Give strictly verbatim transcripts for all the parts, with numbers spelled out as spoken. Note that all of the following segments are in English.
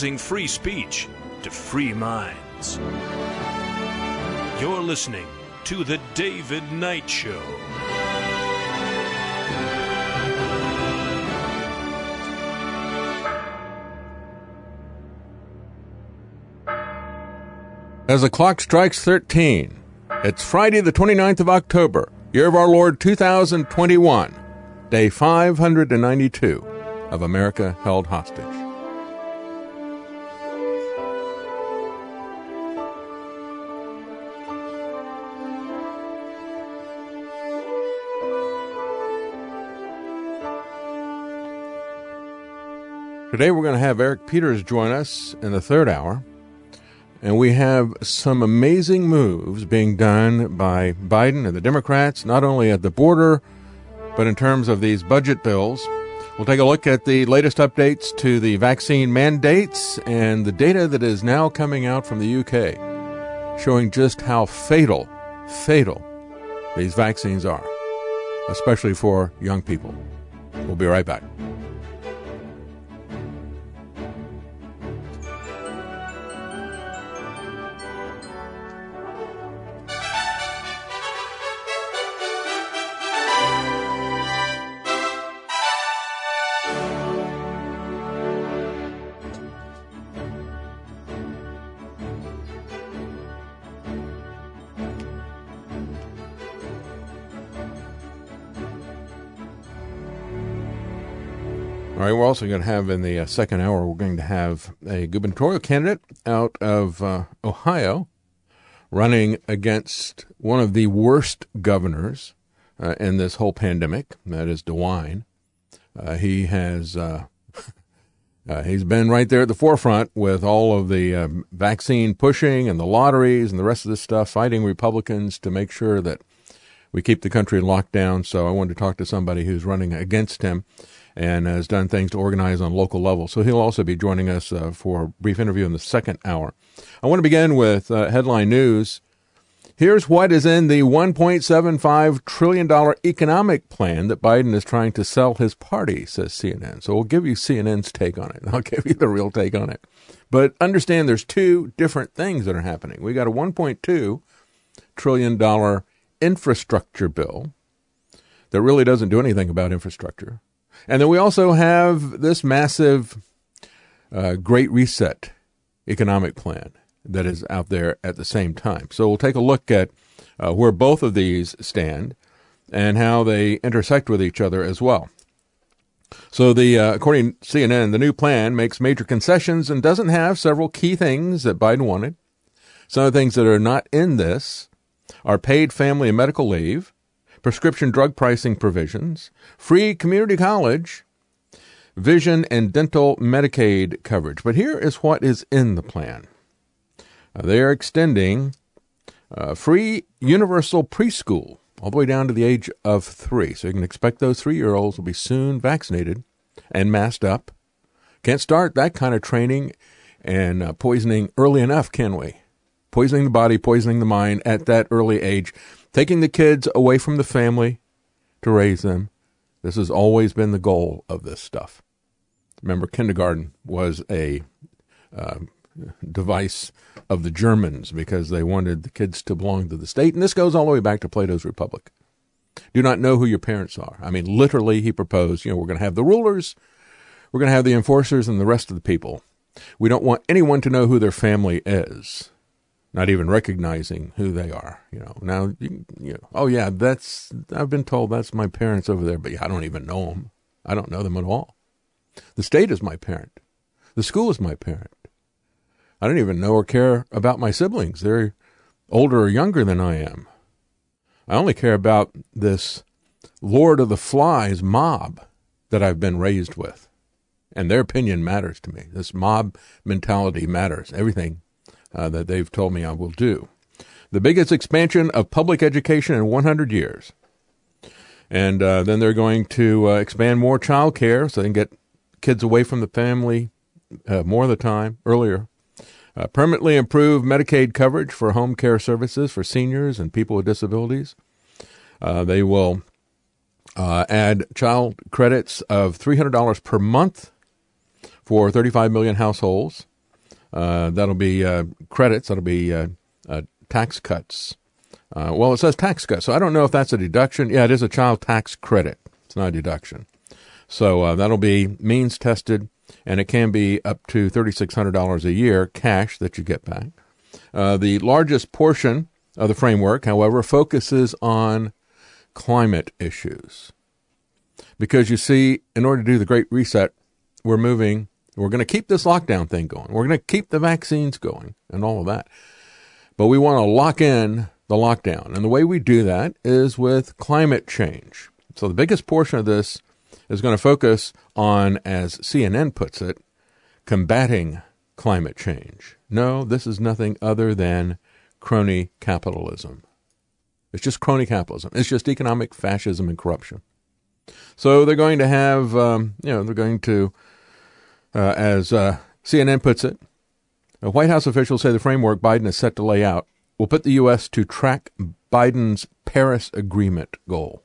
using free speech to free minds. You're listening to The David Knight Show. As the clock strikes thirteen, it's Friday the twenty-ninth of October, year of our Lord two thousand twenty-one, day five hundred ninety-two of America Held Hostage. Today we're going to have Eric Peters join us in the third hour. And we have some amazing moves being done by Biden and the Democrats, not only at the border, but in terms of these budget bills. We'll take a look at the latest updates to the vaccine mandates and the data that is now coming out from the U K, showing just how fatal, fatal these vaccines are, especially for young people. We'll be right back. All right, we're also going to have in the uh, second hour, we're going to have a gubernatorial candidate out of uh, Ohio running against one of the worst governors uh, in this whole pandemic, that is DeWine. Uh, he has uh, uh, he's been right there at the forefront with all of the uh, vaccine pushing and the lotteries and the rest of this stuff, fighting Republicans to make sure that we keep the country locked down. So I wanted to talk to somebody who's running against him and has done things to organize on local level. So he'll also be joining us uh, for a brief interview in the second hour. I want to begin with uh, headline news. Here's what is in the one point seven five trillion dollars economic plan that Biden is trying to sell his party, says C N N. So we'll give you C N N's take on it. I'll give you the real take on it. But understand there's two different things that are happening. We got a one point two trillion dollars infrastructure bill that really doesn't do anything about infrastructure. And then we also have this massive uh, Great Reset economic plan that is out there at the same time. So we'll take a look at uh, where both of these stand and how they intersect with each other as well. So the uh, according to C N N, the new plan makes major concessions and doesn't have several key things that Biden wanted. Some of the things that are not in this are paid family and medical leave, prescription drug pricing provisions, free community college, vision and dental Medicaid coverage. But here is what is in the plan. Uh, they are extending uh, free universal preschool all the way down to the age of three. So you can expect those three-year-olds will be soon vaccinated and masked up. Can't start that kind of training and uh, poisoning early enough, can we? Poisoning the body, poisoning the mind at that early age. Taking the kids away from the family to raise them. This has always been the goal of this stuff. Remember, kindergarten was a uh, device of the Germans because they wanted the kids to belong to the state. And this goes all the way back to Plato's Republic. Do not know who your parents are. I mean, literally, he proposed, you know, we're going to have the rulers, we're going to have the enforcers, and the rest of the people. We don't want anyone to know who their family is. Not even recognizing who they are, you know. Now, you, you know, oh yeah, that's, I've been told that's my parents over there, but yeah, I don't even know them. I don't know them at all. The state is my parent. The school is my parent. I don't even know or care about my siblings. They're older or younger than I am. I only care about this Lord of the Flies mob that I've been raised with. And their opinion matters to me. This mob mentality matters. Everything Uh, that they've told me I will do. The biggest expansion of public education in one hundred years. And uh, then they're going to uh, expand more child care so they can get kids away from the family uh, more of the time, earlier. Uh, permanently improve Medicaid coverage for home care services for seniors and people with disabilities. Uh, they will uh, add child credits of three hundred dollars per month for thirty-five million households. Uh, that'll be uh, credits. That'll be uh, uh, tax cuts. Uh, well, it says tax cuts, so I don't know if that's a deduction. Yeah, it is a child tax credit. It's not a deduction. So uh, that'll be means tested, and it can be up to three thousand six hundred dollars a year cash that you get back. Uh, the largest portion of the framework, however, focuses on climate issues. Because you see, in order to do the Great Reset, we're moving, we're going to keep this lockdown thing going. We're going to keep the vaccines going and all of that. But we want to lock in the lockdown. And the way we do that is with climate change. So the biggest portion of this is going to focus on, as C N N puts it, combating climate change. No, this is nothing other than crony capitalism. It's just crony capitalism. It's just economic fascism and corruption. So they're going to have, um, you know, they're going to, uh, as uh, C N N puts it, White House officials say the framework Biden is set to lay out will put the U S to track Biden's Paris Agreement goal.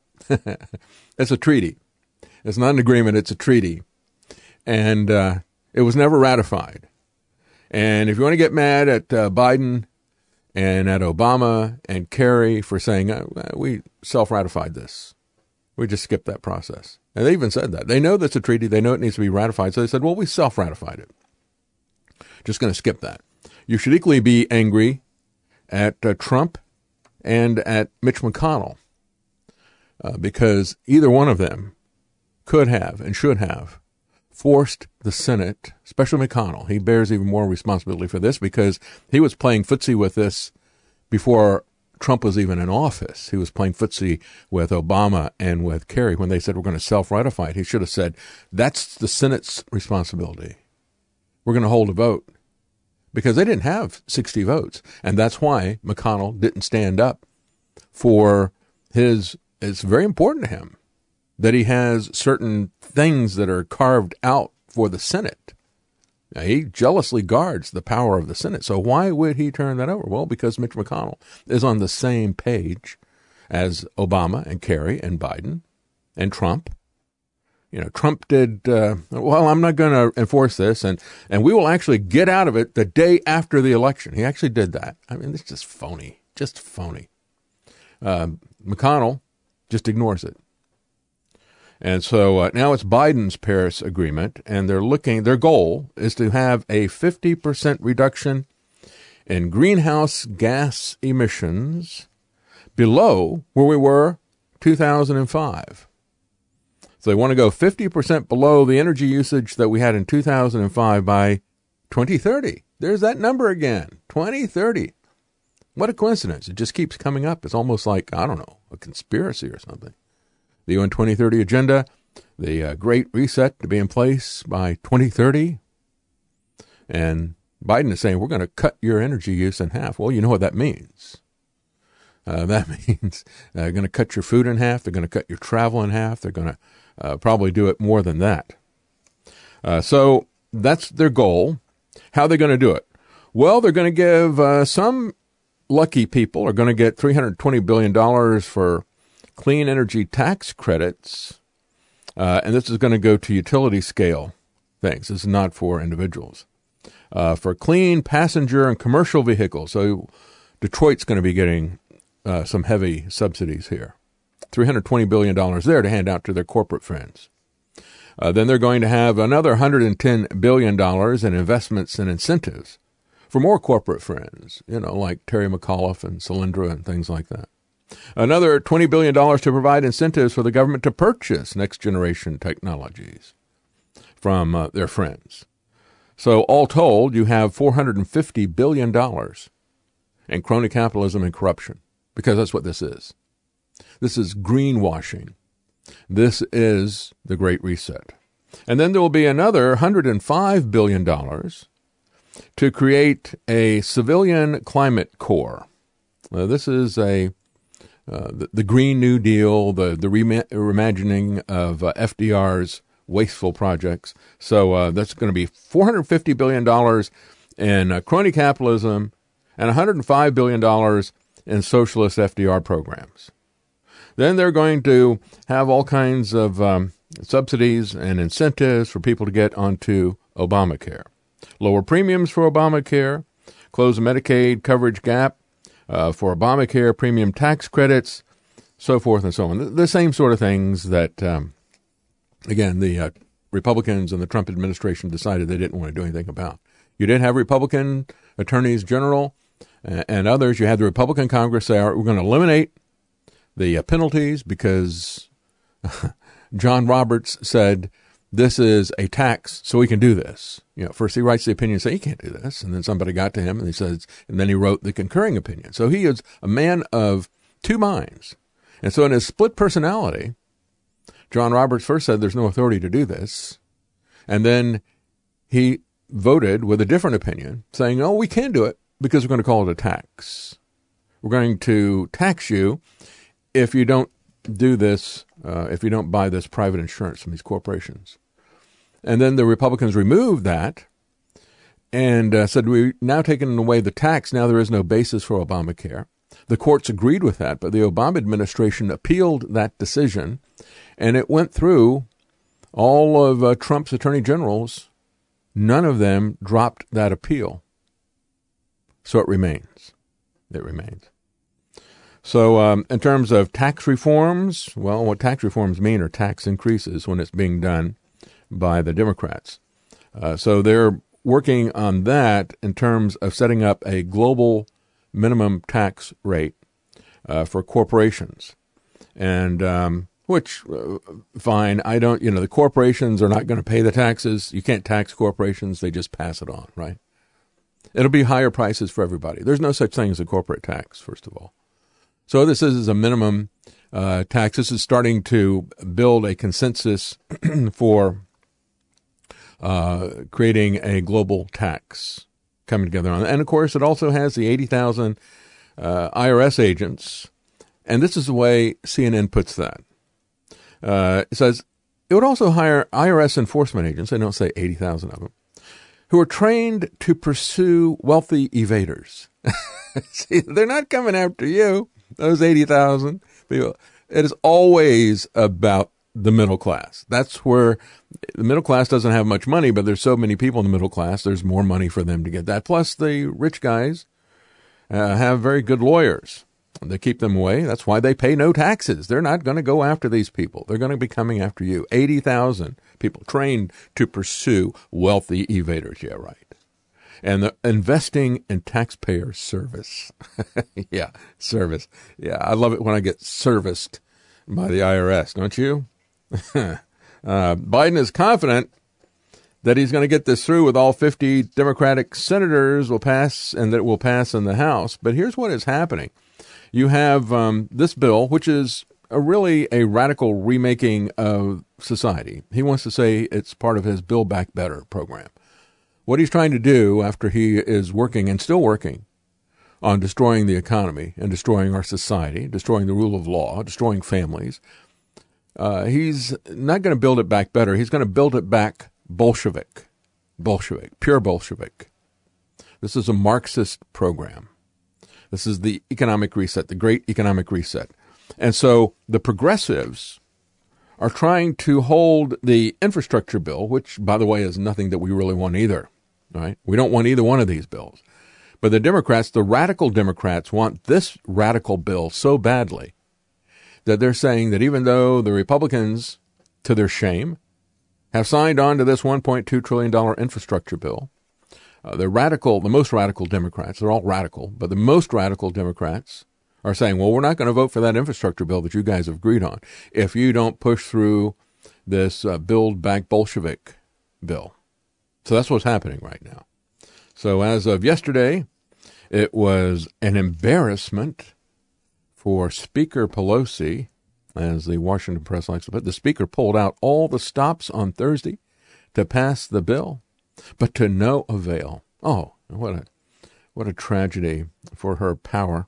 It's a treaty. It's not an agreement. It's a treaty. And uh, it was never ratified. And if you want to get mad at uh, Biden and at Obama and Kerry for saying, uh, we self-ratified this, we just skipped that process. And they even said that. They know that's a treaty. They know it needs to be ratified. So they said, well, we self-ratified it. Just going to skip that. You should equally be angry at uh, Trump and at Mitch McConnell uh, because either one of them could have and should have forced the Senate, especially McConnell. He bears even more responsibility for this because he was playing footsie with this before Trump was even in office. He was playing footsie with Obama and with Kerry when they said we're going to self-ratify it. He should have said, that's the Senate's responsibility. We're going to hold a vote. Because they didn't have sixty votes. And that's why McConnell didn't stand up for his, it's very important to him that he has certain things that are carved out for the Senate. Now, he jealously guards the power of the Senate. So why would he turn that over? Well, because Mitch McConnell is on the same page as Obama and Kerry and Biden and Trump. You know, Trump did, uh, well, I'm not going to enforce this, and, and we will actually get out of it the day after the election. He actually did that. I mean, it's just phony, just phony. Uh, McConnell just ignores it. And so uh, now it's Biden's Paris Agreement, and they're looking, their goal is to have a fifty percent reduction in greenhouse gas emissions below where we were two thousand five. So they want to go fifty percent below the energy usage that we had in two thousand five by twenty thirty. There's that number again, twenty thirty. What a coincidence. It just keeps coming up. It's almost like, I don't know, a conspiracy or something. The U N twenty thirty agenda, the uh, Great Reset to be in place by twenty thirty. And Biden is saying, we're going to cut your energy use in half. Well, you know what that means. Uh, that means uh, they're going to cut your food in half. They're going to cut your travel in half. They're going to Uh, probably do it more than that. Uh, so that's their goal. How are they going to do it? Well, they're going to give uh, some lucky people are going to get three hundred twenty billion dollars for clean energy tax credits. Uh, and this is going to go to utility scale things. This is not for individuals. Uh, for clean passenger and commercial vehicles. So Detroit's going to be getting uh, some heavy subsidies here. three hundred twenty billion dollars there to hand out to their corporate friends. Uh, then they're going to have another one hundred ten billion dollars in investments and incentives for more corporate friends, you know, like Terry McAuliffe and Solyndra and things like that. Another twenty billion dollars to provide incentives for the government to purchase next-generation technologies from uh, their friends. So all told, you have four hundred fifty billion dollars in crony capitalism and corruption, because that's what this is. This is greenwashing. This is the Great Reset. And then there will be another one hundred five billion dollars to create a civilian climate corps. Now, this is a uh, the, the Green New Deal, the, the reimagining of uh, F D R's wasteful projects. So uh, that's going to be four hundred fifty billion dollars in uh, crony capitalism and one hundred five billion dollars in socialist F D R programs. Then they're going to have all kinds of um, subsidies and incentives for people to get onto Obamacare. lower premiums for Obamacare, close the Medicaid coverage gap uh, for Obamacare, premium tax credits, so forth and so on. The, the same sort of things that, um, again, the uh, Republicans and the Trump administration decided they didn't want to do anything about. You did have Republican attorneys general uh, and others. You had the Republican Congress say, all right, we're going to eliminate the uh, penalties because John Roberts said this is a tax, so we can do this. You know, first he writes the opinion saying, you can't do this. And then somebody got to him and he says, and then he wrote the concurring opinion. So he is a man of two minds. And so in his split personality, John Roberts first said there's no authority to do this. And then he voted with a different opinion saying, oh, we can do it because we're going to call it a tax. We're going to tax you if you don't do this, uh, if you don't buy this private insurance from these corporations. And then the Republicans removed that and uh, said, we've now taken away the tax. Now there is no basis for Obamacare. The courts agreed with that, but the Obama administration appealed that decision, and it went through all of uh, Trump's attorney generals. None of them dropped that appeal. So it remains. It remains. So um, in terms of tax reforms, well, what tax reforms mean are tax increases when it's being done by the Democrats. Uh, so they're working on that in terms of setting up a global minimum tax rate uh, for corporations. And um, which, uh, fine, I don't, you know, the corporations are not going to pay the taxes. You can't tax corporations. They just pass it on, right? It'll be higher prices for everybody. There's no such thing as a corporate tax, first of all. So this is a minimum uh, tax. This is starting to build a consensus for uh, creating a global tax coming together on it. And, of course, it also has the eighty thousand uh, I R S agents. And this is the way C N N puts that. Uh, it says it would also hire I R S enforcement agents, they don't say eighty thousand of them, who are trained to pursue wealthy evaders. See, they're not coming after you. Those eighty thousand people. It is always about the middle class. That's where the middle class doesn't have much money, but there's so many people in the middle class, there's more money for them to get that. Plus, the rich guys uh, have very good lawyers. They keep them away. That's why they pay no taxes. They're not going to go after these people. They're going to be coming after you. eighty thousand people trained to pursue wealthy evaders. Yeah, right. And the investing in taxpayer service. yeah, service. Yeah, I love it when I get serviced by the I R S, don't you? uh, Biden is confident that he's going to get this through with all fifty Democratic senators will pass and that it will pass in the House. But here's what is happening. You have um, this bill, which is a really a radical remaking of society. He wants to say it's part of his Build Back Better program. What he's trying to do after he is working and still working on destroying the economy and destroying our society, destroying the rule of law, destroying families, uh, he's not going to build it back better. He's going to build it back Bolshevik, Bolshevik, pure Bolshevik. This is a Marxist program. This is the economic reset, the great economic reset. And so the progressives are trying to hold the infrastructure bill, which, by the way, is nothing that we really want either. Right? We don't want either one of these bills. But the Democrats, the radical Democrats, want this radical bill so badly that they're saying that even though the Republicans, to their shame, have signed on to this one point two trillion dollars infrastructure bill, uh, the radical, the most radical Democrats, they're all radical, but the most radical Democrats are saying, well, we're not going to vote for that infrastructure bill that you guys have agreed on if you don't push through this uh, Build Back Bolshevik bill. So that's what's happening right now. So as of yesterday, it was an embarrassment for Speaker Pelosi, as the Washington Press likes to put it. The Speaker pulled out all the stops on Thursday to pass the bill, but to no avail. Oh, what a what a tragedy for her power.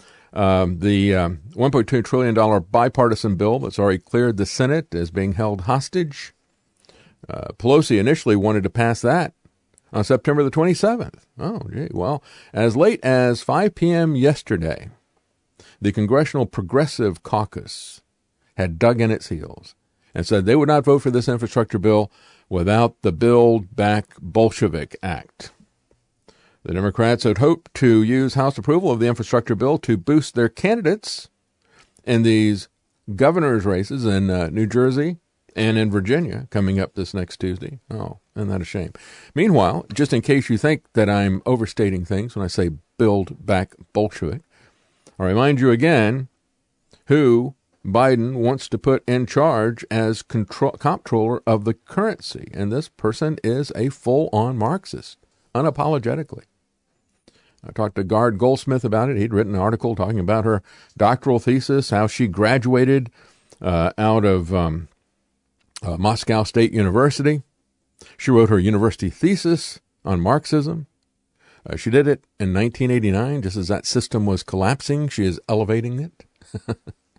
Um, the um, one point two trillion dollars bipartisan bill that's already cleared the Senate is being held hostage. Uh, Pelosi initially wanted to pass that on September the twenty-seventh. Oh, gee. Well, as late as five p.m. yesterday, the Congressional Progressive Caucus had dug in its heels and said they would not vote for this infrastructure bill without the Build Back Bolshevik Act. The Democrats had hoped to use House approval of the infrastructure bill to boost their candidates in these governor's races in uh, New Jersey and in Virginia coming up this next Tuesday. Oh, isn't that a shame? Meanwhile, just in case you think that I'm overstating things when I say Build Back Bolshevik, I'll remind you again who Biden wants to put in charge as control, comptroller of the currency. And this person is a full-on Marxist, unapologetically. I talked to Gard Goldsmith about it. He'd written an article talking about her doctoral thesis, how she graduated uh, out of um, uh, Moscow State University. She wrote her university thesis on Marxism. Uh, she did it in nineteen eighty-nine, just as that system was collapsing. She is elevating it. uh,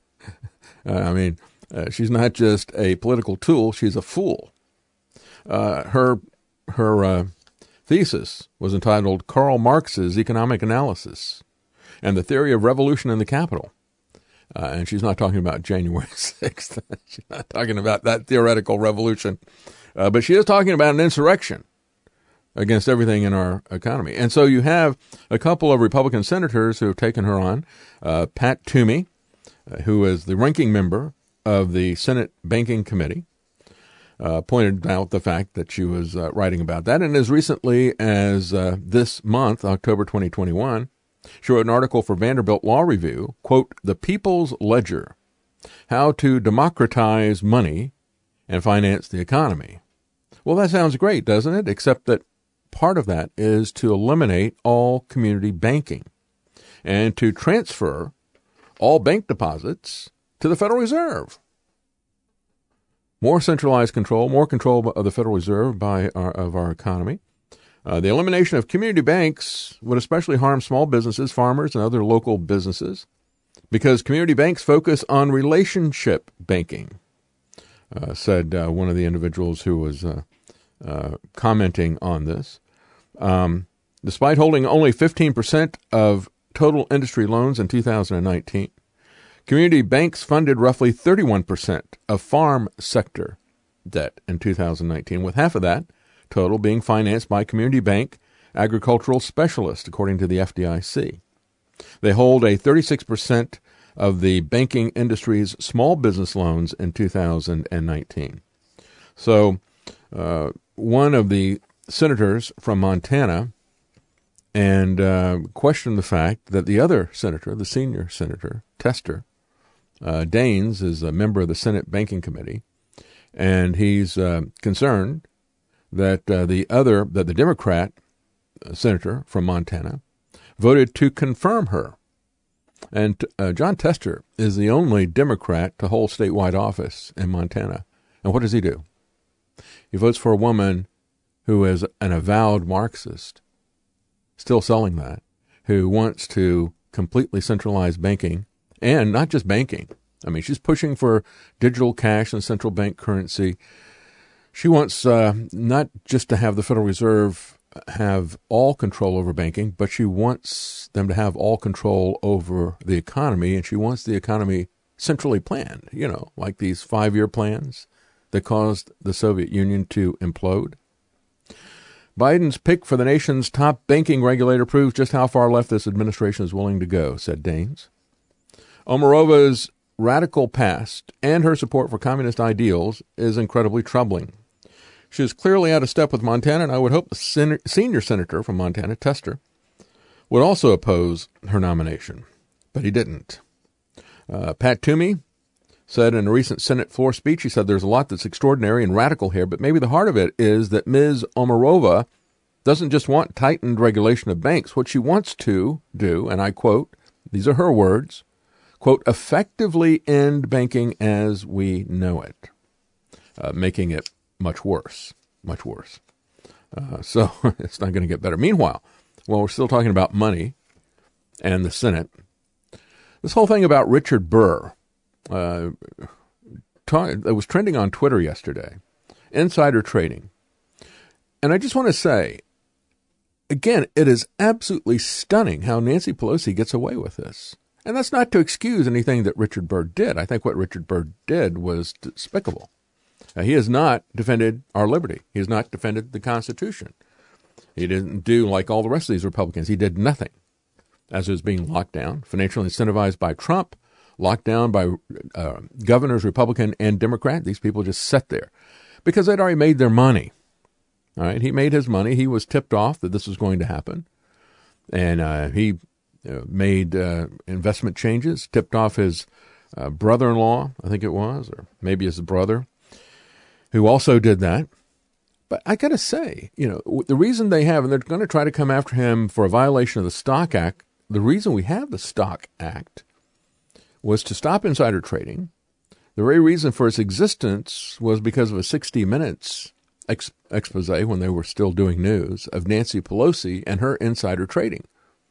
I mean, uh, she's not just a political tool; she's a fool. Uh, her her uh, thesis was entitled "Karl Marx's Economic Analysis and the Theory of Revolution in the Capital," uh, and she's not talking about January sixth. She's not talking about that theoretical revolution, uh, but she is talking about an insurrection against everything in our economy. And so you have a couple of Republican senators who have taken her on. Uh, Pat Toomey, uh, who is the ranking member of the Senate Banking Committee, uh, pointed out the fact that she was uh, writing about that. And as recently as uh, this month, October twenty twenty-one, she wrote an article for Vanderbilt Law Review, quote, "The People's Ledger, How to Democratize Money and Finance the Economy." Well, that sounds great, doesn't it? Except that part of that is to eliminate all community banking and to transfer all bank deposits to the Federal Reserve. More centralized control, more control of the Federal Reserve by our, of our economy. Uh, the elimination of community banks would especially harm small businesses, farmers, and other local businesses because community banks focus on relationship banking, uh, said uh, one of the individuals who was uh, Uh, commenting on this. Um, despite holding only fifteen percent of total industry loans in two thousand nineteen, community banks funded roughly thirty-one percent of farm sector debt in two thousand nineteen, with half of that total being financed by community bank agricultural specialists, according to the F D I C. They hold a thirty-six percent of the banking industry's small business loans in two thousand nineteen. So, uh, one of the senators from Montana and uh, questioned the fact that the other senator, the senior senator, Tester, uh, Daines, is a member of the Senate Banking Committee, and he's uh, concerned that uh, the other, that the Democrat uh, senator from Montana voted to confirm her. And uh, John Tester is the only Democrat to hold statewide office in Montana. And what does he do? He votes for a woman who is an avowed Marxist, still selling that, who wants to completely centralize banking, and not just banking. I mean, she's pushing for digital cash and central bank currency. She wants uh, not just to have the Federal Reserve have all control over banking, but she wants them to have all control over the economy, and she wants the economy centrally planned, you know, like these five-year plans that caused the Soviet Union to implode. Biden's pick for the nation's top banking regulator proves just how far left this administration is willing to go, said Daines. Omarova's radical past and her support for communist ideals is incredibly troubling. She is clearly out of step with Montana, and I would hope the sen- senior senator from Montana, Tester, would also oppose her nomination, but he didn't. Uh, Pat Toomey said in a recent Senate floor speech, he said there's a lot that's extraordinary and radical here, but maybe the heart of it is that Miz Omarova doesn't just want tightened regulation of banks. What she wants to do, and I quote, these are her words, quote, effectively end banking as we know it, uh, making it much worse, much worse. Uh, so it's not going to get better. Meanwhile, while we're still talking about money and the Senate, this whole thing about Richard Burr, Uh, talk, it was trending on Twitter yesterday, insider trading. And I just want to say, again, it is absolutely stunning how Nancy Pelosi gets away with this. And that's not to excuse anything that Richard Burr did. I think what Richard Burr did was despicable. Uh, he has not defended our liberty. He has not defended the Constitution. He didn't do like all the rest of these Republicans. He did nothing as it was being locked down, financially incentivized by Trump, locked down by uh, governors, Republican and Democrat. These people just sat there because they'd already made their money. All right, he made his money. He was tipped off that this was going to happen, and uh, he uh, made uh, investment changes. Tipped off his uh, brother-in-law, I think it was, or maybe his brother, who also did that. But I got to say, you know, the reason they have, and they're going to try to come after him for a violation of the Stock Act. The reason we have the Stock Act was to stop insider trading. The very reason for its existence was because of a sixty minutes ex- expose when they were still doing news of Nancy Pelosi and her insider trading.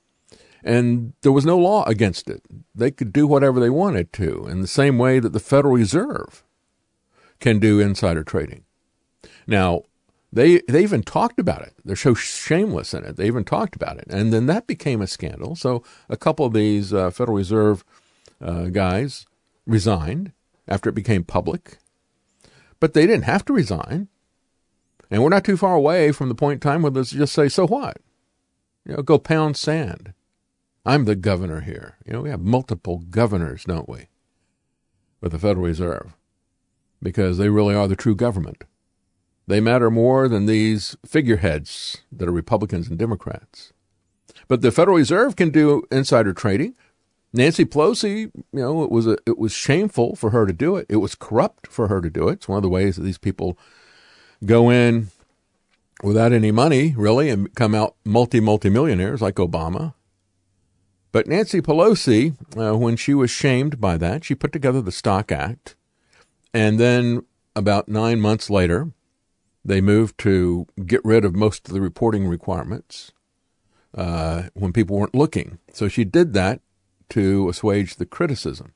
And there was no law against it. They could do whatever they wanted to, in the same way that the Federal Reserve can do insider trading. Now, They they even talked about it. They're so shameless in it. They even talked about it. And then that became a scandal. So a couple of these uh, Federal Reserve uh, guys resigned after it became public. But they didn't have to resign. And we're not too far away from the point in time where they just say, so what? You know, go pound sand. I'm the governor here. You know, we have multiple governors, don't we, with the Federal Reserve, because they really are the true government. They matter more than these figureheads that are Republicans and Democrats. But the Federal Reserve can do insider trading. Nancy Pelosi, you know, it was a, it was shameful for her to do it. It was corrupt for her to do it. It's one of the ways that these people go in without any money, really, and come out multi, multi-millionaires like Obama. But Nancy Pelosi, uh, when she was shamed by that, she put together the Stock Act. And then about nine months later, they moved to get rid of most of the reporting requirements uh, when people weren't looking. So she did that to assuage the criticism.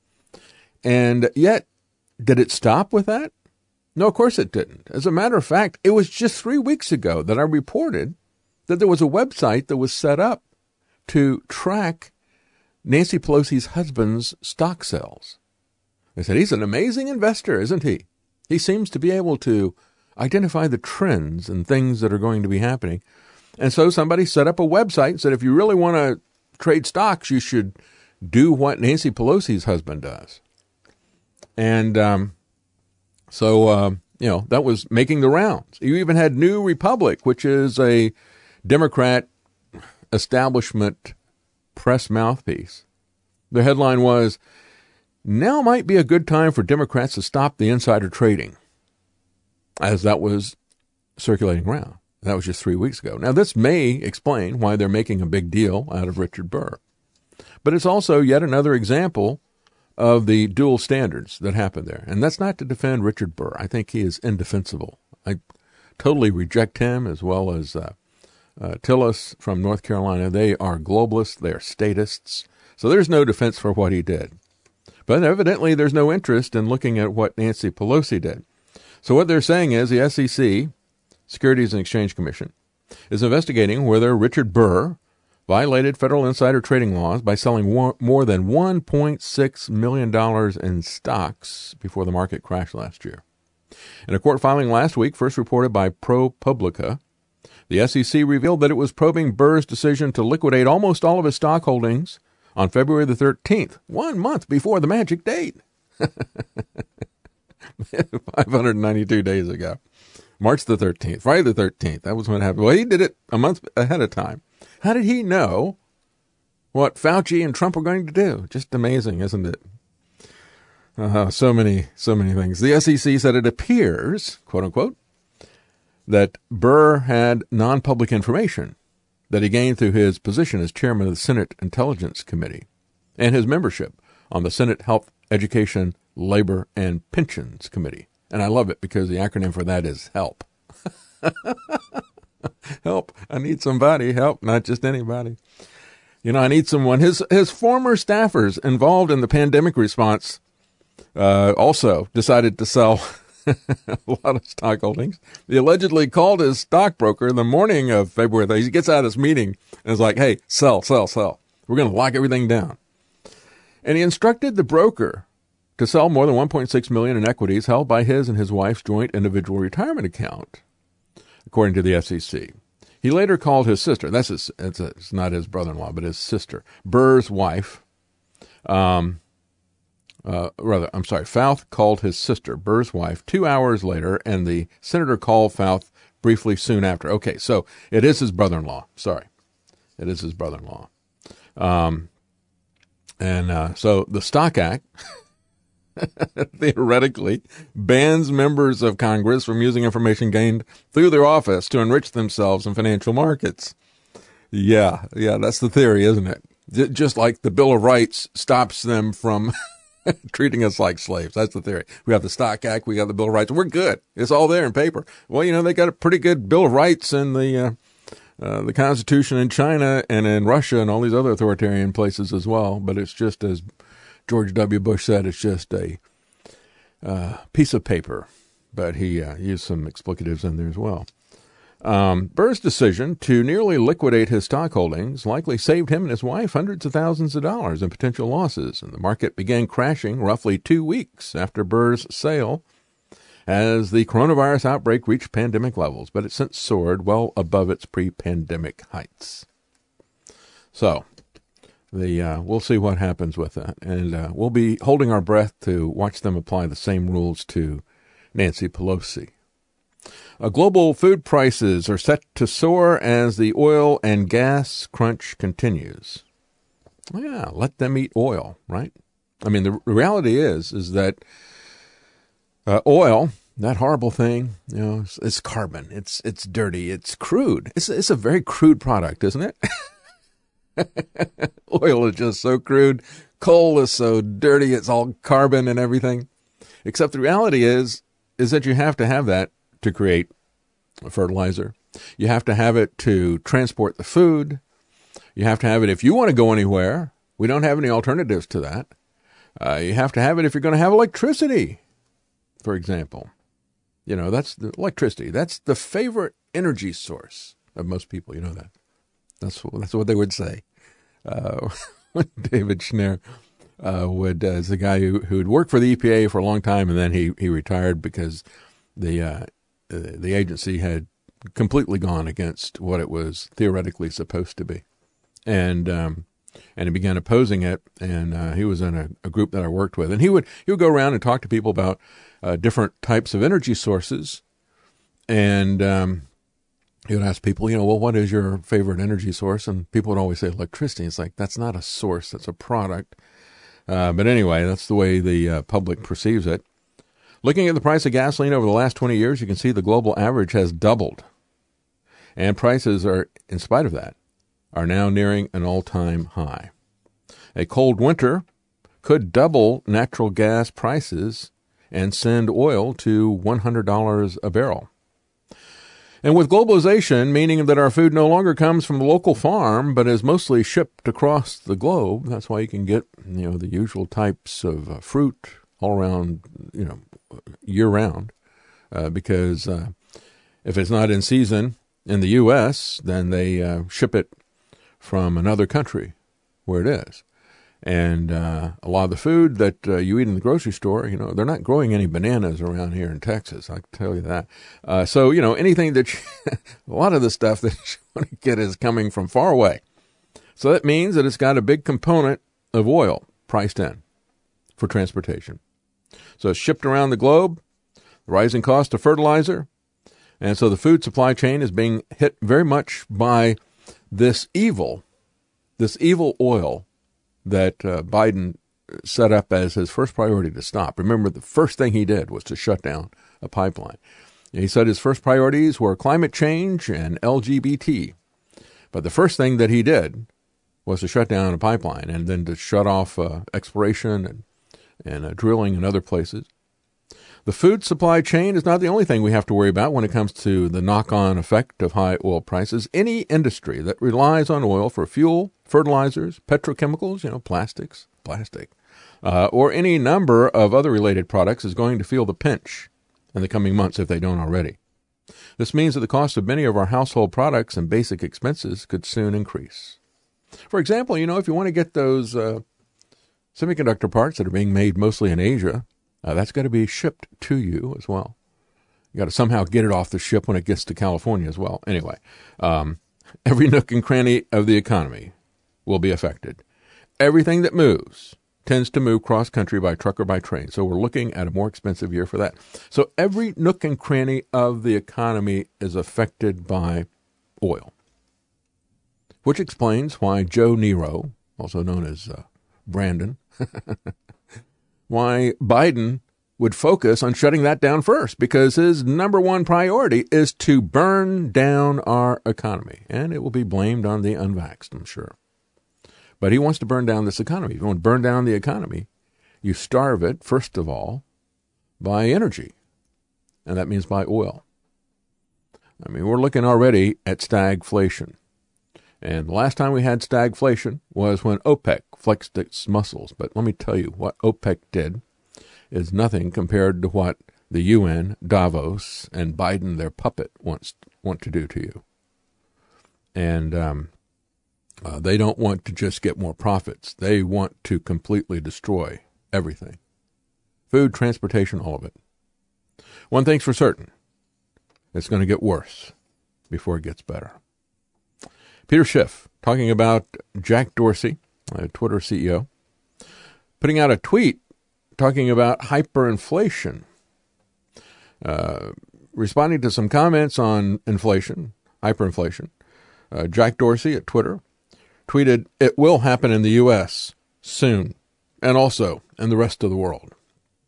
And yet, did it stop with that? No, of course it didn't. As a matter of fact, it was just three weeks ago that I reported that there was a website that was set up to track Nancy Pelosi's husband's stock sales. They said, he's an amazing investor, isn't he? He seems to be able to identify the trends and things that are going to be happening. And so somebody set up a website and said, if you really want to trade stocks, you should do what Nancy Pelosi's husband does. And um, so, uh, you know, that was making the rounds. You even had New Republic, which is a Democrat establishment press mouthpiece. The headline was, now might be a good time for Democrats to stop the insider trading, as that was circulating around. That was just three weeks ago. Now, this may explain why they're making a big deal out of Richard Burr. But it's also yet another example of the dual standards that happened there. And that's not to defend Richard Burr. I think he is indefensible. I totally reject him, as well as uh, uh, Tillis from North Carolina. They are globalists. They are statists. So there's no defense for what he did. But evidently there's no interest in looking at what Nancy Pelosi did. So what they're saying is the S E C, Securities and Exchange Commission, is investigating whether Richard Burr violated federal insider trading laws by selling more than one point six million dollars in stocks before the market crashed last year. In a court filing last week, first reported by ProPublica, the S E C revealed that it was probing Burr's decision to liquidate almost all of his stock holdings on February the thirteenth, one month before the magic date. five hundred ninety-two days ago. March the thirteenth, Friday the thirteenth. That was when it happened. Well, he did it a month ahead of time. How did he know what Fauci and Trump were going to do? Just amazing, isn't it? Uh, so many, so many things. The S E C said it appears, quote unquote, that Burr had non-public information that he gained through his position as chairman of the Senate Intelligence Committee and his membership on the Senate Health, Education, Labor, and Pensions Committee. And I love it because the acronym for that is HELP. Help. I need somebody. Help. Not just anybody. You know, I need someone. His his former staffers involved in the pandemic response uh, also decided to sell a lot of stock holdings. He allegedly called his stockbroker the morning of February. He gets out of his meeting and is like, hey, sell, sell, sell. We're going to lock everything down. And he instructed the broker to sell more than one point six million dollars in equities held by his and his wife's joint individual retirement account, according to the S E C. He later called his sister, that's his, it's, a, it's not his brother-in-law, but his sister, Burr's wife, um, uh, rather, I'm sorry, Fouth called his sister, Burr's wife, two hours later, and the senator called Fouth briefly soon after. Okay, so it is his brother-in-law. Sorry. It is his brother-in-law. Um, and uh, so the Stock Act theoretically bans members of Congress from using information gained through their office to enrich themselves in financial markets. Yeah, yeah, that's the theory, isn't it? J- just like the Bill of Rights stops them from treating us like slaves. That's the theory. We have the Stock Act, we got the Bill of Rights. We're good. It's all there in paper. Well, you know, they got a pretty good Bill of Rights in the uh, uh, the Constitution in China and in Russia and all these other authoritarian places as well. But it's just, as George W. Bush said, it's just a uh, piece of paper. But he uh, used some explicatives in there as well. Um, Burr's decision to nearly liquidate his stock holdings likely saved him and his wife hundreds of thousands of dollars in potential losses, and the market began crashing roughly two weeks after Burr's sale as the coronavirus outbreak reached pandemic levels, but it since soared well above its pre-pandemic heights. So the uh, we'll see what happens with that, and uh, we'll be holding our breath to watch them apply the same rules to Nancy Pelosi. Uh, global food prices are set to soar as the oil and gas crunch continues. Yeah, let them eat oil, right? I mean, the reality is, is that uh, oil, that horrible thing, you know, it's, it's carbon, it's it's dirty, it's crude. It's it's a very crude product, isn't it? Oil is just so crude. Coal is so dirty, it's all carbon and everything. Except the reality is, is that you have to have that to create fertilizer. You have to have it to transport the food. You have to have it if you want to go anywhere. We don't have any alternatives to that. Uh, you have to have it if you're going to have electricity, for example. You know, that's the electricity. That's the favorite energy source of most people. You know that. That's what, that's what they would say. Uh, David Schnarr uh, would, uh, is the guy who who had worked for the E P A for a long time, and then he, he retired because the uh, the agency had completely gone against what it was theoretically supposed to be. And um, and he began opposing it, and uh, he was in a, a group that I worked with. And he would he would go around and talk to people about uh, different types of energy sources. And um, he would ask people, you know, well, what is your favorite energy source? And people would always say electricity. It's like, that's not a source, that's a product. Uh, but anyway, that's the way the uh, public perceives it. Looking at the price of gasoline over the last twenty years, you can see the global average has doubled. And prices are, in spite of that, are now nearing an all-time high. A cold winter could double natural gas prices and send oil to one hundred dollars a barrel. And with globalization, meaning that our food no longer comes from the local farm, but is mostly shipped across the globe, that's why you can get, you know, the usual types of uh, fruit all around, you know, year-round, uh, because uh, if it's not in season in the U S, then they uh, ship it from another country where it is. And uh, a lot of the food that uh, you eat in the grocery store, you know, they're not growing any bananas around here in Texas, I can tell you that. Uh, so, you know, anything that you, a lot of the stuff that you want to get is coming from far away. So that means that it's got a big component of oil priced in for transportation. So it's shipped around the globe, the rising cost of fertilizer, and so the food supply chain is being hit very much by this evil, this evil oil that uh, Biden set up as his first priority to stop. Remember, the first thing he did was to shut down a pipeline. He said his first priorities were climate change and L G B T. But the first thing that he did was to shut down a pipeline and then to shut off uh, exploration and and uh, drilling in other places. The food supply chain is not the only thing we have to worry about when it comes to the knock-on effect of high oil prices. Any industry that relies on oil for fuel, fertilizers, petrochemicals, you know, plastics, plastic, uh, or any number of other related products is going to feel the pinch in the coming months if they don't already. This means that the cost of many of our household products and basic expenses could soon increase. For example, you know, if you want to get those uh, semiconductor parts that are being made mostly in Asia, uh, that's got to be shipped to you as well. You got to somehow get it off the ship when it gets to California as well. Anyway, um, every nook and cranny of the economy will be affected. Everything that moves tends to move cross-country by truck or by train. So we're looking at a more expensive year for that. So every nook and cranny of the economy is affected by oil, which explains why Joe Nero, also known as uh, Brandon, why Biden would focus on shutting that down first, because his number one priority is to burn down our economy. And it will be blamed on the unvaxxed, I'm sure. But he wants to burn down this economy. If you want to burn down the economy, you starve it, first of all, by energy. And that means by oil. I mean, we're looking already at stagflation. And the last time we had stagflation was when OPEC flexed its muscles. But let me tell you, what OPEC did is nothing compared to what the U N, Davos, and Biden, their puppet, wants want to do to you. And um, uh, they don't want to just get more profits. They want to completely destroy everything. Food, transportation, all of it. One thing's for certain. It's going to get worse before it gets better. Peter Schiff, talking about Jack Dorsey, a Twitter C E O, putting out a tweet talking about hyperinflation. Uh, responding to some comments on inflation, hyperinflation, uh, Jack Dorsey at Twitter tweeted, "It will happen in the U S soon, and also in the rest of the world."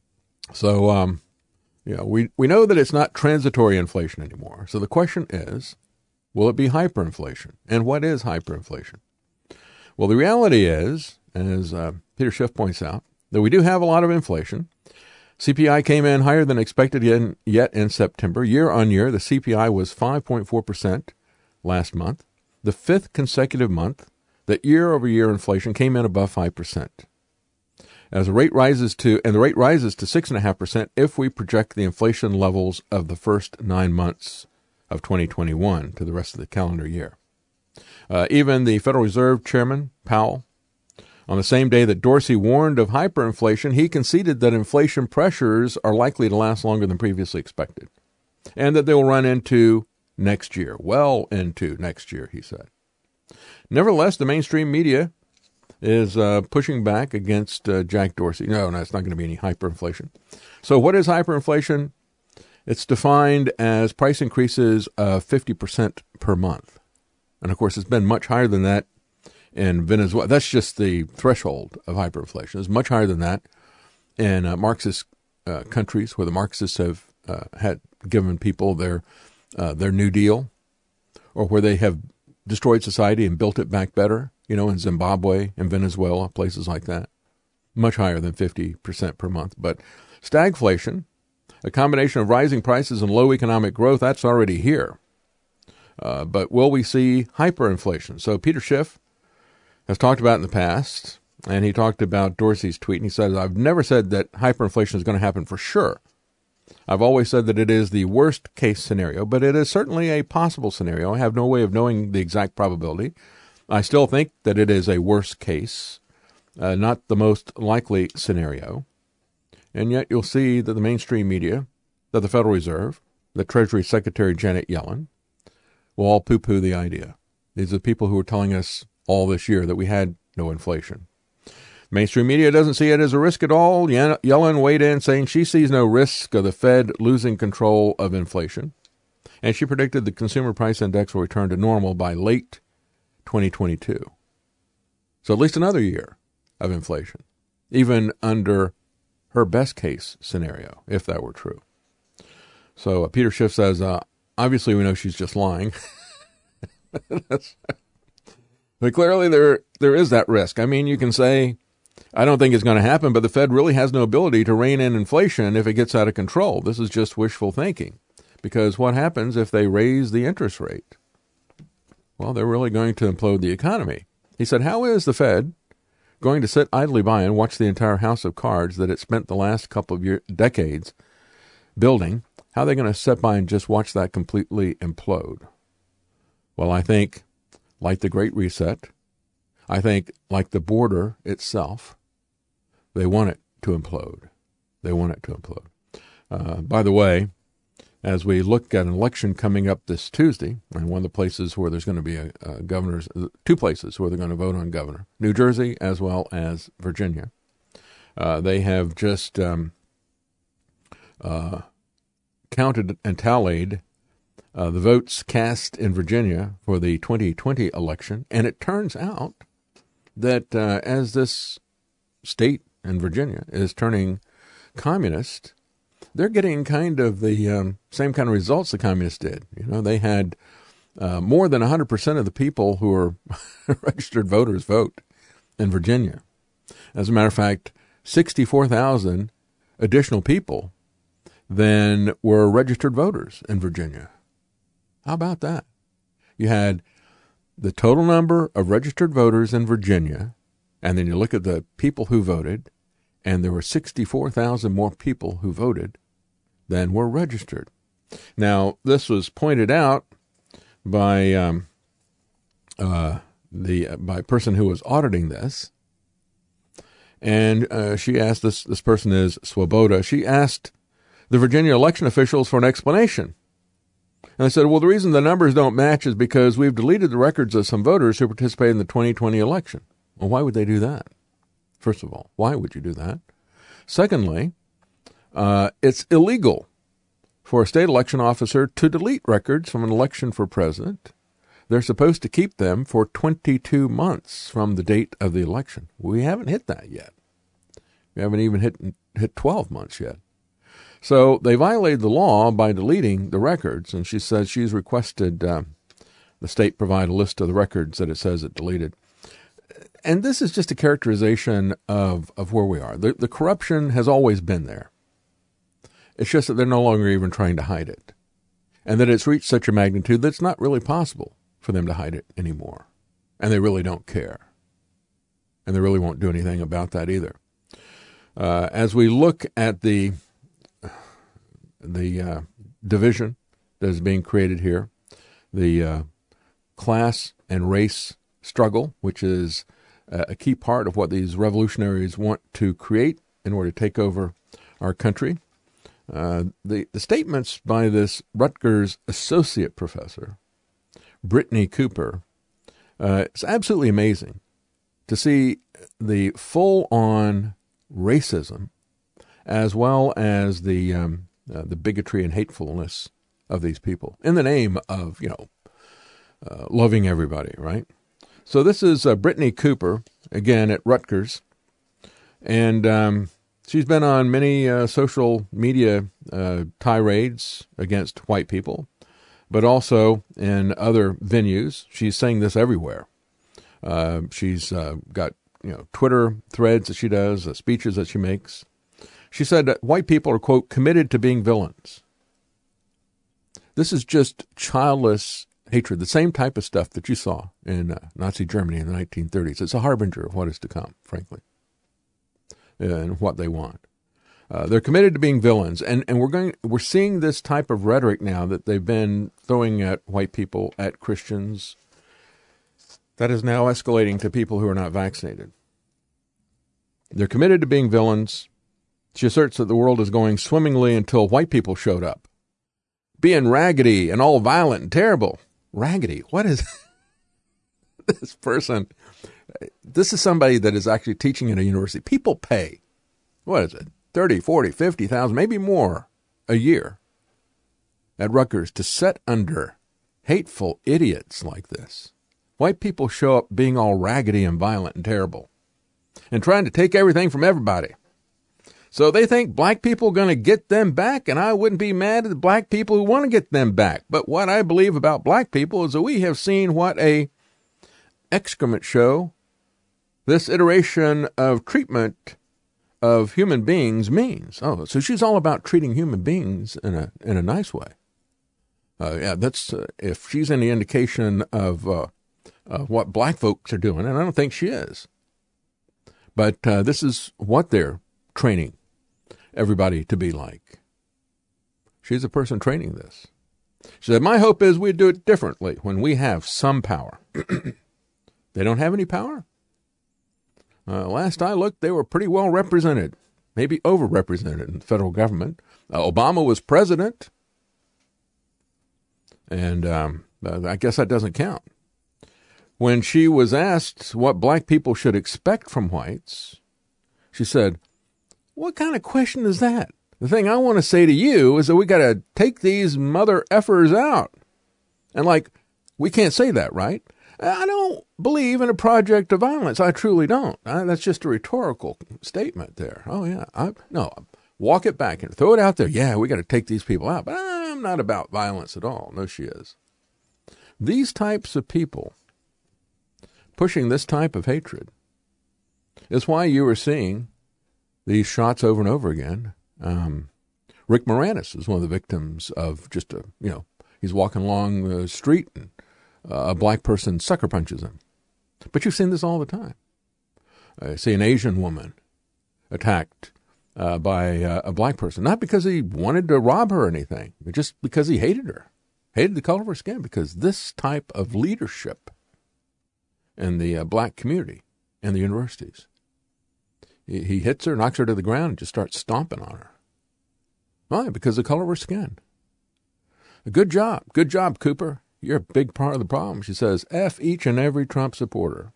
So, um, you know, we, we know that it's not transitory inflation anymore. So the question is, will it be hyperinflation? And what is hyperinflation? Well, the reality is, as uh, Peter Schiff points out, that we do have a lot of inflation. C P I came in higher than expected in, yet in September. Year on year, the C P I was five point four percent last month, the fifth consecutive month that year-over-year inflation came in above five percent. As the rate rises to, and the rate rises to six point five percent if we project the inflation levels of the first nine months of twenty twenty-one to the rest of the calendar year. Uh, even the Federal Reserve Chairman, Powell, on the same day that Dorsey warned of hyperinflation, he conceded that inflation pressures are likely to last longer than previously expected, and that they will run into next year, well into next year, he said. Nevertheless, the mainstream media is uh, pushing back against uh, Jack Dorsey. No, no, it's not going to be any hyperinflation. So what is hyperinflation? It's defined as price increases of fifty percent per month. And, of course, it's been much higher than that in Venezuela. That's just the threshold of hyperinflation. It's much higher than that in uh, Marxist uh, countries where the Marxists have uh, had given people their uh, their New Deal, or where they have destroyed society and built it back better, you know, in Zimbabwe and Venezuela, places like that. Much higher than fifty percent per month. But stagflation, a combination of rising prices and low economic growth, that's already here. Uh, but will we see hyperinflation? So Peter Schiff has talked about it in the past, and he talked about Dorsey's tweet, and he says, "I've never said that hyperinflation is going to happen for sure. I've always said that it is the worst case scenario, but it is certainly a possible scenario. I have no way of knowing the exact probability. I still think that it is a worst case, uh, not the most likely scenario. And yet you'll see that the mainstream media, that the Federal Reserve, that Treasury Secretary Janet Yellen will all poo-poo the idea. These are the people who were telling us all this year that we had no inflation. Mainstream media doesn't see it as a risk at all. Yellen weighed in saying she sees no risk of the Fed losing control of inflation. And she predicted the consumer price index will return to normal by late twenty twenty-two. So at least another year of inflation, even under her best case scenario, if that were true. So uh, Peter Schiff says, uh, obviously we know she's just lying. But clearly there there is that risk. I mean, you can say, I don't think it's going to happen, but the Fed really has no ability to rein in inflation if it gets out of control. This is just wishful thinking. Because what happens if they raise the interest rate? Well, they're really going to implode the economy. He said, how is the Fed going to sit idly by and watch the entire house of cards that it spent the last couple of year, decades building? How are they going to sit by and just watch that completely implode? Well, I think, like the Great Reset, I think, like the border itself, They want it to implode. They want it to implode. Uh, by the way, as we look at an election coming up this Tuesday, and one of the places where there's going to be a, a governor's, two places where they're going to vote on governor, New Jersey as well as Virginia, uh, they have just um, uh, counted and tallied uh, the votes cast in Virginia for the twenty twenty election, and it turns out that uh, as this state in Virginia is turning communist, they're getting kind of the um, same kind of results the communists did. You know, they had uh, more than one hundred percent of the people who are registered voters vote in Virginia. As a matter of fact, sixty-four thousand additional people than were registered voters in Virginia. How about that? You had the total number of registered voters in Virginia, and then you look at the people who voted, and there were sixty-four thousand more people who voted than were registered. Now, this was pointed out by um, uh, the by a person who was auditing this, and uh, she asked, this, this person is Swoboda, she asked the Virginia election officials for an explanation. And I said, well, the reason the numbers don't match is because we've deleted the records of some voters who participated in the twenty twenty election. Well, why would they do that? First of all, why would you do that? Secondly, uh, it's illegal for a state election officer to delete records from an election for president. They're supposed to keep them for twenty-two months from the date of the election. We haven't hit that yet. We haven't even hit hit twelve months yet. So they violated the law by deleting the records, and she says she's requested uh, the state provide a list of the records that it says it deleted. And this is just a characterization of, of where we are. The, the corruption has always been there. It's just that they're no longer even trying to hide it, and that it's reached such a magnitude that it's not really possible for them to hide it anymore, and they really don't care, and they really won't do anything about that either. Uh, as we look at the the uh, division that is being created here, the uh, class and race struggle, which is a key part of what these revolutionaries want to create in order to take over our country. Uh, the, the statements by this Rutgers associate professor, Brittany Cooper, uh, it's absolutely amazing to see the full-on racism as well as the um, uh, the bigotry and hatefulness of these people in the name of, you know, uh, loving everybody, right? So this is uh, Brittany Cooper, again, at Rutgers, and um, she's been on many uh, social media uh, tirades against white people, but also in other venues. She's saying this everywhere. Uh, she's uh, got you know Twitter threads that she does, uh, speeches that she makes. She said that white people are, quote, committed to being villains. This is just childless hatred, the same type of stuff that you saw in uh, Nazi Germany in the nineteen thirties. It's a harbinger of what is to come, frankly, and what they want. Uh, they're committed to being villains, and, and we're going we're seeing this type of rhetoric now that they've been throwing at white people, at Christians, that is now escalating to people who are not vaccinated. They're committed to being villains. She asserts that the world is going swimmingly until white people showed up, being raggedy and all violent and terrible. Raggedy? What is this person? This is somebody that is actually teaching at a university. People pay, what is it, thirty, forty, fifty thousand, maybe more a year at Rutgers to sit under hateful idiots like this. White people show up being all raggedy and violent and terrible and trying to take everything from everybody. So they think black people are going to get them back, and I wouldn't be mad at the black people who want to get them back. But what I believe about black people is that we have seen what a excrement show this iteration of treatment of human beings means. Oh, so she's all about treating human beings in a in a nice way. Uh, yeah, that's uh, if she's any indication of uh, uh, what black folks are doing, and I don't think she is. But uh, this is what they're training everybody to be like. She's a person training this. She said, my hope is we do it differently when we have some power. They don't have any power. Uh, last I looked, they were pretty well represented, maybe overrepresented in the federal government. Uh, Obama was president, and um, I guess that doesn't count. When she was asked what black people should expect from whites, she said, "What kind of question is that? The thing I want to say to you is that we got to take these mother effers out." And like, we can't say that, right? I don't believe in a project of violence. I truly don't. I, that's just a rhetorical statement there. Oh, yeah. I, no, walk it back and throw it out there. Yeah, we got to take these people out. But I'm not about violence at all. No, she is. These types of people pushing this type of hatred is why you are seeing these shots over and over again. Um, Rick Moranis is one of the victims of just a, you know, he's walking along the street and uh, a black person sucker punches him. But you've seen this all the time. I see an Asian woman attacked uh, by uh, a black person, not because he wanted to rob her or anything, but just because he hated her, hated the color of her skin, because this type of leadership in the uh, black community and the universities, he, he hits her, knocks her to the ground, and just starts stomping on her. Why? Because of the color of her skin. Good job. Good job, Cooper. You're a big part of the problem. She says, F each and every Trump supporter.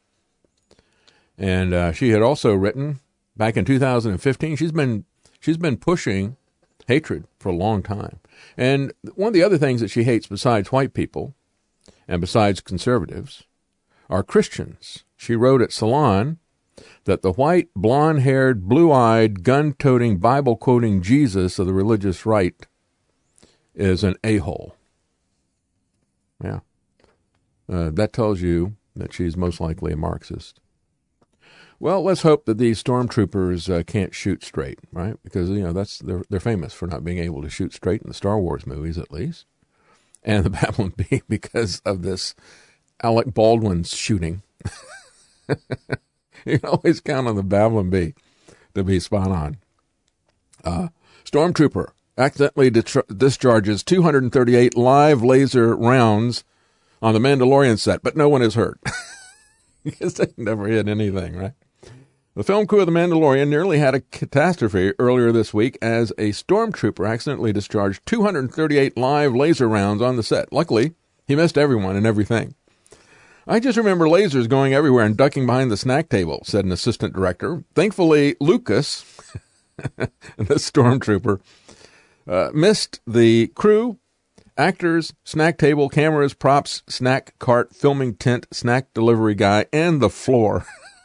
And uh, she had also written back in two thousand fifteen, she's been she's been pushing hatred for a long time. And one of the other things that she hates besides white people and besides conservatives are Christians. She wrote at Salon that the white, blonde-haired, blue-eyed, gun-toting, Bible-quoting Jesus of the religious right is an a-hole. Yeah. Uh, that tells you that she's most likely a Marxist. Well, let's hope that these stormtroopers uh, can't shoot straight, right? Because, you know, that's they're, they're famous for not being able to shoot straight in the Star Wars movies, at least. And the Babylon Bee because of this Alec Baldwin's shooting. You can always count on the Babylon Bee to be spot on. Uh, Stormtrooper accidentally dit- discharges two hundred thirty-eight live laser rounds on the Mandalorian set, but no one is hurt. Because they never hit anything, right? The film crew of The Mandalorian nearly had a catastrophe earlier this week as a stormtrooper accidentally discharged two hundred thirty-eight live laser rounds on the set. Luckily, he missed everyone and everything. "I just remember lasers going everywhere and ducking behind the snack table," said an assistant director. Thankfully, Lucas, the stormtrooper, uh, missed the crew, actors, snack table, cameras, props, snack cart, filming tent, snack delivery guy, and the floor.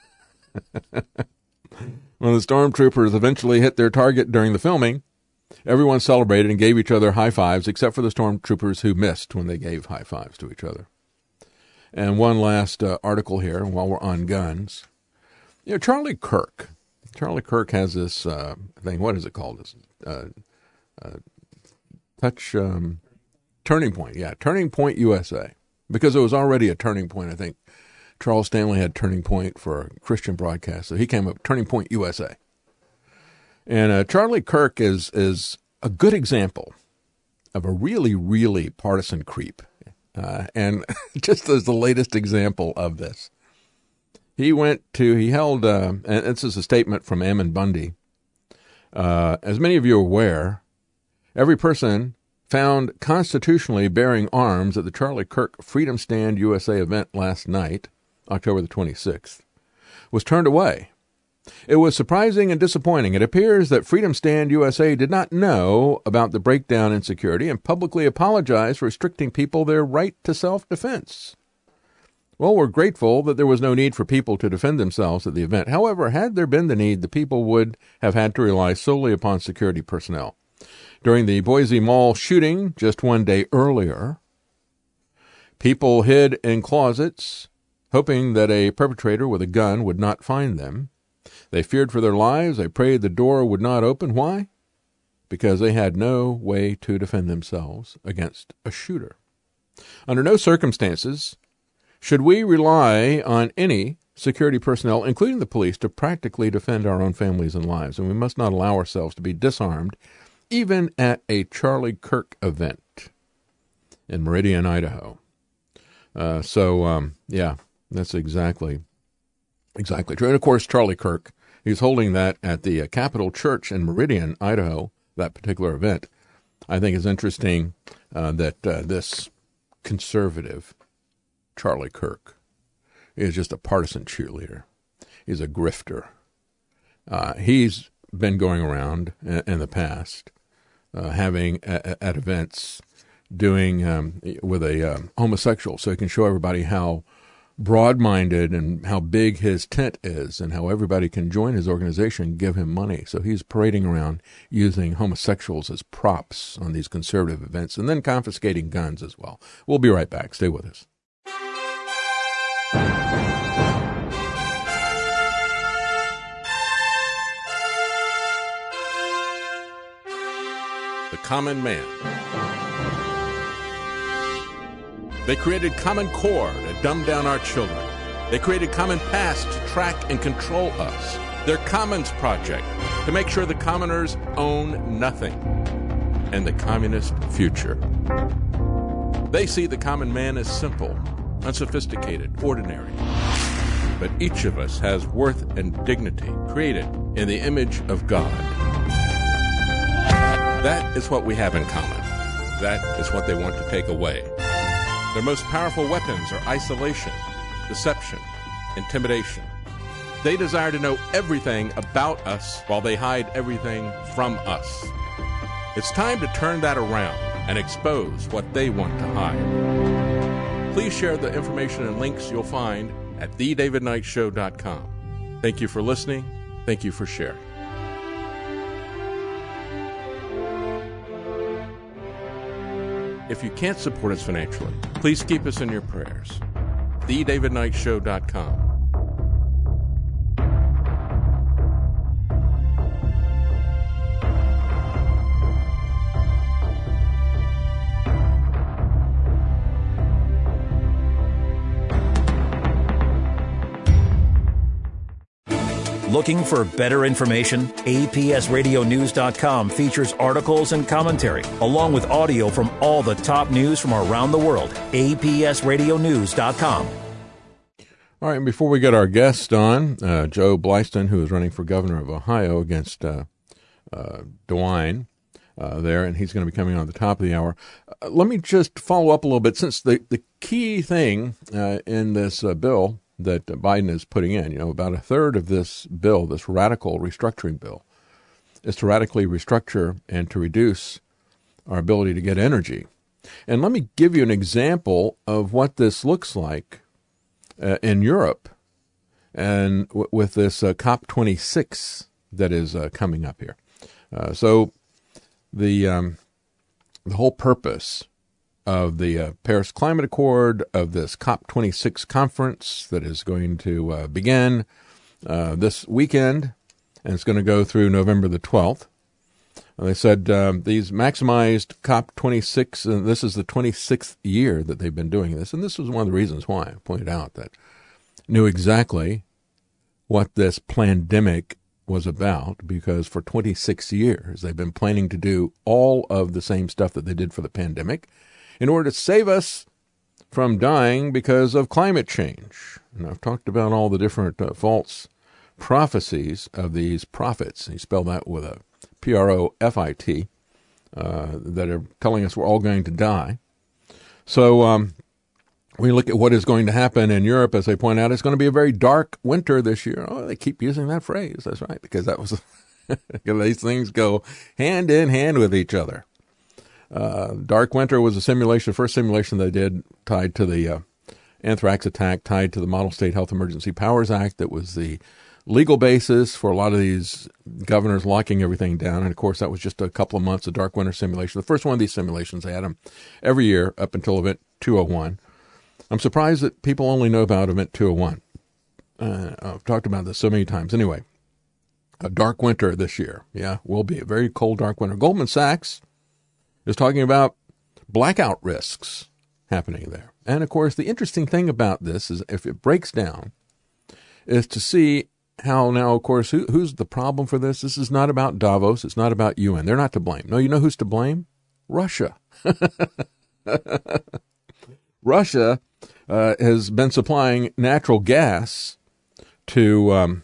When the stormtroopers eventually hit their target during the filming, everyone celebrated and gave each other high fives, except for the stormtroopers who missed when they gave high fives to each other. And one last uh, article here while we're on guns. You know, Charlie Kirk. Charlie Kirk has this uh, thing. What is it called? This uh, uh, touch um, Turning Point. Yeah, Turning Point U S A. Because it was already a turning point. I think Charles Stanley had Turning Point for a Christian broadcast, so he came up Turning Point U S A. And uh, Charlie Kirk is is a good example of a really, really partisan creep. Uh, and just as the latest example of this, he went to, he held, uh, and this is a statement from Ammon Bundy. Uh, as many of you are aware, every person found constitutionally bearing arms at the Charlie Kirk Freedom Stand U S A event last night, October the twenty-sixth, was turned away. It was surprising and disappointing. It appears that Freedom Stand U S A did not know about the breakdown in security and publicly apologized for restricting people their right to self-defense. Well, we're grateful that there was no need for people to defend themselves at the event. However, had there been the need, the people would have had to rely solely upon security personnel. During the Boise Mall shooting just one day earlier, people hid in closets, hoping that a perpetrator with a gun would not find them. They feared for their lives. They prayed the door would not open. Why? Because they had no way to defend themselves against a shooter. Under no circumstances should we rely on any security personnel, including the police, to practically defend our own families and lives. And we must not allow ourselves to be disarmed, even at a Charlie Kirk event in Meridian, Idaho. Uh, so, um, yeah, that's exactly Exactly true. And, of course, Charlie Kirk, he's holding that at the uh, Capitol Church in Meridian, Idaho, that particular event. I think it's interesting uh, that uh, this conservative, Charlie Kirk, is just a partisan cheerleader. He's a grifter. Uh, he's been going around in, in the past, uh, having a, at events, doing um, with a um, homosexual, so he can show everybody how broad-minded and how big his tent is and how everybody can join his organization and give him money. So he's parading around using homosexuals as props on these conservative events and then confiscating guns as well. We'll be right back. Stay with us. The common man. They created Common Core to dumb down our children. They created Common Pass to track and control us. Their Commons Project to make sure the commoners own nothing. And the communist future. They see the common man as simple, unsophisticated, ordinary. But each of us has worth and dignity created in the image of God. That is what we have in common. That is what they want to take away. Their most powerful weapons are isolation, deception, intimidation. They desire to know everything about us while they hide everything from us. It's time to turn that around and expose what they want to hide. Please share the information and links you'll find at the david knight show dot com. Thank you for listening. Thank you for sharing. If you can't support us financially, please keep us in your prayers. the david knight show dot com. Looking for better information? A P S radio news dot com features articles and commentary, along with audio from all the top news from around the world. A P S radio news dot com. All right, and before we get our guest on, uh, Joe Blysten, who is running for governor of Ohio against uh, uh, DeWine uh, there, and he's going to be coming on at the top of the hour. Uh, let me just follow up a little bit, since the, the key thing uh, in this uh, bill that Biden is putting in, you know, about a third of this bill, this radical restructuring bill, is to radically restructure and to reduce our ability to get energy. And let me give you an example of what this looks like uh, in Europe and w- with this uh, COP twenty-six that is uh, coming up here. Uh, so the um, the whole purpose of the uh, Paris Climate Accord, of this COP twenty-six conference that is going to uh, begin uh, this weekend, and it's going to go through November the twelfth. And they said um, these maximized COP twenty-six, and this is the twenty-sixth year that they've been doing this, and this was one of the reasons why I pointed out that knew exactly what this pandemic was about, because for twenty-six years they've been planning to do all of the same stuff that they did for the pandemic, in order to save us from dying because of climate change. And I've talked about all the different uh, false prophecies of these prophets. You spell that with a P R O F I T, uh, that are telling us we're all going to die. So um, we look at what is going to happen in Europe, as they point out, it's going to be a very dark winter this year. Oh, they keep using that phrase. That's right, because that was these things go hand in hand with each other. Uh, Dark Winter was a simulation, the first simulation they did tied to the uh, anthrax attack, tied to the Model State Health Emergency Powers Act. That was the legal basis for a lot of these governors locking everything down. And, of course, that was just a couple of months of Dark Winter simulation. The first one of these simulations, they had them every year up until Event two oh one. I'm surprised that people only know about Event two oh one. Uh, I've talked about this so many times. Anyway, a dark winter this year. Yeah, will be a very cold, dark winter. Goldman Sachs is talking about blackout risks happening there. And, of course, the interesting thing about this is, if it breaks down, is to see how now, of course, who, who's the problem for this? This is not about Davos. It's not about U N. They're not to blame. No, you know who's to blame? Russia. Russia uh, has been supplying natural gas to um,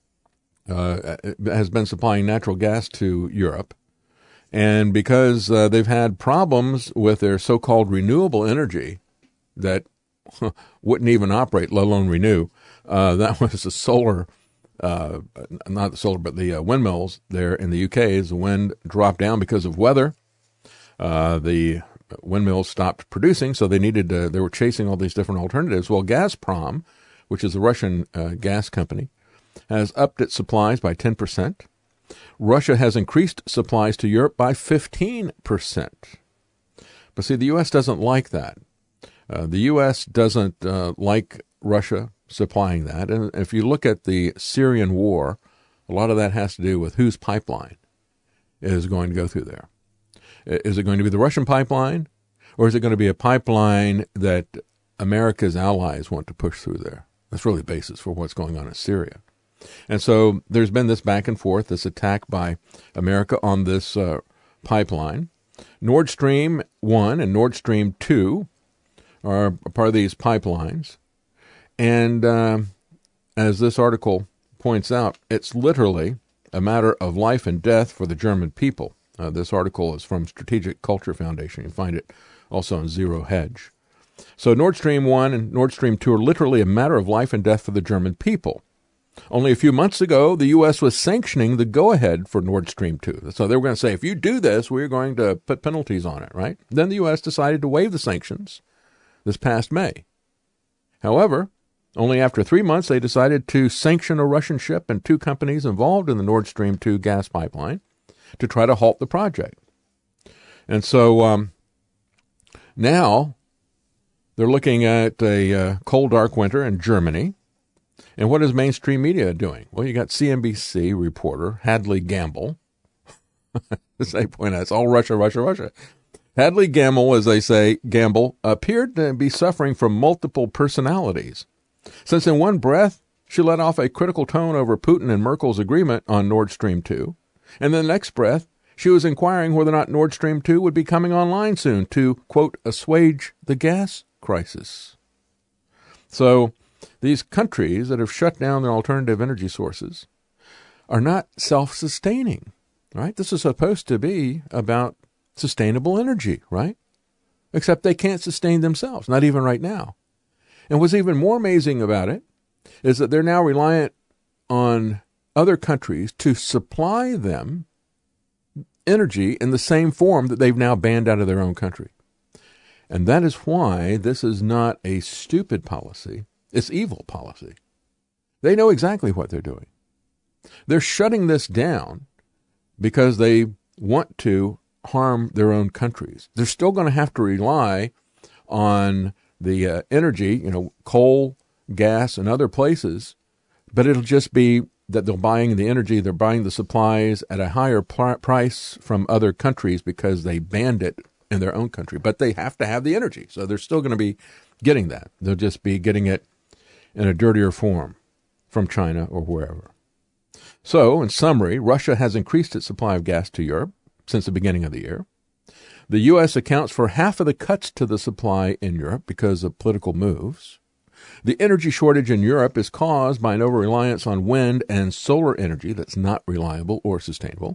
uh, has been supplying natural gas to Europe. And because uh, they've had problems with their so-called renewable energy that wouldn't even operate, let alone renew, uh, that was the solar, uh, not the solar, but the uh, windmills there in the U K. As the wind dropped down because of weather, uh, the windmills stopped producing, so they needed to, they were chasing all these different alternatives. Well, Gazprom, which is a Russian uh, gas company, has upped its supplies by ten percent. Russia has increased supplies to Europe by fifteen percent. But see, the U S doesn't like that. Uh, the U S doesn't uh, like Russia supplying that. And if you look at the Syrian war, a lot of that has to do with whose pipeline is going to go through there. Is it going to be the Russian pipeline, or is it going to be a pipeline that America's allies want to push through there? That's really the basis for what's going on in Syria. And so there's been this back and forth, this attack by America on this uh, pipeline. Nord Stream one and Nord Stream two are part of these pipelines. And uh, as this article points out, it's literally a matter of life and death for the German people. Uh, this article is from Strategic Culture Foundation. You can find it also on Zero Hedge. So Nord Stream one and Nord Stream two are literally a matter of life and death for the German people. Only a few months ago, the U S was sanctioning the go-ahead for Nord Stream two. So they were going to say, if you do this, we're going to put penalties on it, right? Then the U S decided to waive the sanctions this past May. However, only after three months, they decided to sanction a Russian ship and two companies involved in the Nord Stream two gas pipeline to try to halt the project. And so um, now they're looking at a uh, cold, dark winter in Germany. And what is mainstream media doing? Well, you got C N B C reporter Hadley Gamble. As they point out, it's all Russia, Russia, Russia. Hadley Gamble, as they say, Gamble, appeared to be suffering from multiple personalities, since in one breath she let off a critical tone over Putin and Merkel's agreement on Nord Stream two, and in the next breath she was inquiring whether or not Nord Stream two would be coming online soon to, quote, assuage the gas crisis. So these countries that have shut down their alternative energy sources are not self-sustaining, right? This is supposed to be about sustainable energy, right? Except they can't sustain themselves, not even right now. And what's even more amazing about it is that they're now reliant on other countries to supply them energy in the same form that they've now banned out of their own country. And that is why this is not a stupid policy. It's evil policy. They know exactly what they're doing. They're shutting this down because they want to harm their own countries. They're still going to have to rely on the uh, energy, you know, coal, gas, and other places, but it'll just be that they're buying the energy, they're buying the supplies at a higher pr- price from other countries because they banned it in their own country. But they have to have the energy, so they're still going to be getting that. They'll just be getting it in a dirtier form from China or wherever. So, in summary, Russia has increased its supply of gas to Europe since the beginning of the year. The U S accounts for half of the cuts to the supply in Europe because of political moves. The energy shortage in Europe is caused by an over-reliance on wind and solar energy that's not reliable or sustainable.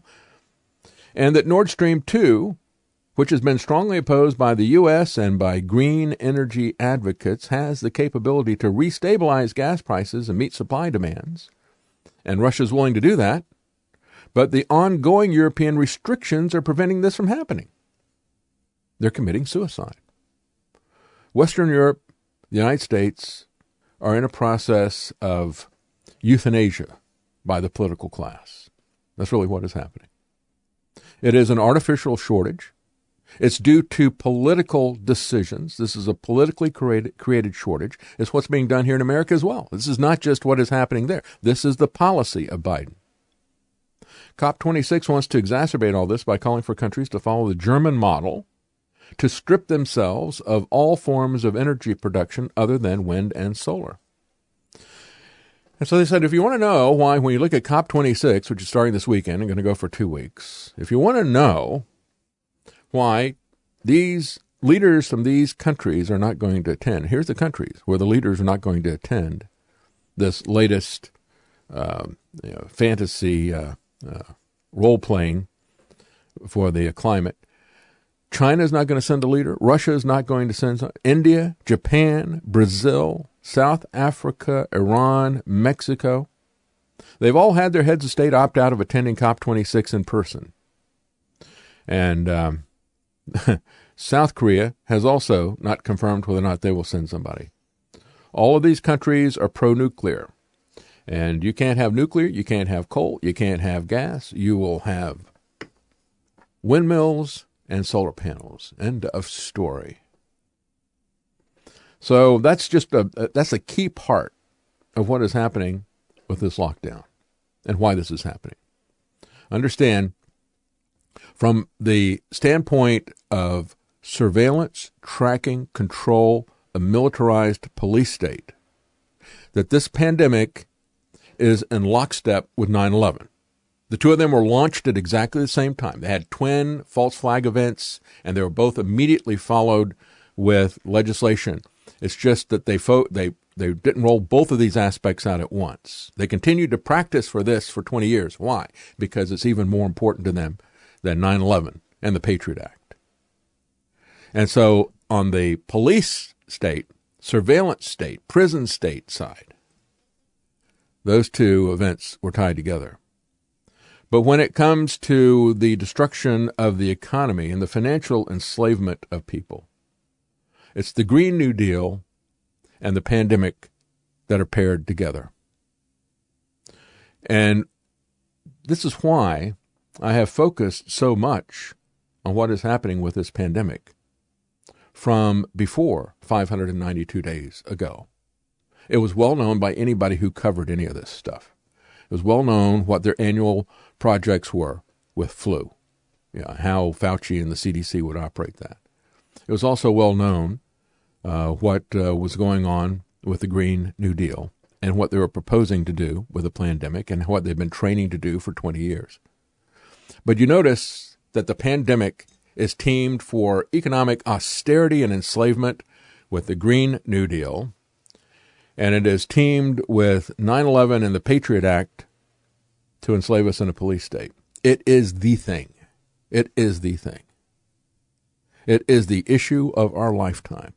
And that Nord Stream two, which has been strongly opposed by the U S and by green energy advocates, has the capability to restabilize gas prices and meet supply demands. And Russia's willing to do that, but the ongoing European restrictions are preventing this from happening. They're committing suicide. Western Europe, the United States, are in a process of euthanasia by the political class. That's really what is happening. It is an artificial shortage. It's due to political decisions. This is a politically created, created shortage. It's what's being done here in America as well. This is not just what is happening there. This is the policy of Biden. COP twenty-six wants to exacerbate all this by calling for countries to follow the German model to strip themselves of all forms of energy production other than wind and solar. And so they said, if you want to know why, when you look at COP twenty-six, which is starting this weekend and going to go for two weeks, if you want to know why these leaders from these countries are not going to attend, here's the countries where the leaders are not going to attend this latest uh, you know, fantasy uh, uh, role-playing for the climate. China is not going to send a leader. Russia is not going to send some. India, Japan, Brazil, South Africa, Iran, Mexico. They've all had their heads of state opt out of attending COP twenty-six in person. And um, South Korea has also not confirmed whether or not they will send somebody. All of these countries are pro-nuclear. And you can't have nuclear, you can't have coal, you can't have gas. You will have windmills and solar panels. End of story. So that's just a that's a key part of what is happening with this lockdown and why this is happening. Understand, from the standpoint of surveillance, tracking, control, a militarized police state, that this pandemic is in lockstep with nine eleven. The two of them were launched at exactly the same time. They had twin false flag events, and they were both immediately followed with legislation. It's just that they fo- they they didn't roll both of these aspects out at once. They continued to practice for this for twenty years. Why? Because it's even more important to them than nine eleven and the Patriot Act. And so on the police state, surveillance state, prison state side, those two events were tied together. But when it comes to the destruction of the economy and the financial enslavement of people, it's the Green New Deal and the pandemic that are paired together. And this is why I have focused so much on what is happening with this pandemic from before five hundred ninety-two days ago. It was well known by anybody who covered any of this stuff. It was well known what their annual projects were with flu, yeah, how Fauci and the C D C would operate that. It was also well known uh, what uh, was going on with the Green New Deal and what they were proposing to do with the pandemic and what they've been training to do for twenty years. But you notice that the pandemic is teamed for economic austerity and enslavement with the Green New Deal, and it is teamed with nine eleven and the Patriot Act to enslave us in a police state. It is the thing. It is the thing. It is the issue of our lifetime.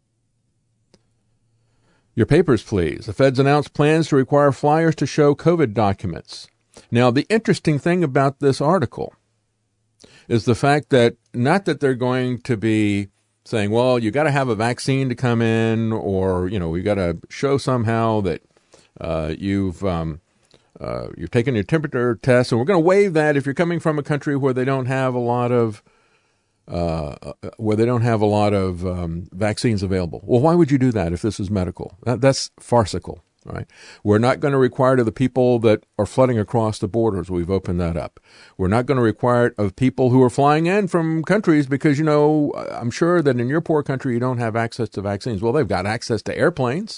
Your papers, please. The feds announced plans to require flyers to show COVID documents. Now, the interesting thing about this article is the fact that not that they're going to be saying, well, you got to have a vaccine to come in, or, you know, we got to show somehow that uh, you've um, uh, you've taken your temperature test, and we're going to waive that if you're coming from a country where they don't have a lot of uh, where they don't have a lot of um, vaccines available. Well, why would you do that if this is medical? That, that's farcical. Right. We're not going to require it of the people that are flooding across the borders. We've opened that up. We're not going to require it of people who are flying in from countries because, you know, I'm sure that in your poor country you don't have access to vaccines. Well, they've got access to airplanes.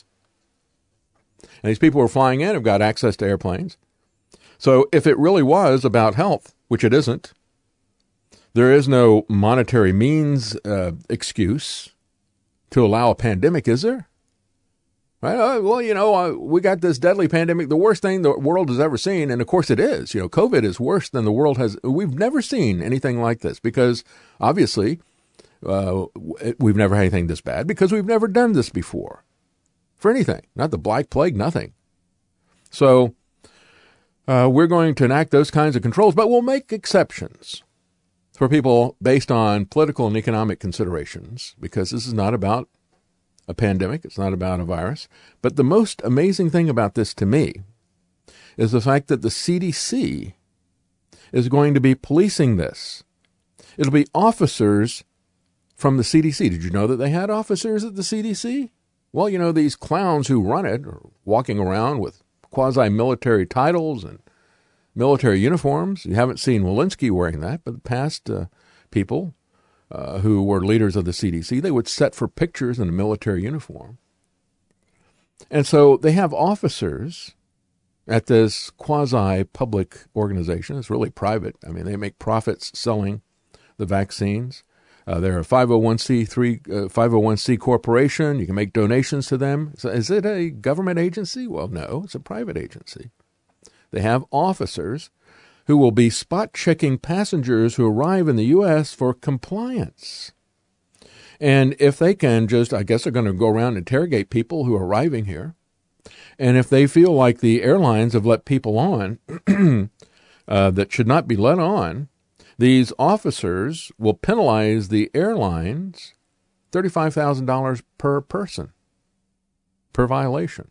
And these people who are flying in have got access to airplanes. So if it really was about health, which it isn't, there is no monetary means uh, excuse to allow a pandemic, is there? Right? Uh, well, you know, uh, we got this deadly pandemic, the worst thing the world has ever seen. And of course it is. You know, COVID is worse than the world has. We've never seen anything like this because obviously uh, we've never had anything this bad because we've never done this before for anything. Not the Black Plague, nothing. So uh, we're going to enact those kinds of controls, but we'll make exceptions for people based on political and economic considerations because this is not about a pandemic. It's not about a virus. But the most amazing thing about this to me is the fact that the C D C is going to be policing this. It'll be officers from the C D C. Did you know that they had officers at the C D C? Well, you know, these clowns who run it are walking around with quasi-military titles and military uniforms. You haven't seen Walensky wearing that, but the past uh, people Uh, who were leaders of the C D C, they would set for pictures in a military uniform. And so they have officers at this quasi-public organization. It's really private. I mean, they make profits selling the vaccines. Uh, they're a five oh one c three, uh, five oh one c corporation. You can make donations to them. So is it a government agency? Well, no, it's a private agency. they have officers who will be spot-checking passengers who arrive in the U S for compliance. And if they can just, I guess they're going to go around and interrogate people who are arriving here. And if they feel like the airlines have let people on uh, that should not be let on, these officers will penalize the airlines thirty-five thousand dollars per person, per violation.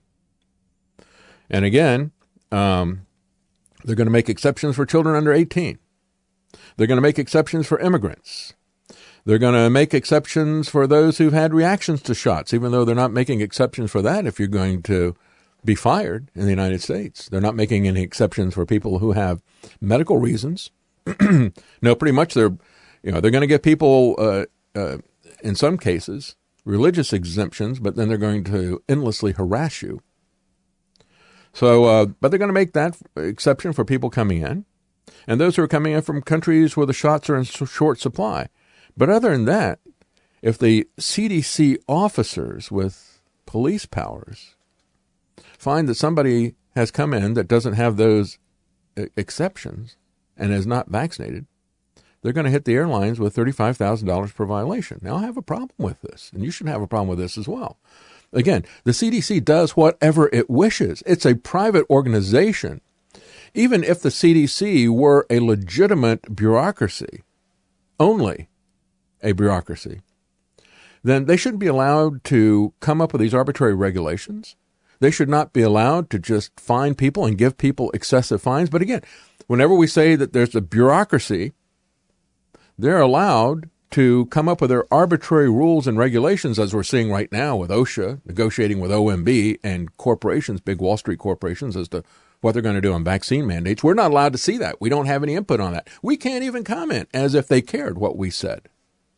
And again, um, they're going to make exceptions for children under eighteen. They're going to make exceptions for immigrants. They're going to make exceptions for those who've had reactions to shots, even though they're not making exceptions for that if you're going to be fired in the United States. They're not making any exceptions for people who have medical reasons. No, pretty much they're, you know, they're going to get people, uh, uh, in some cases, religious exemptions, but then they're going to endlessly harass you. So, uh, but they're going to make that exception for people coming in, and those who are coming in from countries where the shots are in short supply. But other than that, if the C D C officers with police powers find that somebody has come in that doesn't have those exceptions and is not vaccinated, they're going to hit the airlines with thirty-five thousand dollars per violation. Now, I have a problem with this, and you should have a problem with this as well. Again, the C D C does whatever it wishes. It's a private organization. Even if the C D C were a legitimate bureaucracy, only a bureaucracy, then they shouldn't be allowed to come up with these arbitrary regulations. They should not be allowed to just fine people and give people excessive fines. But again, whenever we say that there's a bureaucracy, they're allowed to come up with their arbitrary rules and regulations, as we're seeing right now with OSHA negotiating with O M B and corporations, big Wall Street corporations, as to what they're going to do on vaccine mandates. We're not allowed to see that. We don't have any input on that. We can't even comment as if they cared what we said.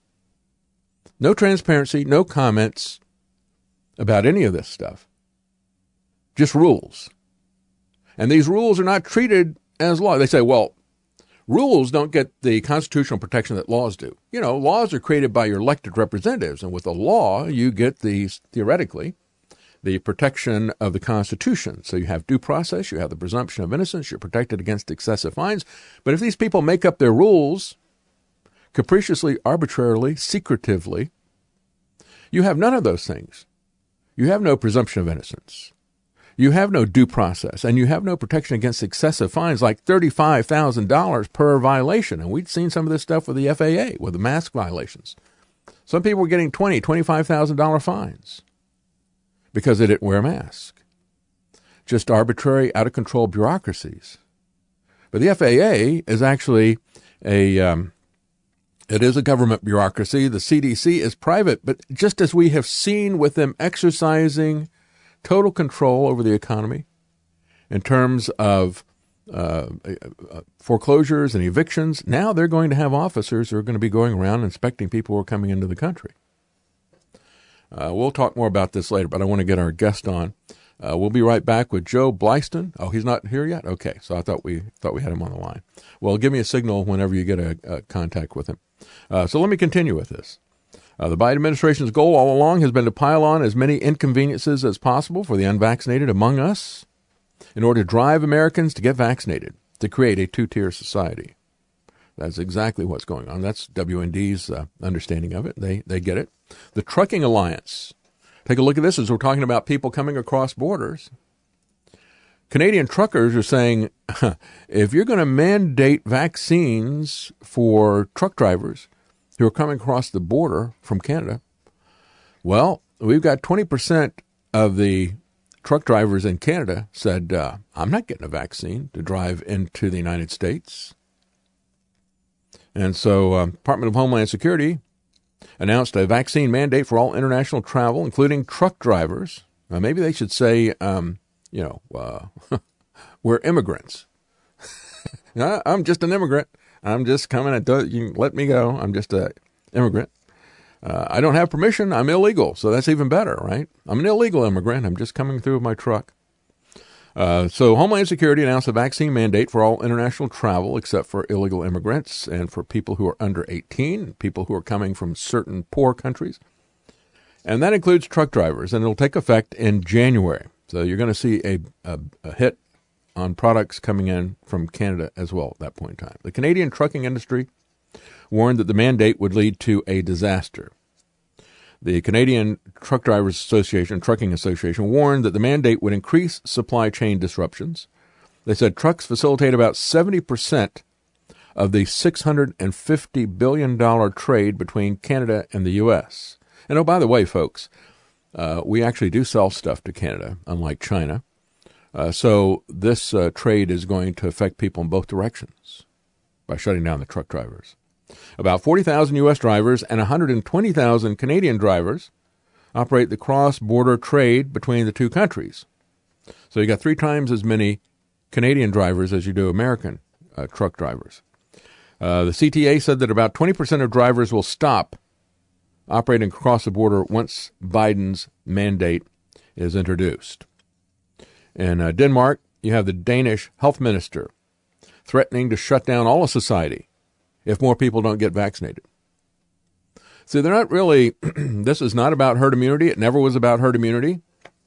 No transparency, no comments about any of this stuff. Just rules. And these rules are not treated as law. They say, well, rules don't get the constitutional protection that laws do. You know, laws are created by your elected representatives, and with a law, you get these, theoretically, the protection of the Constitution. So you have due process, you have the presumption of innocence, you're protected against excessive fines. But if these people make up their rules capriciously, arbitrarily, secretively, you have none of those things. You have no presumption of innocence. You have no due process, and you have no protection against excessive fines like thirty-five thousand dollars per violation. And we'd seen some of this stuff with the F A A, with the mask violations. Some people were getting twenty thousand dollars, twenty-five thousand dollars fines because they didn't wear a mask. Just arbitrary, out-of-control bureaucracies. But the F A A is actually a... Um, It is a government bureaucracy. The C D C is private, but just as we have seen with them exercising total control over the economy in terms of uh, foreclosures and evictions, now they're going to have officers who are going to be going around inspecting people who are coming into the country. Uh, we'll talk more about this later, but I want to get our guest on. Uh, we'll be right back with Joe Blyston. Oh, he's not here yet? Okay, so I thought we thought we had him on the line. Well, give me a signal whenever you get a, a contact with him. Uh, so let me continue with this. Uh, the Biden administration's goal all along has been to pile on as many inconveniences as possible for the unvaccinated among us in order to drive Americans to get vaccinated, to create a two-tier society. That's exactly what's going on. That's W N D's uh, understanding of it. They they get it. The Trucking Alliance. Take a look at this as we're talking about people coming across borders. Canadian truckers are saying, if you're going to mandate vaccines for truck drivers who are coming across the border from Canada, well, we've got twenty percent of the truck drivers in Canada said, uh, I'm not getting a vaccine to drive into the United States. And so uh, Department of Homeland Security announced a vaccine mandate for all international travel, including truck drivers. Now, maybe they should say, um, you know, uh, we're immigrants. I'm just an immigrant. I'm just coming. And do, you can let me go. I'm just an immigrant. Uh, I don't have permission. I'm illegal. So that's even better, right? I'm an illegal immigrant. I'm just coming through with my truck. Uh, so Homeland Security announced a vaccine mandate for all international travel except for illegal immigrants and for people who are under eighteen, people who are coming from certain poor countries. And that includes truck drivers, and it'll take effect in January. So you're going to see a, a, a hit on products coming in from Canada as well at that point in time. The Canadian trucking industry warned that the mandate would lead to a disaster. The Canadian Truck Drivers Association, Trucking Association, warned that the mandate would increase supply chain disruptions. They said trucks facilitate about seventy percent of the six hundred fifty billion dollars trade between Canada and the U S. And oh, by the way, folks, uh, we actually do sell stuff to Canada, unlike China. Uh, so this uh, trade is going to affect people in both directions by shutting down the truck drivers. About forty thousand U S drivers and one hundred twenty thousand Canadian drivers operate the cross-border trade between the two countries. So you got three times as many Canadian drivers as you do American uh, truck drivers. Uh, the C T A said that about twenty percent of drivers will stop operating across the border once Biden's mandate is introduced. In uh, Denmark, you have the Danish health minister threatening to shut down all of society if more people don't get vaccinated. See, they're not really, this is not about herd immunity. It never was about herd immunity.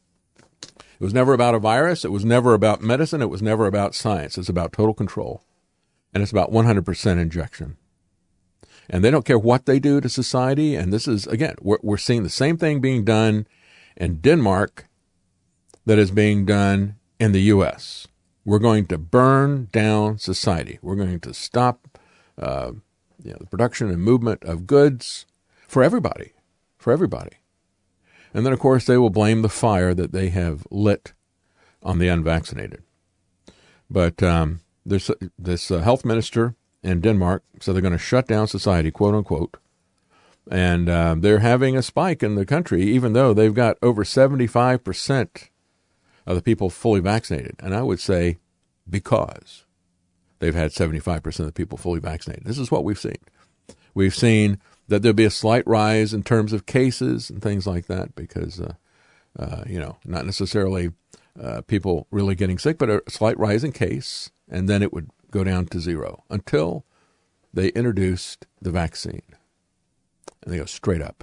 It was never about a virus. It was never about medicine. It was never about science. It's about total control. And it's about one hundred percent injection. And they don't care what they do to society. And this is, again, we're, we're seeing the same thing being done in Denmark that is being done in the U S. We're going to burn down society. We're going to stop Uh, you know, the production and movement of goods for everybody, for everybody. And then, of course, they will blame the fire that they have lit on the unvaccinated. But um, this, this uh, health minister in Denmark said they're going to shut down society, quote unquote. And uh, they're having a spike in the country, even though they've got over seventy-five percent of the people fully vaccinated. And I would say because they've had seventy-five percent of the people fully vaccinated. This is what we've seen. We've seen that there'll be a slight rise in terms of cases and things like that because, uh, uh, you know, not necessarily uh, people really getting sick, but a slight rise in case, and then it would go down to zero until they introduced the vaccine. And they go straight up.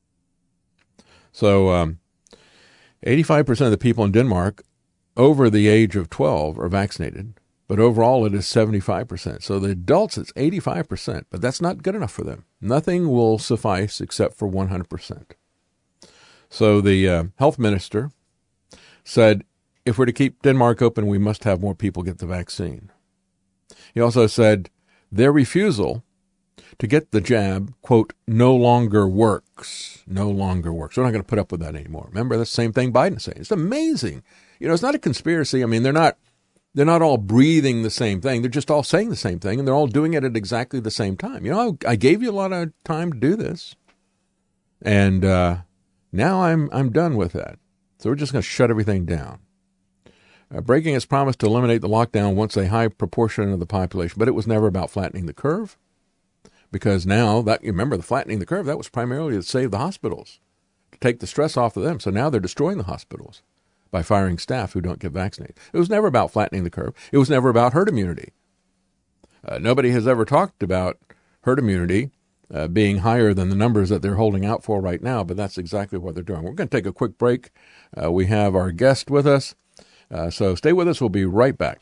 So um, eighty-five percent of the people in Denmark over the age of twelve are vaccinated. But overall, it is seventy-five percent. So the adults, it's eighty-five percent. But that's not good enough for them. Nothing will suffice except for one hundred percent. So the uh, health minister said, if we're to keep Denmark open, we must have more people get the vaccine. He also said their refusal to get the jab, quote, no longer works. No longer works. We're not going to put up with that anymore. Remember, that's the same thing Biden's saying. It's amazing. You know, it's not a conspiracy. I mean, they're not... They're not all breathing the same thing. They're just all saying the same thing, and they're all doing it at exactly the same time. You know, I, I gave you a lot of time to do this, and uh, now I'm I'm done with that. So we're just going to shut everything down. Uh, breaking its promise to eliminate the lockdown once a high proportion of the population, but it was never about flattening the curve, because now that you remember the flattening the curve, that was primarily to save the hospitals, to take the stress off of them. So now they're destroying the hospitals by firing staff who don't get vaccinated. It was never about flattening the curve. It was never about herd immunity. Uh, nobody has ever talked about herd immunity uh, being higher than the numbers that they're holding out for right now, but that's exactly what they're doing. We're going to take a quick break. Uh, we have our guest with us, uh, so stay with us. We'll be right back.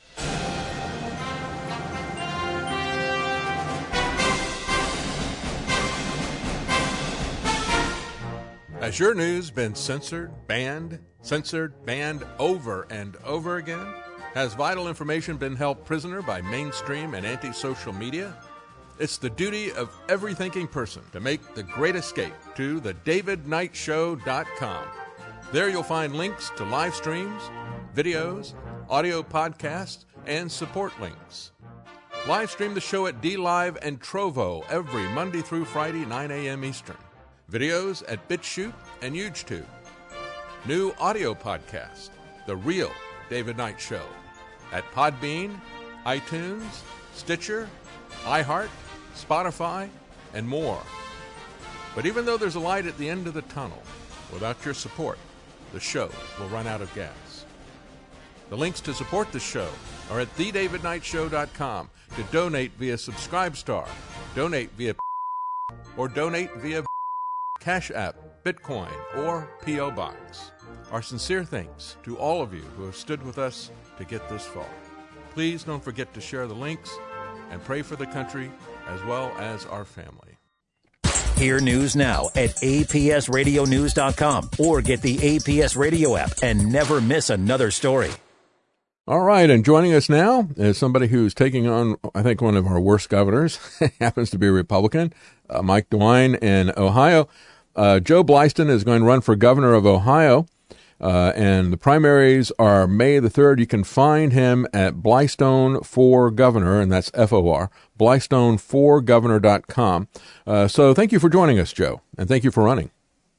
Has your news been censored, banned, censored, banned over and over again? Has vital information been held prisoner by mainstream and anti-social media? It's the duty of every thinking person to make the great escape to the david knight show dot com. There you'll find links to live streams, videos, audio podcasts, and support links. Live stream the show at D Live and Trovo every Monday through Friday, nine a.m. Eastern. Videos at BitChute and YouTube. New audio podcast, The Real David Knight Show, at Podbean, iTunes, Stitcher, iHeart, Spotify, and more. But even though there's a light at the end of the tunnel, without your support, the show will run out of gas. The links to support the show are at the david knight show dot com, to donate via Subscribestar, donate via or donate via Cash App, Bitcoin, or P O. Box. Our sincere thanks to all of you who have stood with us to get this far. Please don't forget to share the links and pray for the country as well as our family. Hear news now at A P S radio news dot com or get the A P S Radio app and never miss another story. All right, and joining us now is somebody who's taking on, I think, one of our worst governors. Happens to be a Republican, uh, Mike DeWine in Ohio. Uh, Joe Blyston is going to run for governor of Ohio. Uh, and the primaries are May the third. You can find him at Blystone for Governor, and that's F O R, blystone for governor dot com. Uh, so thank you for joining us, Joe, and thank you for running.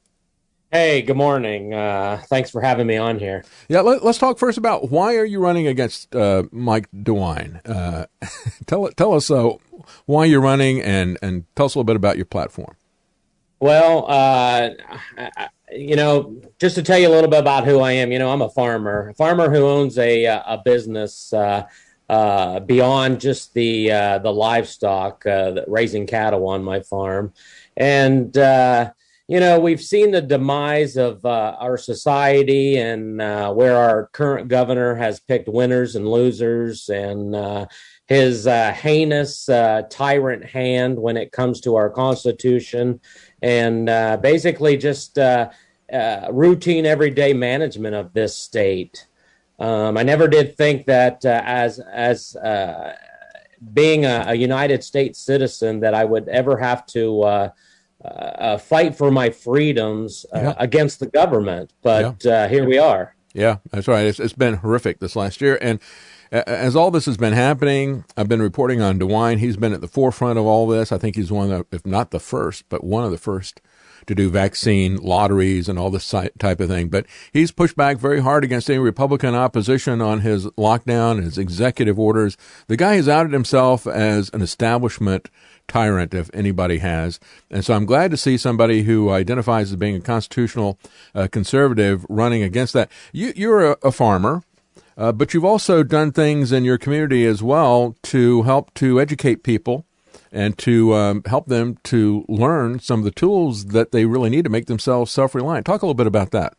Hey, good morning. Uh, thanks for having me on here. Yeah, let, let's talk first about why are you running against uh, Mike DeWine? Uh, tell tell us uh, why you're running, and, and tell us a little bit about your platform. Well, uh, I, you know, just to tell you a little bit about who I am, you know, I'm a farmer, a farmer who owns a a business uh, uh, beyond just the uh, the livestock, uh, raising cattle on my farm. And, uh, you know, we've seen the demise of uh, our society and uh, where our current governor has picked winners and losers, and uh, his uh, heinous uh, tyrant hand when it comes to our Constitution, and uh, basically just uh, uh, routine everyday management of this state. Um, I never did think that uh, as as uh, being a, a United States citizen that I would ever have to uh, uh, fight for my freedoms uh, yeah. against the government. But yeah. uh, here we are. Yeah, that's right. It's, it's been horrific this last year. And as all this has been happening, I've been reporting on DeWine. He's been at the forefront of all this. I think he's one of, if not the first, but one of the first to do vaccine lotteries and all this type of thing. But he's pushed back very hard against any Republican opposition on his lockdown, his executive orders. The guy has outed himself as an establishment tyrant, if anybody has. And so I'm glad to see somebody who identifies as being a constitutional uh, conservative running against that. You, you're a, a farmer. Uh, but you've also done things in your community as well to help to educate people and to um, help them to learn some of the tools that they really need to make themselves self-reliant. Talk a little bit about that.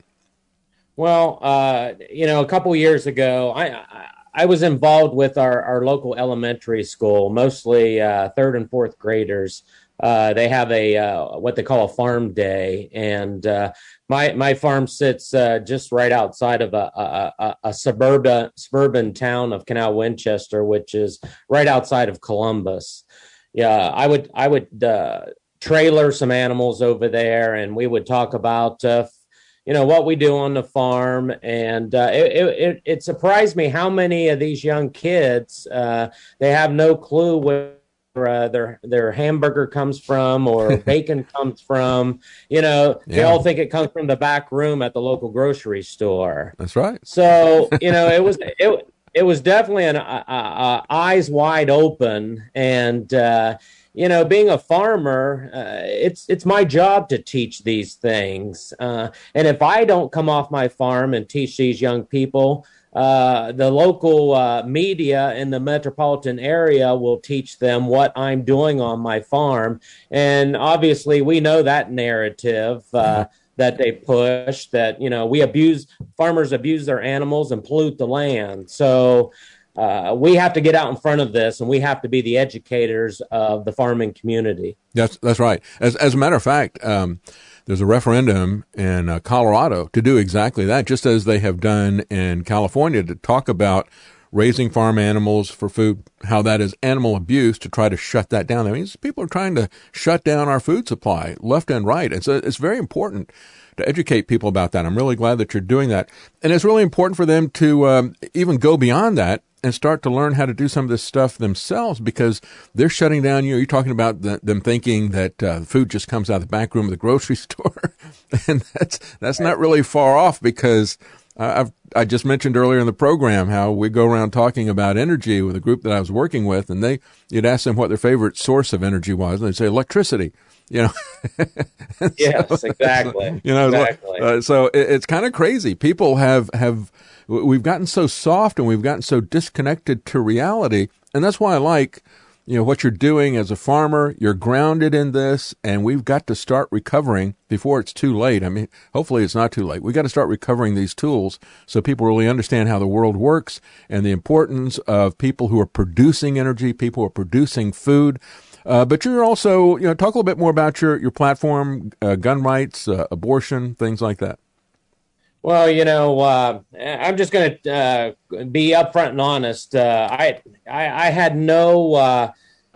Well, uh, you know, a couple years ago, I, I I was involved with our, our local elementary school, mostly uh, third and fourth graders. Uh, they have a uh, what they call a farm day, and uh, my my farm sits uh, just right outside of a a, a, a suburban suburban town of Canal Winchester, which is right outside of Columbus. Yeah, I would I would uh, trailer some animals over there, and we would talk about uh, you know what we do on the farm, and uh, it, it it surprised me how many of these young kids uh, they have no clue where Uh, their their hamburger comes from or bacon comes from. You know, yeah. They all think it comes from the back room at the local grocery store. That's right. So, you know, it was it it was definitely an uh, uh, eyes wide open. And uh, you know, being a farmer, uh, it's it's my job to teach these things. Uh, and if I don't come off my farm and teach these young people, Uh, the local uh, media in the metropolitan area will teach them what I'm doing on my farm. And obviously, we know that narrative uh, that they push, that, you know, we abuse, farmers abuse their animals and pollute the land. So uh, we have to get out in front of this, and we have to be the educators of the farming community. That's, that's right. As, as a matter of fact, um, there's a referendum in uh, Colorado to do exactly that, just as they have done in California, to talk about raising farm animals for food, how that is animal abuse, to try to shut that down. I mean, people are trying to shut down our food supply left and right. And so it's very important to educate people about that. I'm really glad that you're doing that. And it's really important for them to um, even go beyond that and start to learn how to do some of this stuff themselves, because they're shutting down. You know, you're talking about the, them thinking that uh, food just comes out of the back room of the grocery store, and that's that's not really far off, because uh, I've I just mentioned earlier in the program how we go around talking about energy with a group that I was working with, and they you'd ask them what their favorite source of energy was, and they'd say electricity. You know, yes, so, exactly. You know, exactly. Uh, so it, it's kind of crazy. People have have. We've gotten so soft and we've gotten so disconnected to reality. And that's why I like you know, what you're doing as a farmer. You're grounded in this, and we've got to start recovering before it's too late. I mean, hopefully it's not too late. We've got to start recovering these tools so people really understand how the world works and the importance of people who are producing energy, people who are producing food. Uh, but you're also, you know, talk a little bit more about your, your platform, uh, gun rights, uh, abortion, things like that. Well, you know, uh, I'm just going to uh, be upfront and honest. Uh, I, I I had no uh,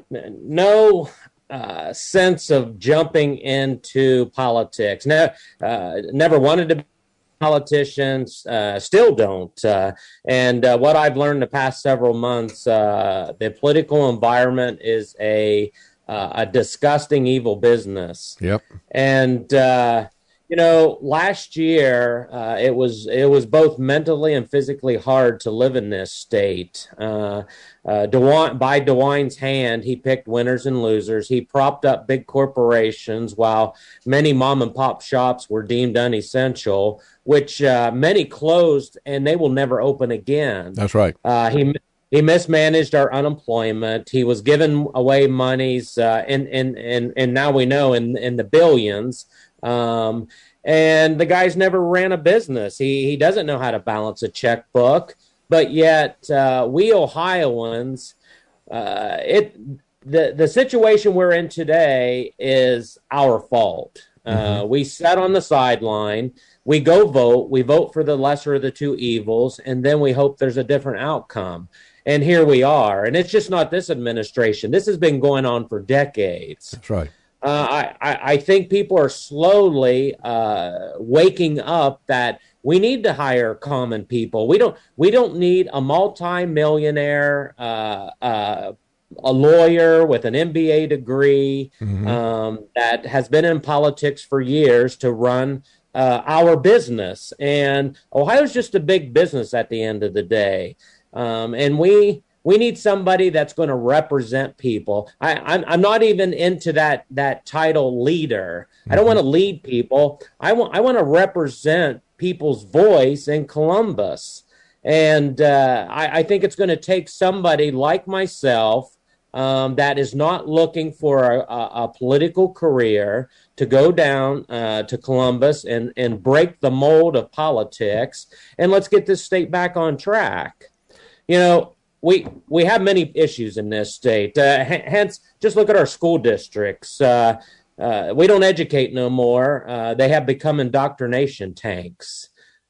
no uh, sense of jumping into politics. Ne- uh, never wanted to be a politician. Uh, still don't. Uh, and uh, what I've learned the past several months, uh, the political environment is a uh, a disgusting, evil business. Yep. And. Uh, You know, last year uh, it was it was both mentally and physically hard to live in this state. Uh, uh, DeWine, by DeWine's hand, he picked winners and losers. He propped up big corporations while many mom and pop shops were deemed unessential, which uh, many closed and they will never open again. That's right. Uh, he. He mismanaged our unemployment. He was giving away monies, uh, and, and, and, and now we know in, in the billions. Um, and the guy's never ran a business. He he doesn't know how to balance a checkbook. But yet, uh, we Ohioans, uh, it the the situation we're in today is our fault. Mm-hmm. Uh, we sat on the sideline. We go vote. We vote for the lesser of the two evils, and then we hope there's a different outcome. And here we are. And it's just not this administration. This has been going on for decades. That's right. Uh, I, I, I think people are slowly uh, waking up that we need to hire common people. We don't we don't need a multi-millionaire, uh, uh, a lawyer with an M B A degree mm-hmm. um, that has been in politics for years to run uh, our business. And Ohio's just a big business at the end of the day. Um, and we we need somebody that's going to represent people. I, I'm, I'm not even into that that title leader. Mm-hmm. I don't want to lead people. I want I want to represent people's voice in Columbus. And uh, I, I think it's going to take somebody like myself um, that is not looking for a, a, a political career to go down uh, to Columbus and, and break the mold of politics. And let's get this state back on track. You know, we we have many issues in this state. Uh, h- hence, just look at our school districts. Uh, uh, we don't educate no more. Uh, they have become indoctrination tanks.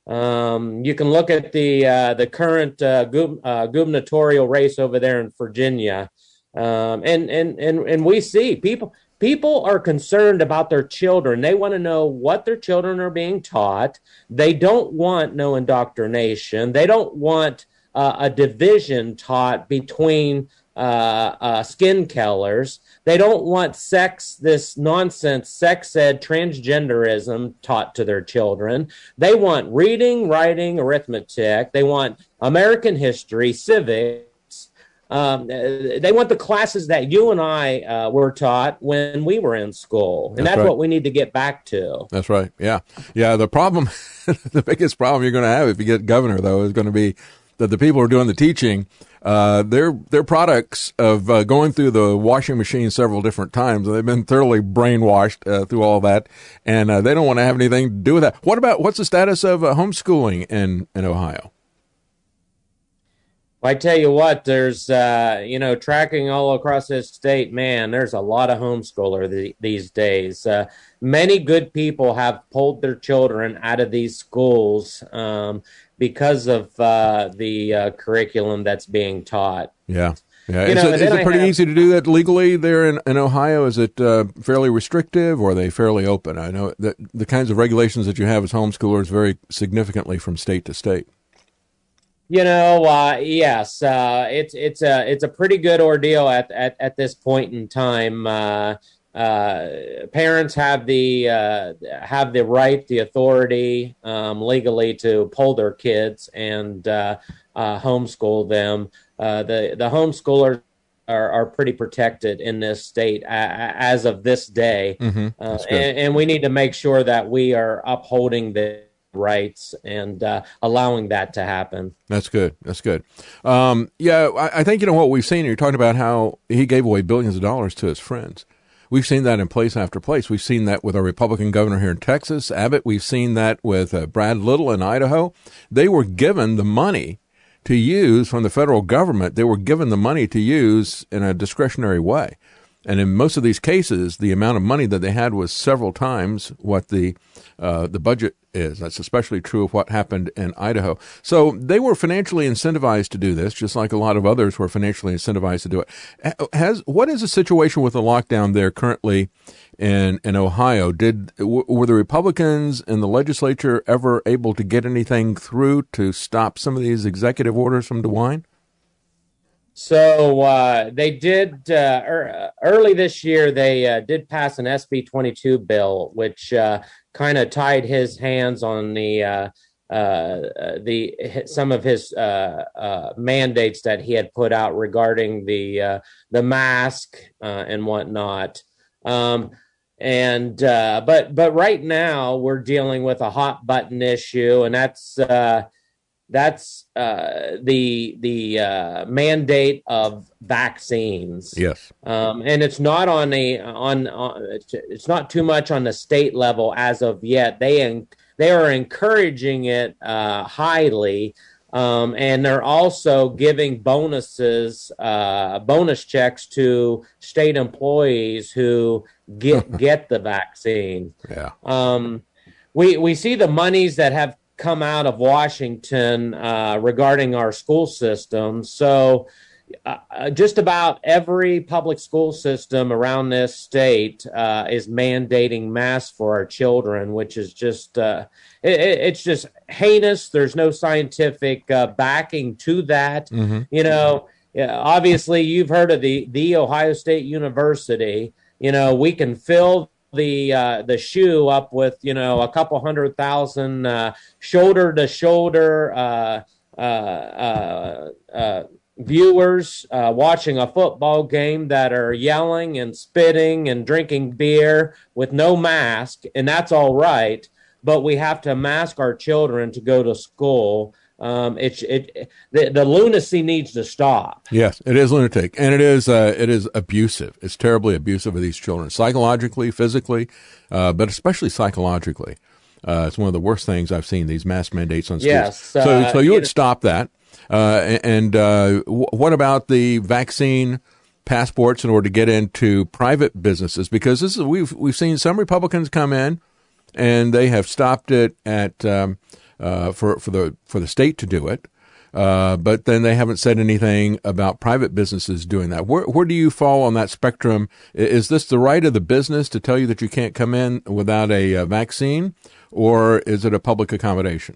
Um, you can look at the uh, the current uh, gub- uh, gubernatorial race over there in Virginia, um, and and and and we see people people are concerned about their children. They want to know what their children are being taught. They don't want no indoctrination. They don't want Uh, a division taught between uh, uh, skin colors. They don't want sex, this nonsense, sex ed, transgenderism taught to their children. They want reading, writing, arithmetic. They want American history, civics. Um, they want the classes that you and I uh, were taught when we were in school. And that's, that's right. What we need to get back to. That's right. Yeah. Yeah. The problem, the biggest problem you're going to have if you get governor, though, is going to be that the people who are doing the teaching, uh, they're, they're products of uh, going through the washing machine several different times. They've been thoroughly brainwashed uh, through all that, and uh, they don't want to have anything to do with that. What about, what's the status of uh, homeschooling in, in Ohio? I tell you what, there's, uh, you know, tracking all across this state, man, there's a lot of homeschoolers the, these days. Uh, many good people have pulled their children out of these schools um, because of uh, the uh, curriculum that's being taught. Yeah. Yeah. You is know, it, is it pretty have, easy to do that legally there in, in Ohio? Is it uh, fairly restrictive, or are they fairly open? I know that the kinds of regulations that you have as homeschoolers vary significantly from state to state. You know, uh, yes, uh, it's it's a it's a pretty good ordeal at at, at this point in time. Uh, uh, parents have the uh, have the right, the authority um, legally to pull their kids and uh, uh, homeschool them. Uh, the the homeschoolers are, are pretty protected in this state uh, as of this day, mm-hmm. uh, and, and we need to make sure that we are upholding the rights and uh, allowing that to happen. That's good. That's good. Um, yeah, I, I think, you know, what we've seen, you're talking about how he gave away billions of dollars to his friends. We've seen that in place after place. We've seen that with our Republican governor here in Texas, Abbott. We've seen that with uh, Brad Little in Idaho. They were given the money to use from the federal government. They were given the money to use in a discretionary way. And in most of these cases, the amount of money that they had was several times what the uh, the budget is. That's especially true of what happened in Idaho. So they were financially incentivized to do this, just like a lot of others were financially incentivized to do it. Has what is the situation with the lockdown there currently in in Ohio? Did were the Republicans in the legislature ever able to get anything through to stop some of these executive orders from DeWine? So uh, they did uh, er, early this year. They uh, did pass an S B twenty-two bill, which uh, kind of tied his hands on the uh, uh, the some of his uh, uh, mandates that he had put out regarding the uh, the mask uh, and whatnot. Um, and uh, but but right now we're dealing with a hot button issue, and that's. Uh, That's uh, the the uh, mandate of vaccines. Yes, um, and it's not on a on, on it's not too much on the state level as of yet. They en- they are encouraging it uh, highly, um, and they're also giving bonuses, uh, bonus checks to state employees who get get the vaccine. Yeah, um, we we see the monies that have come out of Washington uh, regarding our school system. So uh, just about every public school system around this state uh, is mandating masks for our children, which is just, uh, it, it's just heinous. There's no scientific uh, backing to that. Mm-hmm. You know, yeah, obviously you've heard of the, the Ohio State University. You know, we can fill the uh, the shoe up with, you know, a couple hundred thousand uh, shoulder to shoulder uh, uh, uh, uh, viewers uh, watching a football game that are yelling and spitting and drinking beer with no mask, and that's all right. But we have to mask our children to go to school. Um, it's it the, the lunacy needs to stop. Yes, it is lunatic, and it is uh, it is abusive. It's terribly abusive of these children, psychologically, physically, uh, but especially psychologically. Uh, it's one of the worst things I've seen. These mask mandates on schools. Yes, uh, so, so you it, would stop that. Uh, and uh, w- what about the vaccine passports in order to get into private businesses? Because this is we've we've seen some Republicans come in, and they have stopped it at. Um, Uh, for for the for the state to do it, uh, but then they haven't said anything about private businesses doing that. Where where do you fall on that spectrum? Is this the right of the business to tell you that you can't come in without a uh, vaccine, or is it a public accommodation?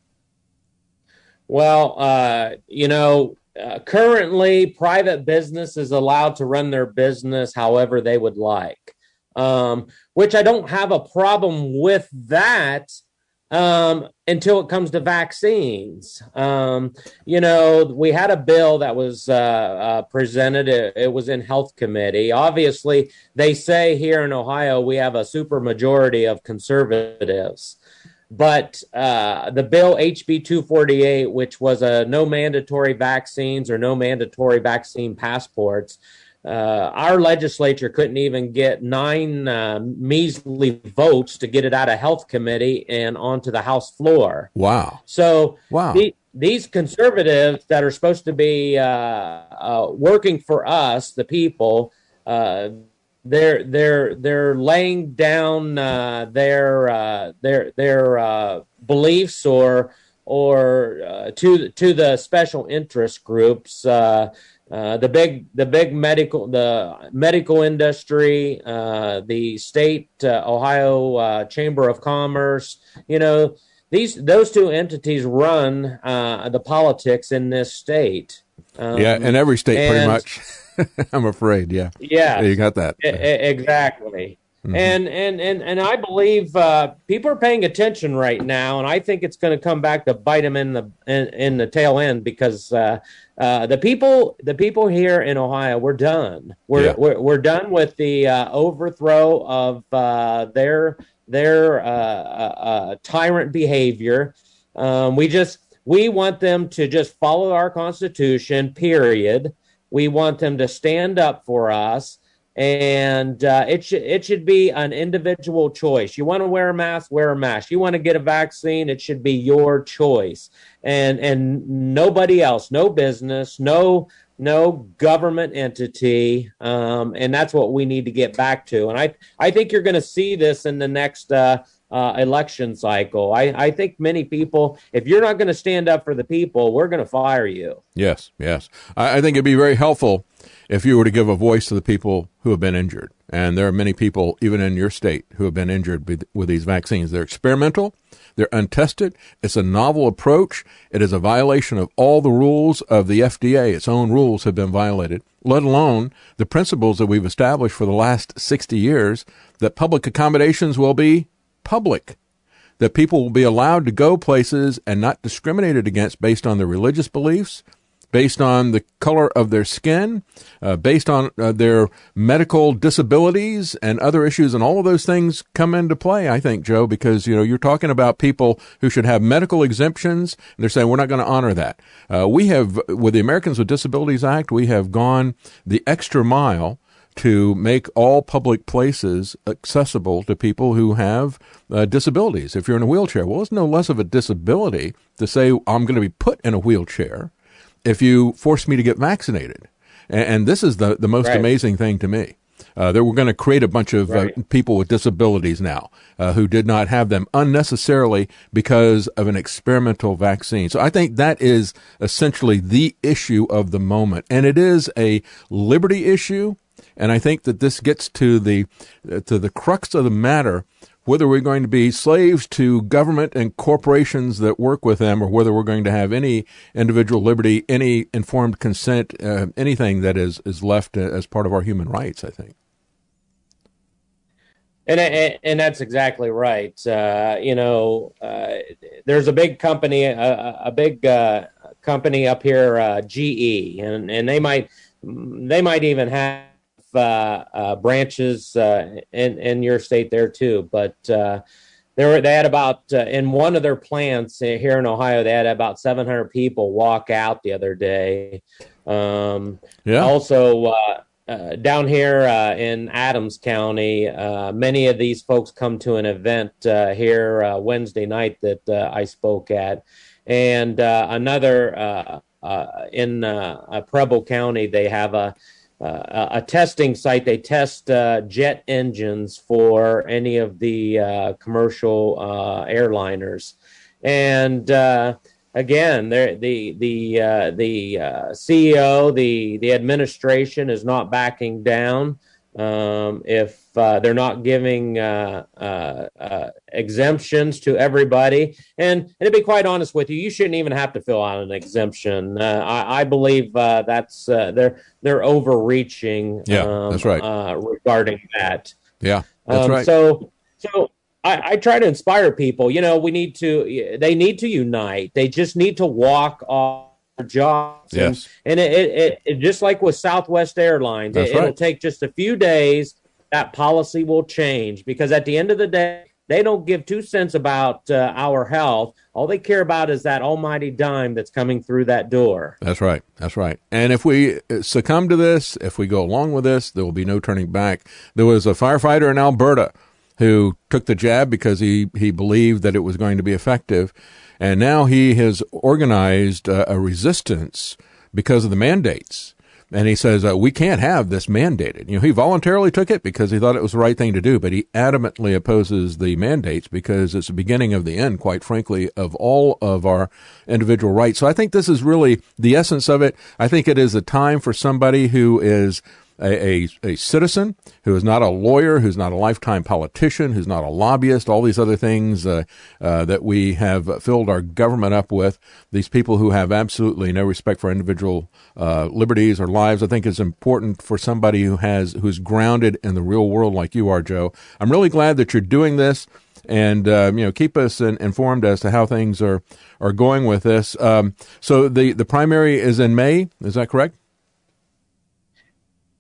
Well, uh, you know, uh, currently private business is allowed to run their business however they would like, um, which I don't have a problem with that. Um, until it comes to vaccines. Um, you know, we had a bill that was uh, uh, presented. It, it was in health committee. Obviously, they say here in Ohio, we have a super majority of conservatives. But uh, the bill H B two forty-eight, which was a no mandatory vaccines or no mandatory vaccine passports, Uh, our legislature couldn't even get nine uh, measly votes to get it out of health committee and onto the House floor. Wow. So wow. The, these conservatives that are supposed to be uh, uh, working for us, the people, uh, they're they're they're laying down uh, their uh, their their uh, beliefs or or uh, to to the special interest groups. Uh, Uh, the big, the big medical, the medical industry, uh, the state, uh, Ohio uh, Chamber of Commerce. You know, these those two entities run uh, the politics in this state. Um, yeah, in every state, and, pretty much. I'm afraid. Yeah. Yeah, you got that I- exactly. Mm-hmm. And, and and and I believe uh, people are paying attention right now, and I think it's going to come back to bite them in the in, in the tail end because uh, uh, the people the people here in Ohio, we're done. We're yeah. we're, we're done with the uh, overthrow of uh, their their uh, uh, uh, tyrant behavior. Um, we just we want them to just follow our Constitution, period. We want them to stand up for us, and uh, it should it should be an individual choice. You want to wear a mask, wear a mask. You want to get a vaccine, it should be your choice, and and nobody else, no business, no no government entity, um, and that's what we need to get back to. And I I think you're going to see this in the next uh, uh, election cycle. I, I think many people, if you're not going to stand up for the people, we're going to fire you. Yes, yes. I, I think it'd be very helpful if you were to give a voice to the people who have been injured. And there are many people, even in your state, who have been injured with, with these vaccines. They're experimental. They're untested. It's a novel approach. It is a violation of all the rules of the F D A. Its own rules have been violated, let alone the principles that we've established for the last sixty years, that public accommodations will be public, that people will be allowed to go places and not discriminated against based on their religious beliefs, based on the color of their skin, uh, based on uh, their medical disabilities and other issues. And all of those things come into play, I think, Joe, because, you know, you're talking about people who should have medical exemptions. And they're saying, we're not going to honor that. Uh, we have, with the Americans with Disabilities Act, we have gone the extra mile to make all public places accessible to people who have uh, disabilities. If you're in a wheelchair, well, it's no less of a disability to say, I'm going to be put in a wheelchair if you force me to get vaccinated. And, and this is the, the most right. amazing thing to me. Uh, that we're going to create a bunch of right. uh, people with disabilities now uh, who did not have them unnecessarily because of an experimental vaccine. So I think that is essentially the issue of the moment. And it is a liberty issue. And I think that this gets to the uh, to the crux of the matter, whether we're going to be slaves to government and corporations that work with them, or whether we're going to have any individual liberty, any informed consent, uh, anything that is, is left as part of our human rights, I think. And and that's exactly right. Uh, you know, uh, there's a big company, a, a big uh, company up here, uh, G E, and, and they might they might even have Uh, uh, branches uh, in in your state there too, but uh, they were they had about uh, in one of their plants here in Ohio, they had about seven hundred people walk out the other day. Um, yeah. Also uh, uh, down here uh, in Adams County, uh, many of these folks come to an event uh, here uh, Wednesday night that uh, I spoke at, and uh, another uh, uh, in uh, Preble County, they have a Uh, a testing site. They test uh, jet engines for any of the uh, commercial uh, airliners, and uh, again, the the uh, the uh, C E O, the the administration is not backing down. Um, if uh, they're not giving uh, uh, uh, exemptions to everybody, and, and to be quite honest with you, you shouldn't even have to fill out an exemption. Uh, I, I believe uh, that's uh, they're they're overreaching. Yeah, um, that's right. Uh, regarding that. Yeah, that's um, right. So so I, I try to inspire people. You know, we need to. They need to unite. They just need to walk off jobs. Yes. And, and it, it, it just like with Southwest Airlines, it, right. it'll take just a few days. That policy will change, because at the end of the day, they don't give two cents about uh, our health. All they care about is that almighty dime that's coming through that door. That's right. That's right. And if we succumb to this, if we go along with this, there will be no turning back. There was a firefighter in Alberta who took the jab because he, he believed that it was going to be effective. And now he has organized uh, a resistance because of the mandates. And he says, uh, we can't have this mandated. You know, he voluntarily took it because he thought it was the right thing to do, but he adamantly opposes the mandates because it's the beginning of the end, quite frankly, of all of our individual rights. So I think this is really the essence of it. I think it is a time for somebody who is A, a, a citizen, who is not a lawyer, who's not a lifetime politician, who's not a lobbyist, all these other things uh, uh, that we have filled our government up with, these people who have absolutely no respect for individual uh, liberties or lives. I think it's important for somebody who has who's grounded in the real world like you are, Joe. I'm really glad that you're doing this, and uh, you know, keep us in, informed as to how things are are going with this. Um, so the, the primary is in May, is that correct?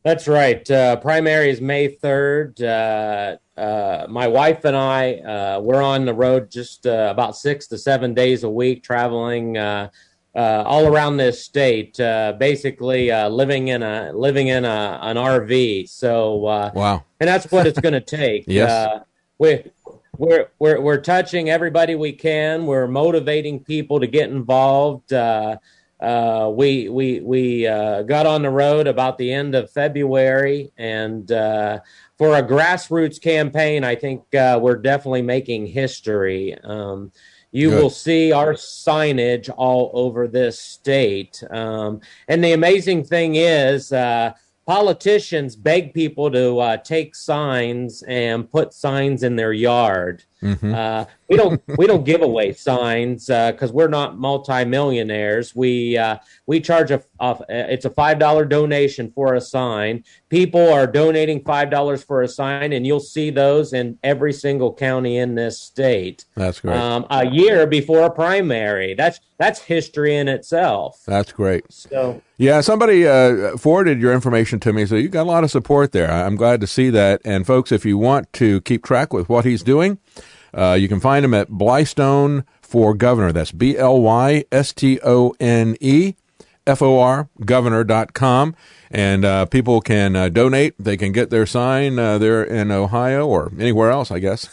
That's right. Uh, primary is May third. Uh, uh, my wife and I, uh, we're on the road just uh, about six to seven days a week, traveling uh, uh, all around this state, uh, basically uh, living in a living in a, an R V. So, uh, wow, and that's what it's going to take. Yes, uh, we we're we're we're touching everybody we can. We're motivating people to get involved. Uh, Uh, we we we uh, got on the road about the end of February, and uh, for a grassroots campaign, I think uh, we're definitely making history. Um, you Good. will see our signage all over this state, um, and the amazing thing is, uh, politicians beg people to uh, take signs and put signs in their yard. Mm-hmm. Uh, we don't we don't give away signs because uh, we're not multimillionaires. We uh, we charge a, a it's a five dollar donation for a sign. People are donating five dollars for a sign, and you'll see those in every single county in this state. That's great. Um, a year before a primary. That's that's history in itself. That's great. So yeah, somebody uh, forwarded your information to me, so you got a lot of support there. I'm glad to see that. And folks, if you want to keep track with what he's doing, Uh, you can find him at Blystone for Governor. That's B L Y S T O N E F O R, governor dot com. And uh, people can uh, donate. They can get their sign uh, there in Ohio or anywhere else, I guess.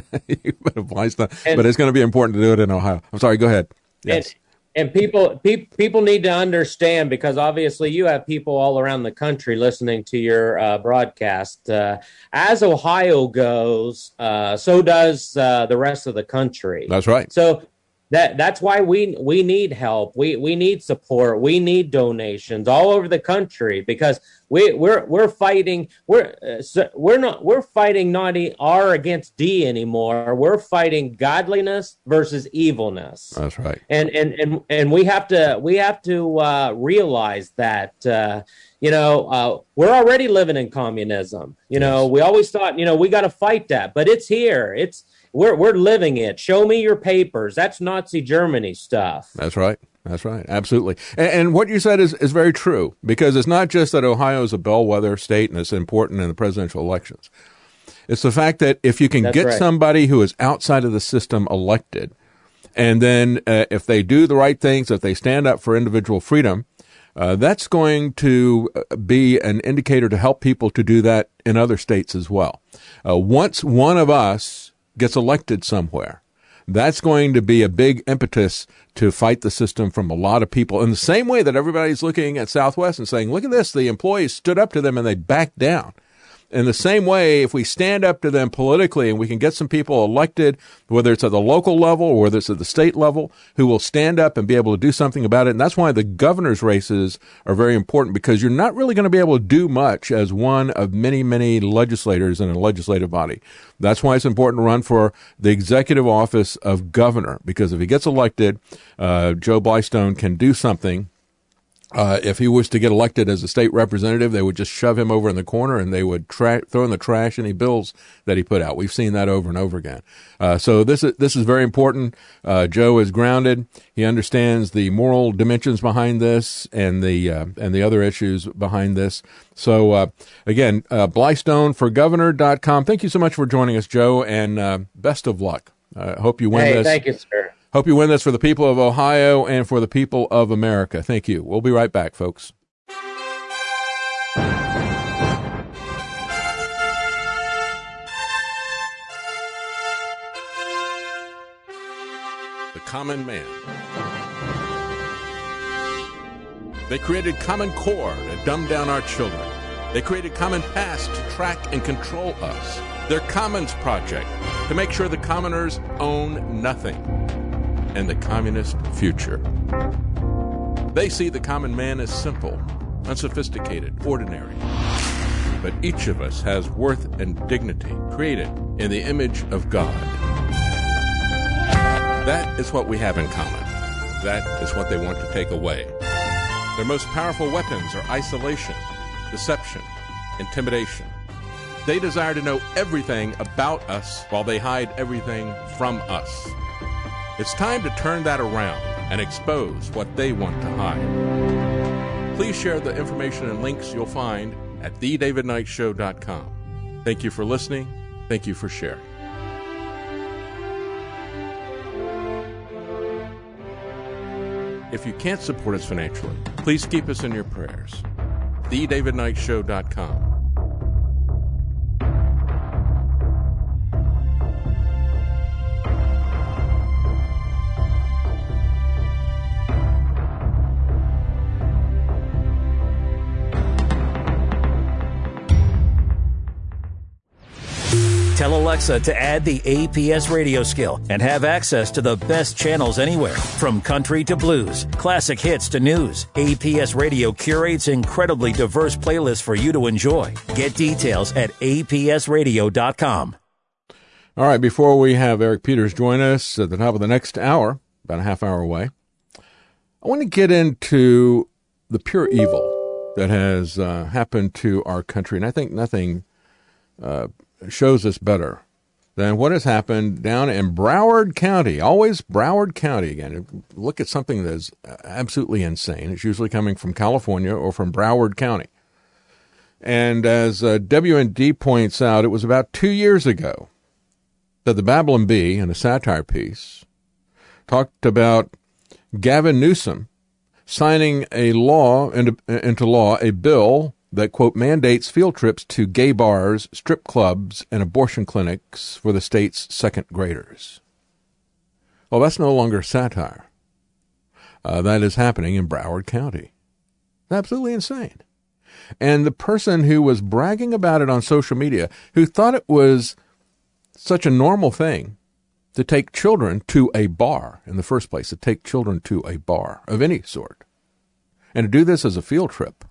Blystone. And, but it's going to be important to do it in Ohio. I'm sorry, go ahead. Yes. And, and people, pe- people need to understand, because obviously you have people all around the country listening to your uh, broadcast. Uh, as Ohio goes, uh, so does uh, the rest of the country. That's right. So that that's why we we need help. We we need support. We need donations all over the country, because we we're we're fighting. We're uh, we're not we're fighting not R against D anymore. We're fighting godliness versus evilness. That's right. And and and and we have to we have to uh, realize that. Uh, You know, uh, we're already living in communism. You know, yes. We always thought, you know, we got to fight that, but it's here. It's we're we're living it. Show me your papers. That's Nazi Germany stuff. That's right. That's right. Absolutely. And, and what you said is, is very true, because it's not just that Ohio is a bellwether state and it's important in the presidential elections. It's the fact that if you can That's get right. somebody who is outside of the system elected, and then uh, if they do the right things, if they stand up for individual freedom, Uh, that's going to be an indicator to help people to do that in other states as well. Uh, once one of us gets elected somewhere, that's going to be a big impetus to fight the system from a lot of people, in the same way that everybody's looking at Southwest and saying, look at this, the employees stood up to them and they backed down. In the same way, if we stand up to them politically and we can get some people elected, whether it's at the local level or whether it's at the state level, who will stand up and be able to do something about it. And that's why the governor's races are very important, because you're not really going to be able to do much as one of many, many legislators in a legislative body. That's why it's important to run for the executive office of governor, because if he gets elected, uh, Joe Blystone can do something. Uh, if he was to get elected as a state representative, they would just shove him over in the corner and they would tra- throw in the trash any bills that he put out. We've seen that over and over again. Uh, so this is, this is very important. Uh, Joe is grounded. He understands the moral dimensions behind this and the, uh, and the other issues behind this. So, uh, again, uh, Blystone for governor dot com. Thank you so much for joining us, Joe, and, uh, best of luck. I uh, hope you win hey, this. Thank you, sir. Hope you win this for the people of Ohio and for the people of America. Thank you. We'll be right back, folks. The Common Man. They created Common Core to dumb down our children. They created Common Pass to track and control us. Their Commons Project to make sure the commoners own nothing. And the communist future. They see the common man as simple, unsophisticated, ordinary. But each of us has worth and dignity, created in the image of God. That is what we have in common. That is what they want to take away. Their most powerful weapons are isolation, deception, intimidation. They desire to know everything about us while they hide everything from us. It's time to turn that around and expose what they want to hide. Please share the information and links you'll find at the david knight show dot com. Thank you for listening. Thank you for sharing. If you can't support us financially, please keep us in your prayers. the david knight show dot com. Tell Alexa to add the A P S radio skill and have access to the best channels anywhere. From country to blues, classic hits to news, A P S Radio curates incredibly diverse playlists for you to enjoy. Get details at A P S radio dot com. All right, before we have Eric Peters join us at the top of the next hour, about a half hour away, I want to get into the pure evil that has uh, happened to our country. And I think nothing uh, shows us better than what has happened down in Broward County. Always Broward County again. Look at something that is absolutely insane. It's usually coming from California or from Broward County. And as uh, W N D points out, it was about two years ago that the Babylon Bee, in a satire piece, talked about Gavin Newsom signing a law into, into law a bill that, quote, mandates field trips to gay bars, strip clubs, and abortion clinics for the state's second graders. Well, that's no longer satire. Uh, that is happening in Broward County. It's absolutely insane. And the person who was bragging about it on social media, who thought it was such a normal thing to take children to a bar in the first place, to take children to a bar of any sort, and to do this as a field trip.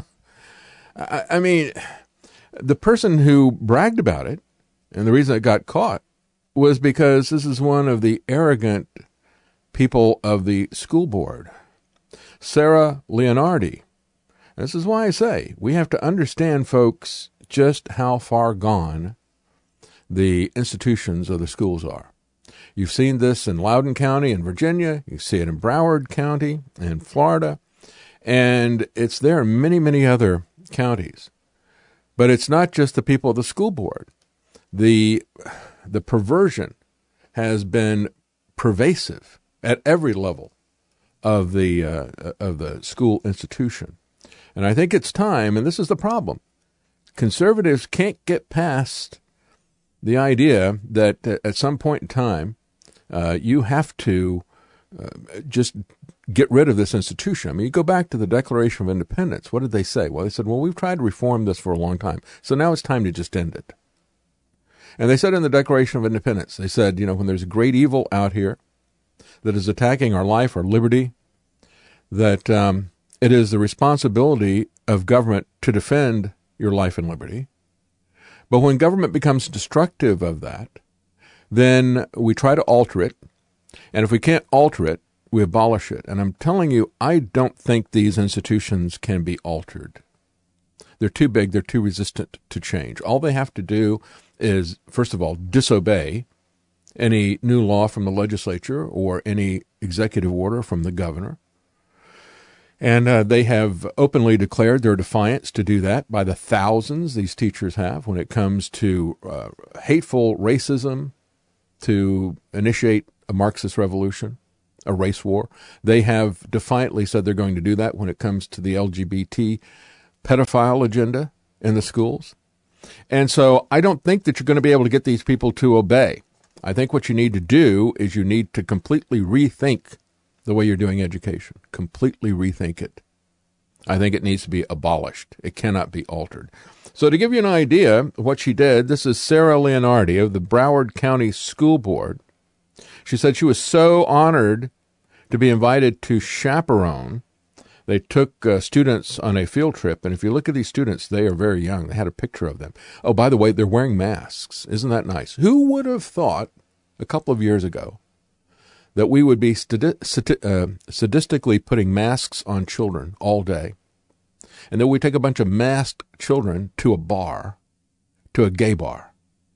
I mean, the person who bragged about it, and the reason it got caught, was because this is one of the arrogant people of the school board, Sarah Leonardi. This is why I say we have to understand, folks, just how far gone the institutions of the schools are. You've seen this in Loudoun County in Virginia. You see it in Broward County in Florida. And it's there in many, many other counties. But it's not just the people of the school board. The the perversion has been pervasive at every level of the uh, of the school institution. And I think it's time, and this is the problem, conservatives can't get past the idea that uh, at some point in time uh, you have to uh, just get rid of this institution. I mean, you go back to the Declaration of Independence. What did they say? Well, they said, well, we've tried to reform this for a long time, so now it's time to just end it. And they said in the Declaration of Independence, they said, you know, when there's a great evil out here that is attacking our life, our liberty, that um, it is the responsibility of government to defend your life and liberty. But when government becomes destructive of that, then we try to alter it. And if we can't alter it, we abolish it. And I'm telling you, I don't think these institutions can be altered. They're too big. They're too resistant to change. All they have to do is, first of all, disobey any new law from the legislature or any executive order from the governor. And uh, they have openly declared their defiance to do that by the thousands these teachers have when it comes to uh, hateful racism, to initiate a Marxist revolution, a race war. They have defiantly said they're going to do that when it comes to the L G B T pedophile agenda in the schools. And so I don't think that you're going to be able to get these people to obey. I think what you need to do is you need to completely rethink the way you're doing education, completely rethink it. I think it needs to be abolished. It cannot be altered. So to give you an idea of what she did, this is Sarah Leonardi of the Broward County School Board. She said she was so honored to be invited to chaperone. They took uh, students on a field trip, and if you look at these students, they are very young. They had a picture of them. Oh, by the way, they're wearing masks. Isn't that nice? Who would have thought a couple of years ago that we would be stati- sati- uh, sadistically putting masks on children all day, and then we take a bunch of masked children to a bar, to a gay bar?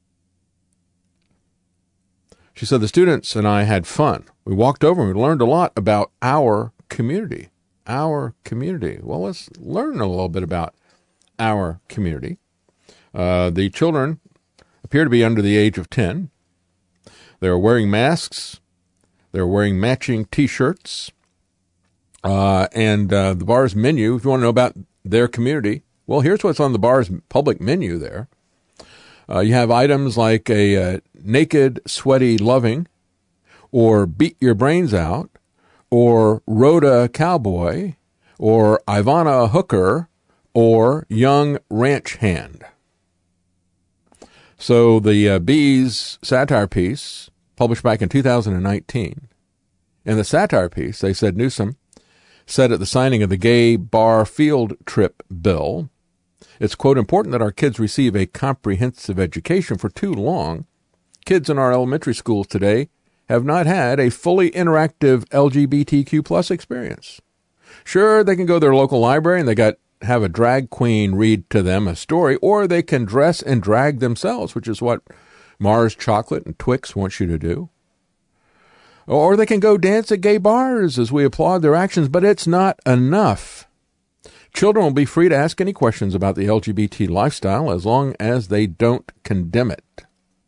She said, the students and I had fun. We walked over and we learned a lot about our community. Our community. Well, let's learn a little bit about our community. Uh, the children appear to be under the age of ten. They're wearing masks. They're wearing matching T-shirts. Uh, and uh, the bar's menu, if you want to know about their community, well, here's what's on the bar's public menu there. Uh, you have items like a uh, naked, sweaty, loving, or beat your brains out, or Rhoda Cowboy, or Ivana Hooker, or Young Ranch Hand. So the uh, Bee's satire piece, published back in two thousand nineteen, in the satire piece, they said Newsom said at the signing of the gay bar field trip bill, it's, quote, important that our kids receive a comprehensive education. For too long, kids in our elementary schools today have not had a fully interactive L G B T Q plus experience. Sure, they can go to their local library and they got have a drag queen read to them a story, or they can dress and drag themselves, which is what Mars Chocolate and Twix wants you to do. Or they can go dance at gay bars as we applaud their actions, but it's not enough. Children will be free to ask any questions about the L G B T lifestyle as long as they don't condemn it.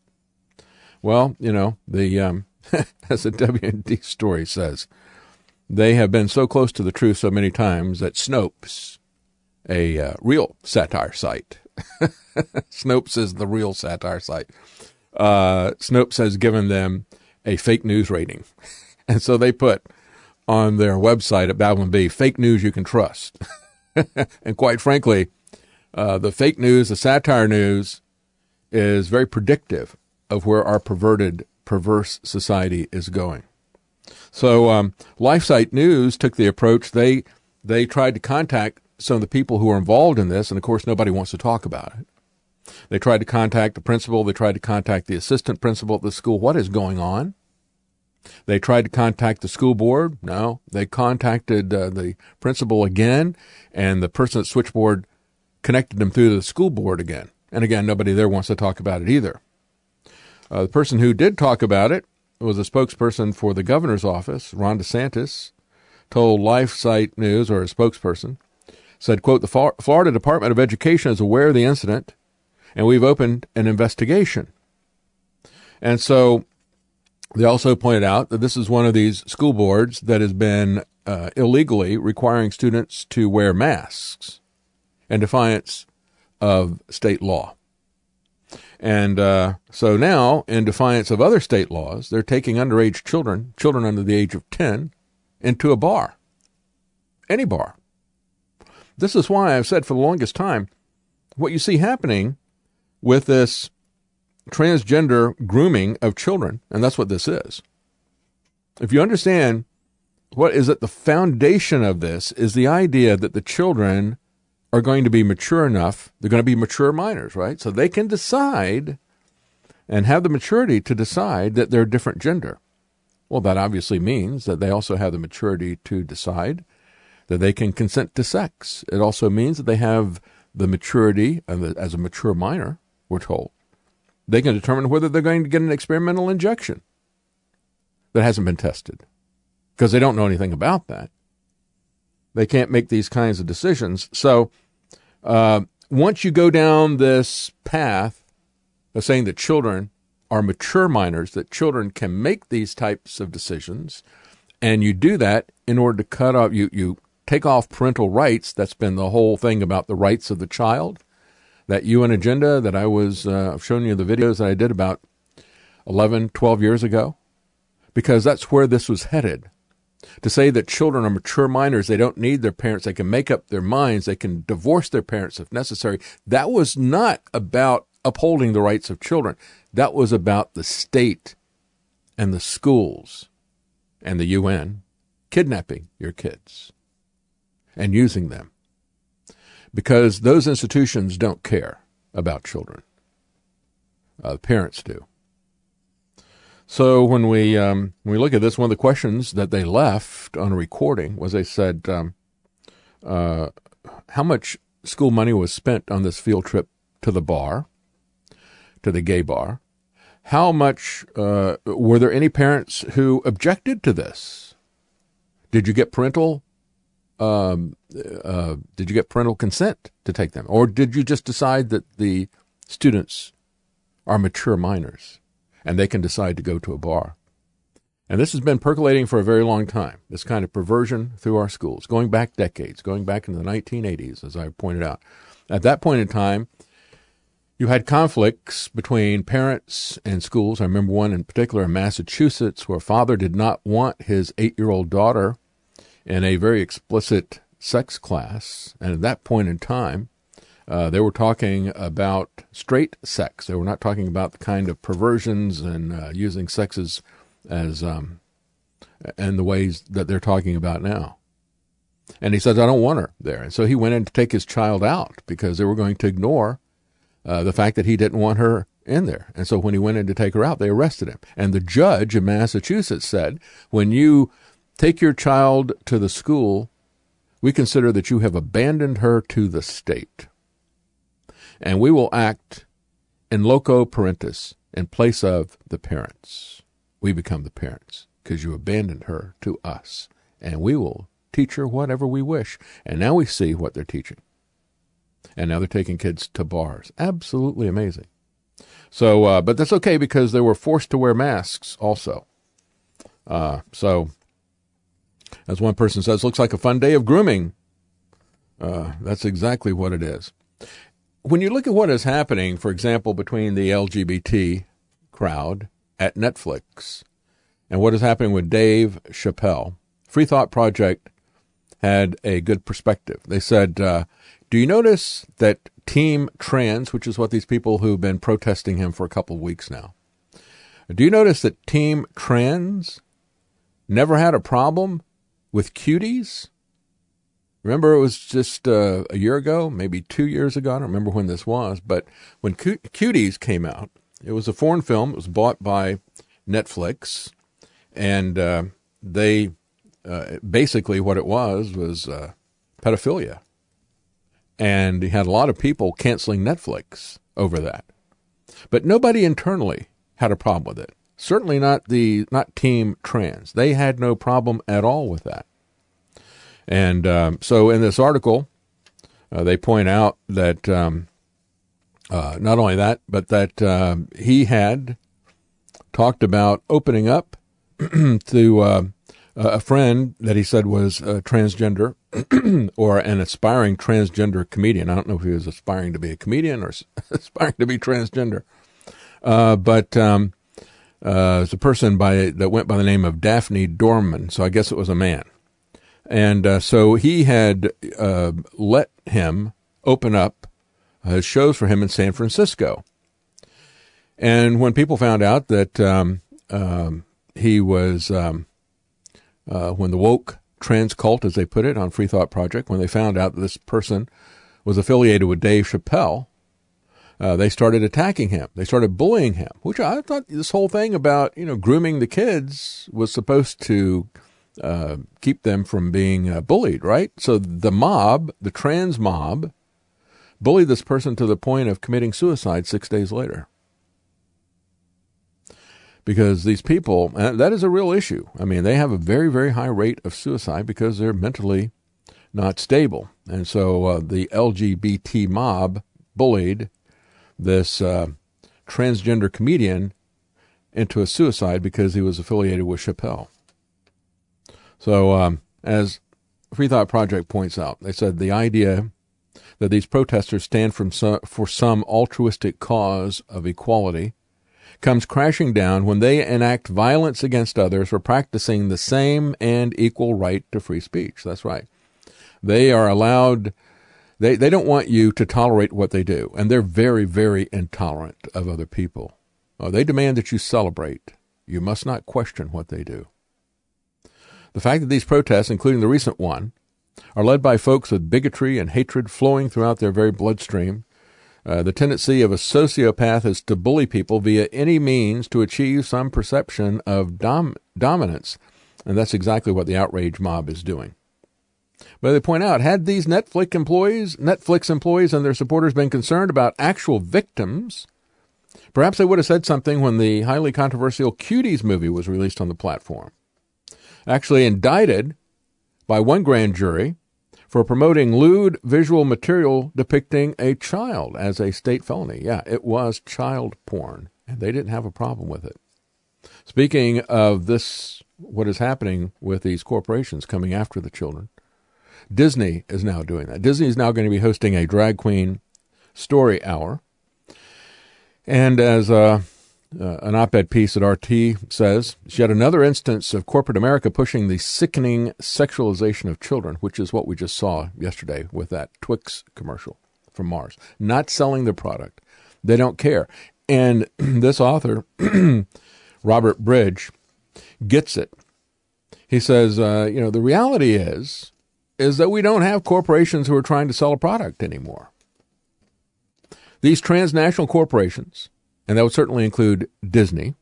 Well, you know, the um, as the W and D story says, they have been so close to the truth so many times that Snopes, a uh, real satire site, Snopes is the real satire site, uh, Snopes has given them a fake news rating. And so they put on their website at Babylon Bee, fake news you can trust. And quite frankly, uh, the fake news, the satire news, is very predictive of where our perverted, perverse society is going. So um, LifeSite News took the approach, they they tried to contact some of the people who are involved in this, and of course nobody wants to talk about it. They tried to contact the principal. They tried to contact the assistant principal at the school. What is going on? They tried to contact the school board. No. They contacted uh, the principal again, and the person at switchboard connected them through the school board again. And again, nobody there wants to talk about it either. Uh, the person who did talk about it was a spokesperson for the governor's office, Ron DeSantis, told LifeSite News, or a spokesperson, said, quote, the Florida Department of Education is aware of the incident, and we've opened an investigation. And so they also pointed out that this is one of these school boards that has been uh, illegally requiring students to wear masks in defiance of state law. And uh, so now, in defiance of other state laws, they're taking underage children, children under the age of ten, into a bar. Any bar. This is why I've said for the longest time, what you see happening with this transgender grooming of children, and that's what this is. If you understand what is at the foundation of this is the idea that the children are going to be mature enough, they're going to be mature minors, right? So they can decide and have the maturity to decide that they're a different gender. Well, that obviously means that they also have the maturity to decide that they can consent to sex. It also means that they have the maturity, as a mature minor, we're told, they can determine whether they're going to get an experimental injection that hasn't been tested, because they don't know anything about that. They can't make these kinds of decisions. So uh, once you go down this path of saying that children are mature minors, that children can make these types of decisions, and you do that in order to cut off, you, you take off parental rights. That's been the whole thing about the rights of the child. That U N agenda that I was uh, showing you the videos that I did about eleven, twelve years ago, because that's where this was headed. To say that children are mature minors, they don't need their parents, they can make up their minds, they can divorce their parents if necessary. That was not about upholding the rights of children. That was about the state and the schools and the U N kidnapping your kids and using them. Because those institutions don't care about children. Uh, parents do. So when we um, when we look at this, one of the questions that they left on a recording was they said, um, uh, how much school money was spent on this field trip to the bar, to the gay bar? How much, uh, were there any parents who objected to this? Did you get parental um, uh, did you get parental consent to take them? Or did you just decide that the students are mature minors and they can decide to go to a bar? And this has been percolating for a very long time, this kind of perversion through our schools, going back decades, going back into the nineteen eighties, as I pointed out. At that point in time, you had conflicts between parents and schools. I remember one in particular in Massachusetts where a father did not want his eight-year-old daughter in a very explicit sex class. And at that point in time, uh, they were talking about straight sex. They were not talking about the kind of perversions and uh, using sex as, as um, and the ways that they're talking about now. And he says, I don't want her there. And so he went in to take his child out because they were going to ignore uh, the fact that he didn't want her in there. And so when he went in to take her out, they arrested him. And the judge in Massachusetts said, when you take your child to the school, we consider that you have abandoned her to the state. And we will act in loco parentis, in place of the parents. We become the parents because you abandoned her to us. And we will teach her whatever we wish. And now we see what they're teaching. And now they're taking kids to bars. Absolutely amazing. So, uh, but that's okay because they were forced to wear masks also. Uh, so, as one person says, looks like a fun day of grooming. Uh, that's exactly what it is. When you look at what is happening, for example, between the L G B T crowd at Netflix and what is happening with Dave Chappelle, Free Thought Project had a good perspective. They said, uh, do you notice that Team Trans, which is what these people who've been protesting him for a couple of weeks now, do you notice that Team Trans never had a problem with cuties? Remember, it was just uh, a year ago, maybe two years ago. I don't remember when this was, but when Cu- Cuties came out, it was a foreign film. It was bought by Netflix, and uh, they uh, basically what it was was uh, pedophilia. And he had a lot of people canceling Netflix over that. But nobody internally had a problem with it. Certainly not the not Team Trans. They had no problem at all with that. And um, so in this article, uh, they point out that um, uh, not only that, but that uh, he had talked about opening up to uh, a friend that he said was uh, transgender or an aspiring transgender comedian. I don't know if he was aspiring to be a comedian or aspiring to be transgender. Uh, but um, uh, it's a person by that went by the name of Daphne Dorman, so I guess it was a man. And uh, so he had uh, let him open up uh, shows for him in San Francisco. And when people found out that um, um, he was, um, uh, when the woke trans cult, as they put it on Free Thought Project, when they found out that this person was affiliated with Dave Chappelle, uh, they started attacking him. They started bullying him, which I thought this whole thing about, you know, grooming the kids was supposed to uh, keep them from being uh, bullied, right? So the mob, the trans mob, bullied this person to the point of committing suicide six days later. Because these people, and that is a real issue. I mean, they have a very, very high rate of suicide because they're mentally not stable. And so uh, the L G B T mob bullied this uh, transgender comedian into a suicide because he was affiliated with Chappelle. So um, as Free Thought Project points out, they said the idea that these protesters stand from some, for some altruistic cause of equality comes crashing down when they enact violence against others for practicing the same and equal right to free speech. That's right. They are allowed, they, they don't want you to tolerate what they do, and they're very, very intolerant of other people. Oh, they demand that you celebrate. You must not question what they do. The fact that these protests, including the recent one, are led by folks with bigotry and hatred flowing throughout their very bloodstream. Uh, the tendency of a sociopath is to bully people via any means to achieve some perception of dom- dominance. And that's exactly what the outrage mob is doing. But they point out, had these Netflix employees, Netflix employees and their supporters been concerned about actual victims, perhaps they would have said something when the highly controversial Cuties movie was released on the platform. Actually indicted by one grand jury for promoting lewd visual material depicting a child as a state felony. Yeah, it was child porn, and they didn't have a problem with it. Speaking of this, what is happening with these corporations coming after the children, Disney is now doing that. Disney is now going to be hosting a drag queen story hour. And as uh, uh, an op-ed piece at R T says, it's yet another instance of corporate America pushing the sickening sexualization of children, which is what we just saw yesterday with that Twix commercial from Mars. Not selling the product. They don't care. And this author, Robert Bridge, gets it. He says, uh, you know, the reality is, is that we don't have corporations who are trying to sell a product anymore. These transnational corporations, and that would certainly include Disney,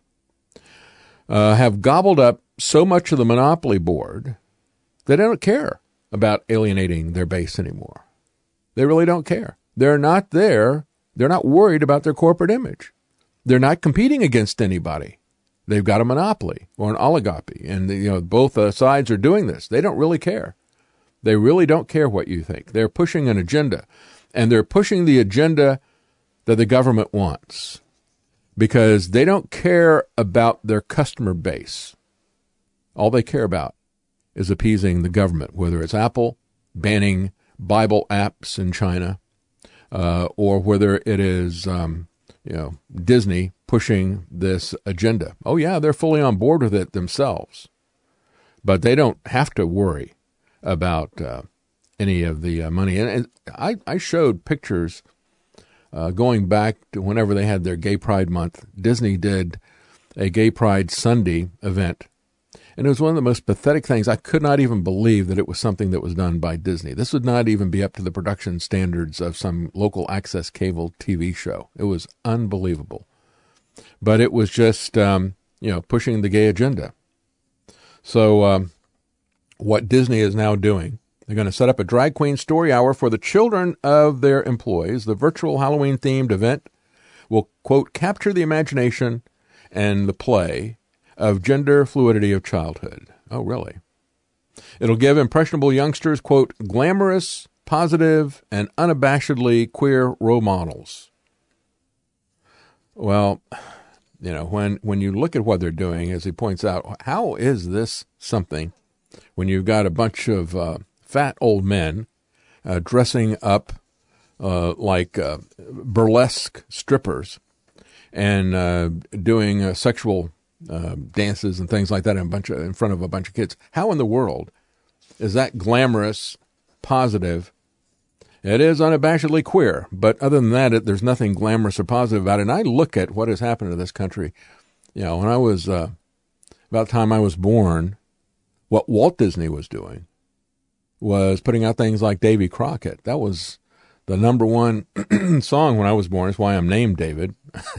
uh, have gobbled up so much of the monopoly board that they don't care about alienating their base anymore. They really don't care. They're not there. They're not worried about their corporate image. They're not competing against anybody. They've got a monopoly or an oligopoly, and you know both uh, sides are doing this. They don't really care. They really don't care what you think. They're pushing an agenda, and they're pushing the agenda that the government wants because they don't care about their customer base. All they care about is appeasing the government, whether it's Apple banning Bible apps in China, uh, or whether it is um, you know Disney pushing this agenda. Oh, yeah, they're fully on board with it themselves, but they don't have to worry about uh, any of the uh, money. And, and I, I showed pictures uh, going back to whenever they had their Gay Pride Month. Disney did a Gay Pride Sunday event, and it was one of the most pathetic things. I could not even believe that it was something that was done by Disney. This would not even be up to the production standards of some local access cable T V show. It was unbelievable. But it was just, um, you know, pushing the gay agenda. So um, what Disney is now doing, they're going to set up a drag queen story hour for the children of their employees. The virtual Halloween-themed event will, quote, capture the imagination and the play of gender fluidity of childhood. Oh, really? It'll give impressionable youngsters, quote, glamorous, positive, and unabashedly queer role models. Well, you know, when, when you look at what they're doing, as he points out, how is this something when you've got a bunch of uh, fat old men uh, dressing up uh, like uh, burlesque strippers and uh, doing uh, sexual uh, dances and things like that in, a bunch of, in front of a bunch of kids? How in the world is that glamorous, positive? It is unabashedly queer, but other than that, it, there's nothing glamorous or positive about it. And I look at what has happened to this country. You know, when I was, uh, about the time I was born, what Walt Disney was doing was putting out things like Davy Crockett. That was the number one song when I was born. That's why I'm named David.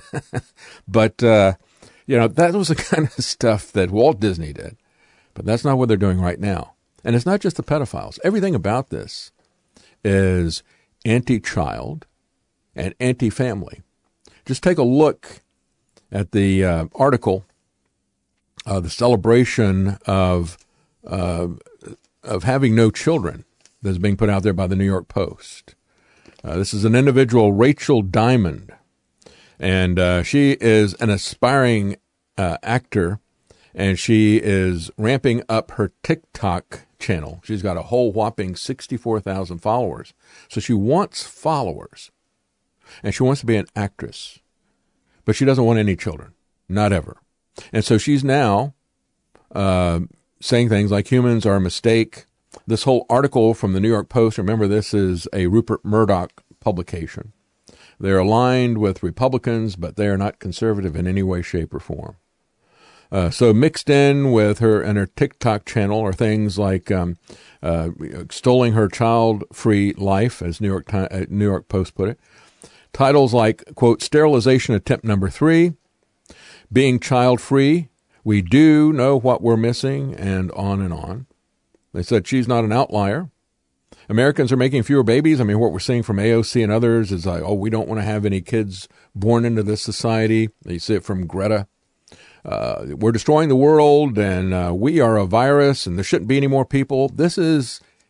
But, uh, you know, that was the kind of stuff that Walt Disney did. But that's not what they're doing right now. And it's not just the pedophiles. Everything about this is anti-child and anti-family. Just take a look at the uh, article, uh, the celebration of uh, of having no children that's being put out there by the New York Post. Uh, this is an individual, Rachel Diamond, and uh, she is an aspiring uh, actor, and she is ramping up her TikTok channel. She's got a whole whopping sixty-four thousand followers. So she wants followers, and she wants to be an actress, but she doesn't want any children, not ever. And so she's now uh, saying things like humans are a mistake. This whole article from the New York Post, remember this is a Rupert Murdoch publication. They're aligned with Republicans, but they are not conservative in any way, shape, or form. Uh, so mixed in with her and her TikTok channel are things like um, uh, extolling her child-free life, as New York Time, uh, New York Post put it. Titles like, quote, sterilization attempt number three, being child-free, we do know what we're missing, and on and on. They said she's not an outlier. Americans are making fewer babies. I mean, what we're seeing from A O C and others is like, oh, we don't want to have any kids born into this society. You see it from Greta. Uh, we're destroying the world, and uh, we are a virus, and there shouldn't be any more people. This is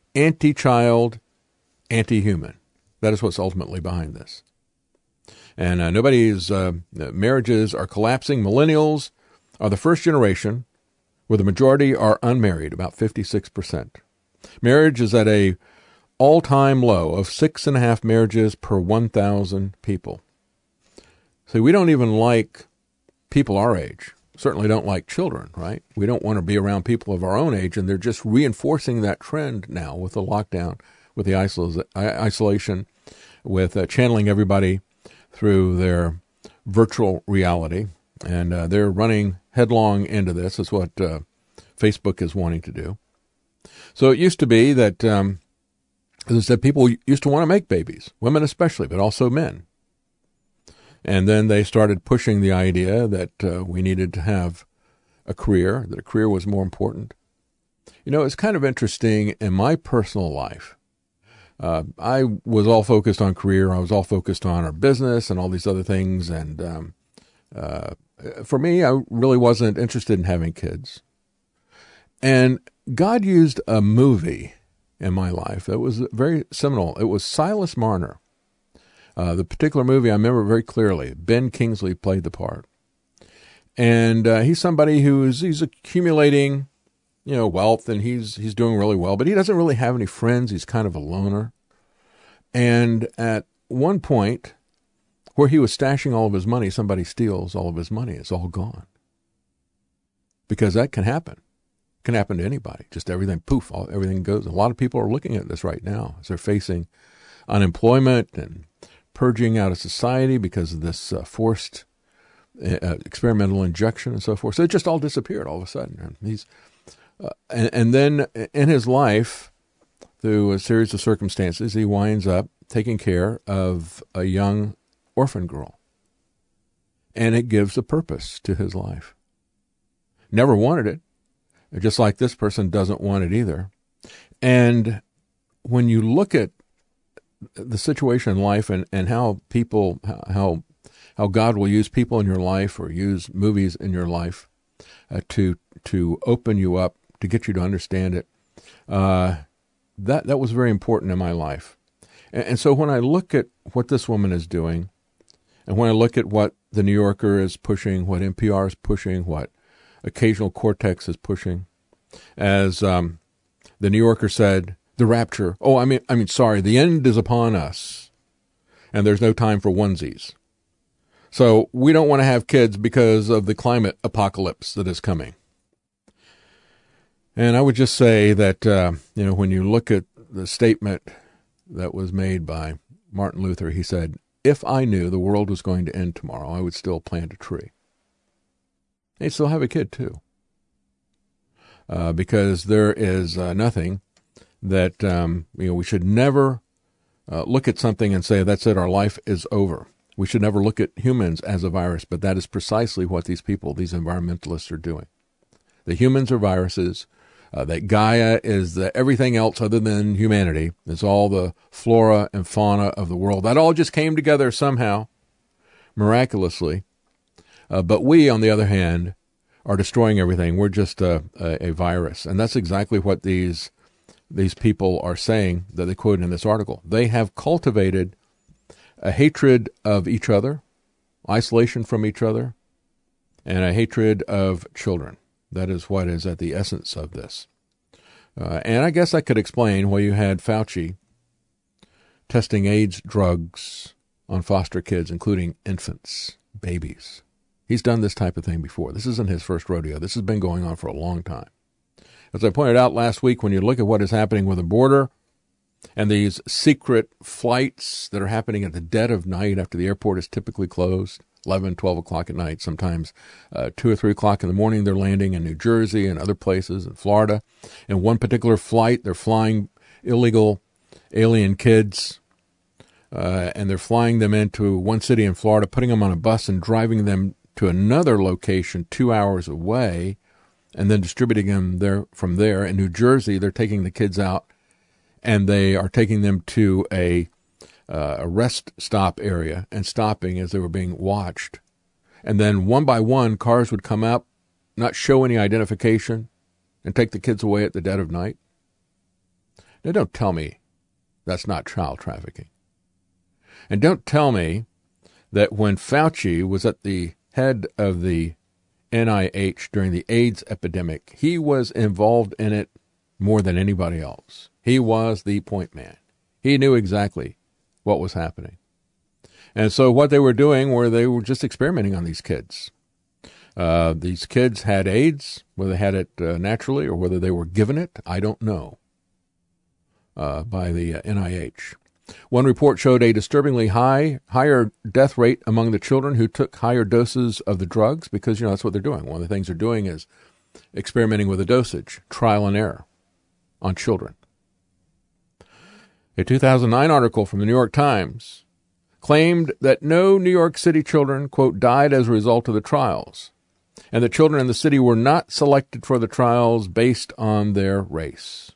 anti-child, anti-human. That is what's ultimately behind this. And uh, nobody's uh, marriages are collapsing. Millennials are the first generation where the majority are unmarried, about fifty-six percent. Marriage is at a all-time low of six and a half marriages per one thousand people. So we don't even like people our age. Certainly don't like children, right? We don't want to be around people of our own age, and they're just reinforcing that trend now with the lockdown, with the isol- isolation, with uh, channeling everybody through their virtual reality. And uh, they're running headlong into this. Is what uh, Facebook is wanting to do. So it used to be that, um, as I said, people used to want to make babies, women especially, but also men. And then they started pushing the idea that uh, we needed to have a career, that a career was more important. You know, it's kind of interesting in my personal life. Uh, I was all focused on career. I was all focused on our business and all these other things. And um, uh, for me, I really wasn't interested in having kids. And God used a movie in my life that was very seminal. It was Silas Marner. Uh, the particular movie I remember very clearly. Ben Kingsley played the part. And uh, he's somebody who's he's accumulating, you know, wealth, and he's he's doing really well, but he doesn't really have any friends. He's kind of a loner. And at one point, where he was stashing all of his money, somebody steals all of his money. It's all gone. Because that can happen. It can happen to anybody. Just everything, poof, all, everything goes. A lot of people are looking at this right now as they're facing unemployment and purging out of society because of this uh, forced uh, experimental injection and so forth. So it just all disappeared all of a sudden. And he's uh, and, and then in his life, through a series of circumstances, he winds up taking care of a young orphan girl. And it gives a purpose to his life. Never wanted it, just like this person doesn't want it either. And when you look at the situation in life and, and how people, how how God will use people in your life or use movies in your life uh, to to open you up, to get you to understand it, uh, that that was very important in my life. And, and so when I look at what this woman is doing, and when I look at what the New Yorker is pushing, what N P R is pushing, what Occasional Cortex is pushing, as um, the New Yorker said, the rapture. Oh, I mean, I mean, sorry, the end is upon us, and there's no time for onesies. So we don't want to have kids because of the climate apocalypse that is coming. And I would just say that, uh, you know, when you look at the statement that was made by Martin Luther, he said, if I knew the world was going to end tomorrow, I would still plant a tree. They still have a kid, too, uh, because there is uh, nothing that, um, you know, we should never uh, look at something and say, that's it, our life is over. We should never look at humans as a virus, but that is precisely what these people, these environmentalists are doing. The humans are viruses, uh, that Gaia is the everything else other than humanity. It's all the flora and fauna of the world. That all just came together somehow, miraculously. Uh, but we, on the other hand, are destroying everything. We're just a, a, a virus. And that's exactly what these these people are saying that they quote in this article. They have cultivated a hatred of each other, isolation from each other, and a hatred of children. That is what is at the essence of this. Uh, and I guess I could explain why you had Fauci testing AIDS drugs on foster kids, including infants, babies. He's done this type of thing before. This isn't his first rodeo. This has been going on for a long time. As I pointed out last week, when you look at what is happening with the border and these secret flights that are happening at the dead of night after the airport is typically closed, eleven, twelve o'clock at night, sometimes uh, two or three o'clock in the morning, they're landing in New Jersey and other places in Florida. In one particular flight, they're flying illegal alien kids, uh, and they're flying them into one city in Florida, putting them on a bus and driving them to another location two hours away, and then distributing them there from there. In New Jersey, they're taking the kids out, and they are taking them to a uh, a rest stop area and stopping as they were being watched. And then one by one, cars would come up, not show any identification, and take the kids away at the dead of night. Now, don't tell me that's not child trafficking. And don't tell me that when Fauci was at the head of the N I H during the AIDS epidemic, he was involved in it more than anybody else. He was the point man. He knew exactly what was happening. And so what they were doing were they were just experimenting on these kids. Uh, these kids had AIDS, whether they had it uh, naturally or whether they were given it, I don't know, uh, by the uh, N I H. One report showed a disturbingly high, higher death rate among the children who took higher doses of the drugs because, you know, that's what they're doing. One of the things they're doing is experimenting with the dosage, trial and error on children. A two thousand nine article from the New York Times claimed that no New York City children, quote, died as a result of the trials, and the children in the city were not selected for the trials based on their race.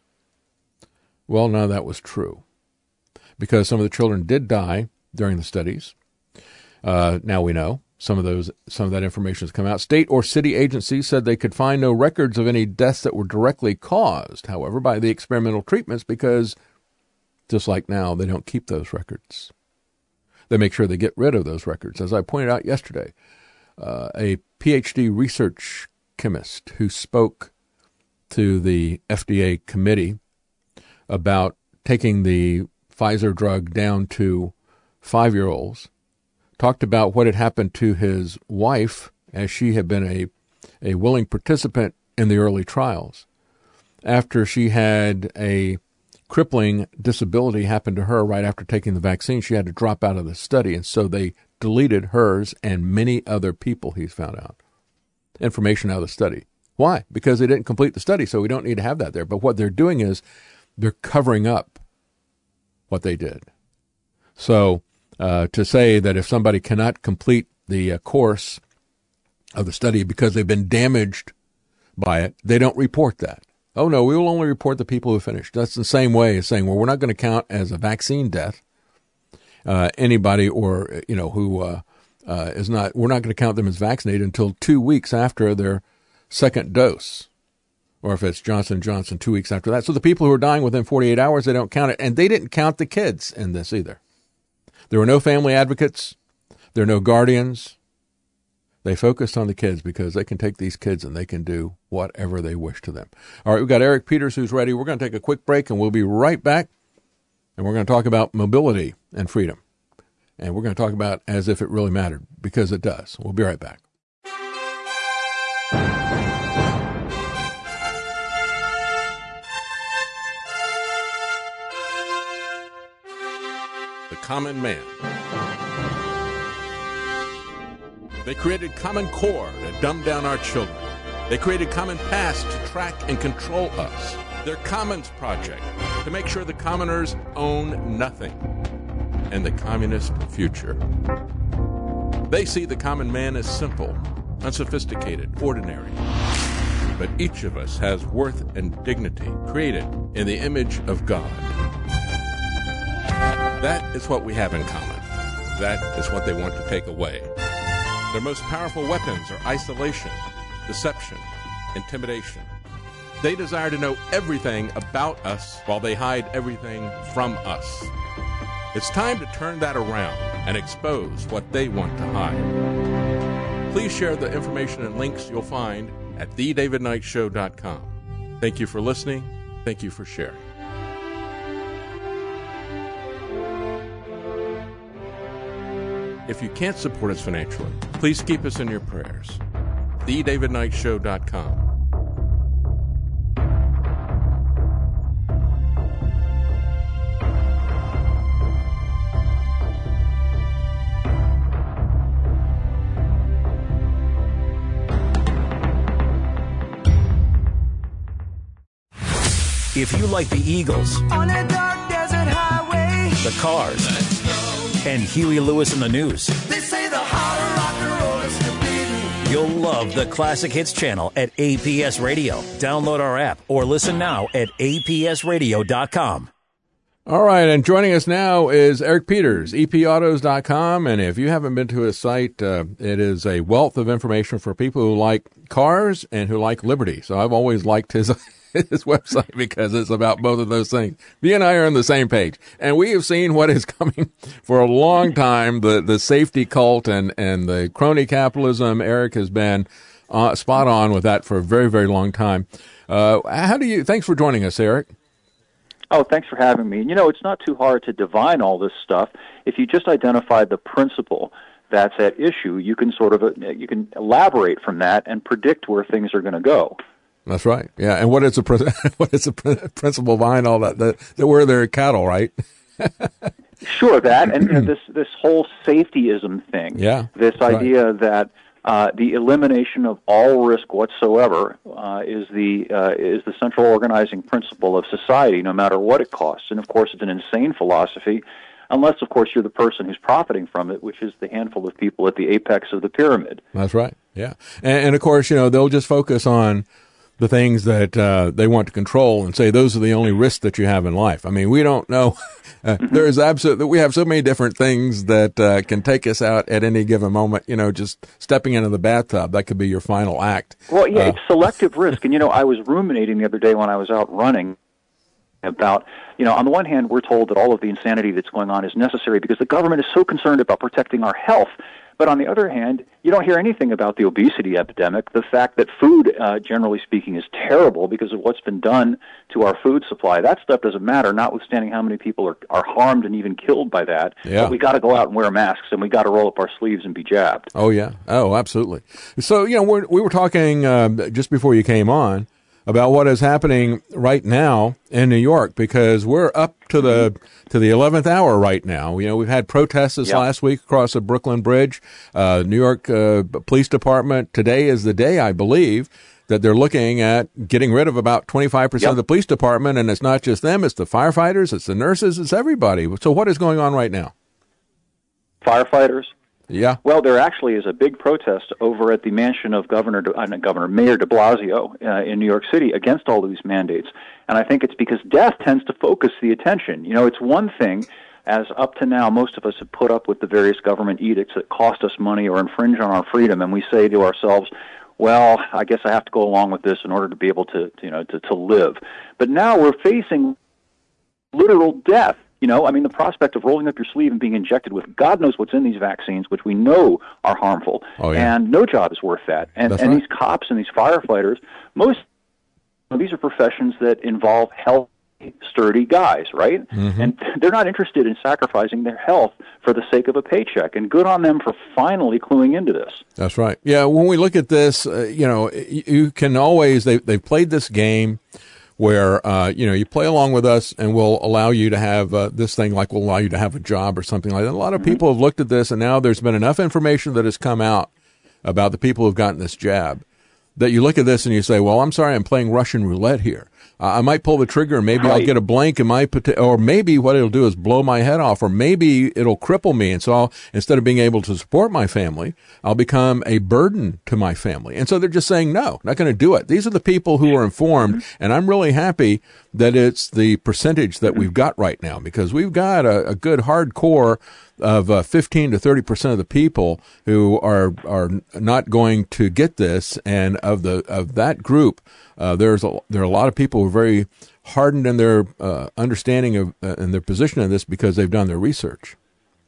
Well, none of that was true, because some of the children did die during the studies. Uh, now we know some of those, some of that information has come out. State or city agencies said they could find no records of any deaths that were directly caused, however, by the experimental treatments, because just like now, they don't keep those records. They make sure they get rid of those records. As I pointed out yesterday, uh, a P H D research chemist who spoke to the F D A committee about taking the Pfizer drug down to five-year-olds talked about what had happened to his wife as she had been a, a willing participant in the early trials. After she had a crippling disability happen to her right after taking the vaccine, she had to drop out of the study, and so they deleted hers and many other people, he's found out, information out of the study. Why? Because they didn't complete the study, so we don't need to have that there. But what they're doing is they're covering up what they did. So uh, to say that if somebody cannot complete the uh, course of the study because they've been damaged by it, they don't report that. Oh, no, we will only report the people who finished. That's the same way as saying, well, we're not going to count as a vaccine death uh, anybody or, you know, who uh, uh, is not, we're not going to count them as vaccinated until two weeks after their second dose. Or if it's Johnson and Johnson, two weeks after that. So the people who are dying within forty-eight hours, they don't count it. And they didn't count the kids in this either. There were no family advocates. There are no guardians. They focused on the kids because they can take these kids and they can do whatever they wish to them. All right, we've got Eric Peters who's ready. We're going to take a quick break, and we'll be right back. And we're going to talk about mobility and freedom. And we're going to talk about as if it really mattered, because it does. We'll be right back. The common man. They created Common Core to dumb down our children. They created Common Pass to track and control us. Their Commons Project to make sure the commoners own nothing. And the communist future. They see the common man as simple, unsophisticated, ordinary. But each of us has worth and dignity created in the image of God. That is what we have in common. That is what they want to take away. Their most powerful weapons are isolation, deception, intimidation. They desire to know everything about us while they hide everything from us. It's time to turn that around and expose what they want to hide. Please share the information and links you'll find at the david knight show dot com. Thank you for listening. Thank you for sharing. If you can't support us financially, please keep us in your prayers. the david knight show dot com. If you like the Eagles, on a dark desert highway, the Cars, and Huey Lewis in the News, they say the heart of rock and roll is forbidden. you'll love the Classic Hits channel at A P S Radio. Download our app or listen now at A P S radio dot com. All right, and joining us now is Eric Peters, E P autos dot com, and if you haven't been to his site, uh, it is a wealth of information for people who like cars and who like liberty. So I've always liked his his website because it's about both of those things. B and I are on the same page, and we have seen what is coming for a long time. The the safety cult and and the crony capitalism. Eric has been uh, spot on with that for a very very long time. Uh, how do you? Thanks for joining us, Eric. Oh, thanks for having me. And, you know, it's not too hard to divine all this stuff. If you just identify the principle that's at issue, you can sort of uh, you can elaborate from that and predict where things are going to go. That's right. Yeah, and what is the what is the principle behind all that? That, that we're their cattle, right? Sure, that and you know, this this whole safetyism thing. Yeah, this idea right. that. Uh, the elimination of all risk whatsoever uh, is the uh, is the central organizing principle of society, no matter what it costs. And of course, it's an insane philosophy, unless, of course, you're the person who's profiting from it, which is the handful of people at the apex of the pyramid. That's right. Yeah, and, and of course, you know, they'll just focus on the things that uh, they want to control and say those are the only risks that you have in life. I mean, we don't know. Uh, mm-hmm. There's absolutely, we have so many different things that uh, can take us out at any given moment. You know, just stepping into the bathtub, that could be your final act. Well, yeah, uh, it's selective risk. And, you know, I was ruminating the other day when I was out running about, you know, on the one hand, we're told that all of the insanity that's going on is necessary because the government is so concerned about protecting our health. But on the other hand, you don't hear anything about the obesity epidemic, the fact that food, uh, generally speaking, is terrible because of what's been done to our food supply. That stuff doesn't matter, notwithstanding how many people are, are harmed and even killed by that. Yeah. But we got to go out and wear masks, and we got to roll up our sleeves and be jabbed. Oh, yeah. Oh, absolutely. So, you know, we're, we were talking uh, just before you came on about what is happening right now in New York, because we're up to the to the eleventh hour right now. You know, we've had protests this yep. last week across the Brooklyn Bridge. Uh, New York uh, Police Department, today is the day, I believe, that they're looking at getting rid of about twenty-five percent yep. of the police department, and it's not just them, it's the firefighters, it's the nurses, it's everybody. So what is going on right now? Firefighters? Yeah. Well, there actually is a big protest over at the mansion of Governor, De, uh, Governor Mayor de Blasio uh, in New York City against all of these mandates. And I think it's because death tends to focus the attention. You know, it's one thing, as up to now, most of us have put up with the various government edicts that cost us money or infringe on our freedom, and we say to ourselves, well, I guess I have to go along with this in order to be able to, you know, to, to live. But now we're facing literal death. You know, I mean, the prospect of rolling up your sleeve and being injected with God knows what's in these vaccines, which we know are harmful, oh, yeah. and no job is worth that. And, and right. these cops and these firefighters, most of these are professions that involve healthy, sturdy guys, right? Mm-hmm. And they're not interested in sacrificing their health for the sake of a paycheck. And good on them for finally cluing into this. That's right. Yeah, when we look at this, uh, you know, you can always, they, they've played this game where, uh, you know, you play along with us and we'll allow you to have uh, this thing, like we'll allow you to have a job or something like that. A lot of mm-hmm. people have looked at this, and now there's been enough information that has come out about the people who've gotten this jab that you look at this and you say, well, I'm sorry, I'm playing Russian roulette here. Uh, I might pull the trigger and maybe right. I'll get a blank in my, or maybe what it'll do is blow my head off, or maybe it'll cripple me. And so I'll, instead of being able to support my family, I'll become a burden to my family. And so they're just saying, no, not going to do it. These are the people who are informed. And I'm really happy that it's the percentage that we've got right now, because we've got a, a good hardcore of uh, fifteen to thirty percent of the people who are are not going to get this, and of the of that group, uh, there's a, there are a lot of people who are very hardened in their uh, understanding of uh, and their position in this because they've done their research.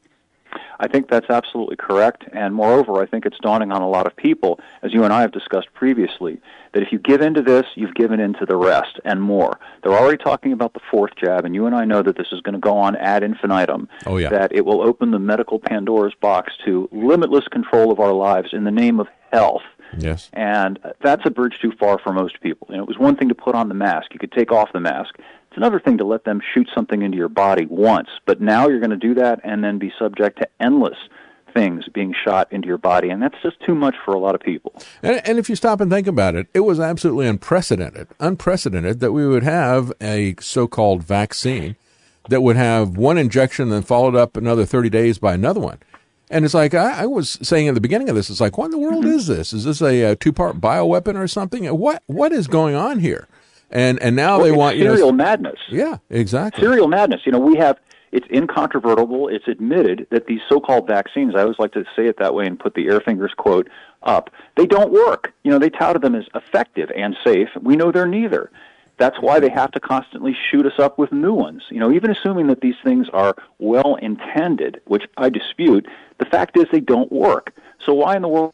I think that's absolutely correct, and moreover, I think it's dawning on a lot of people, as you and I have discussed previously, that if you give in to this, you've given in to the rest and more. They're already talking about the fourth jab, and you and I know that this is going to go on ad infinitum, oh, yeah. that it will open the medical Pandora's box to limitless control of our lives in the name of health. Yes. And that's a bridge too far for most people. You know, it was one thing to put on the mask. You could take off the mask. It's another thing to let them shoot something into your body once. But now you're going to do that and then be subject to endless things being shot into your body, and that's just too much for a lot of people. And, and if you stop and think about it, it was absolutely unprecedented, unprecedented that we would have a so-called vaccine that would have one injection and followed up another thirty days by another one. And it's like, I, I was saying at the beginning of this, it's like, what in the world mm-hmm. is this? Is this a, a two-part bioweapon or something? What What is going on here? And and now well, they it's want, you know... serial madness. Yeah, exactly. Serial madness. You know, we have, it's incontrovertible, it's admitted that these so-called vaccines, I always like to say it that way and put the Air Fingers quote up, they don't work. You know, they touted them as effective and safe. We know they're neither. That's why they have to constantly shoot us up with new ones. You know, even assuming that these things are well intended, which I dispute, the fact is they don't work. So why in the world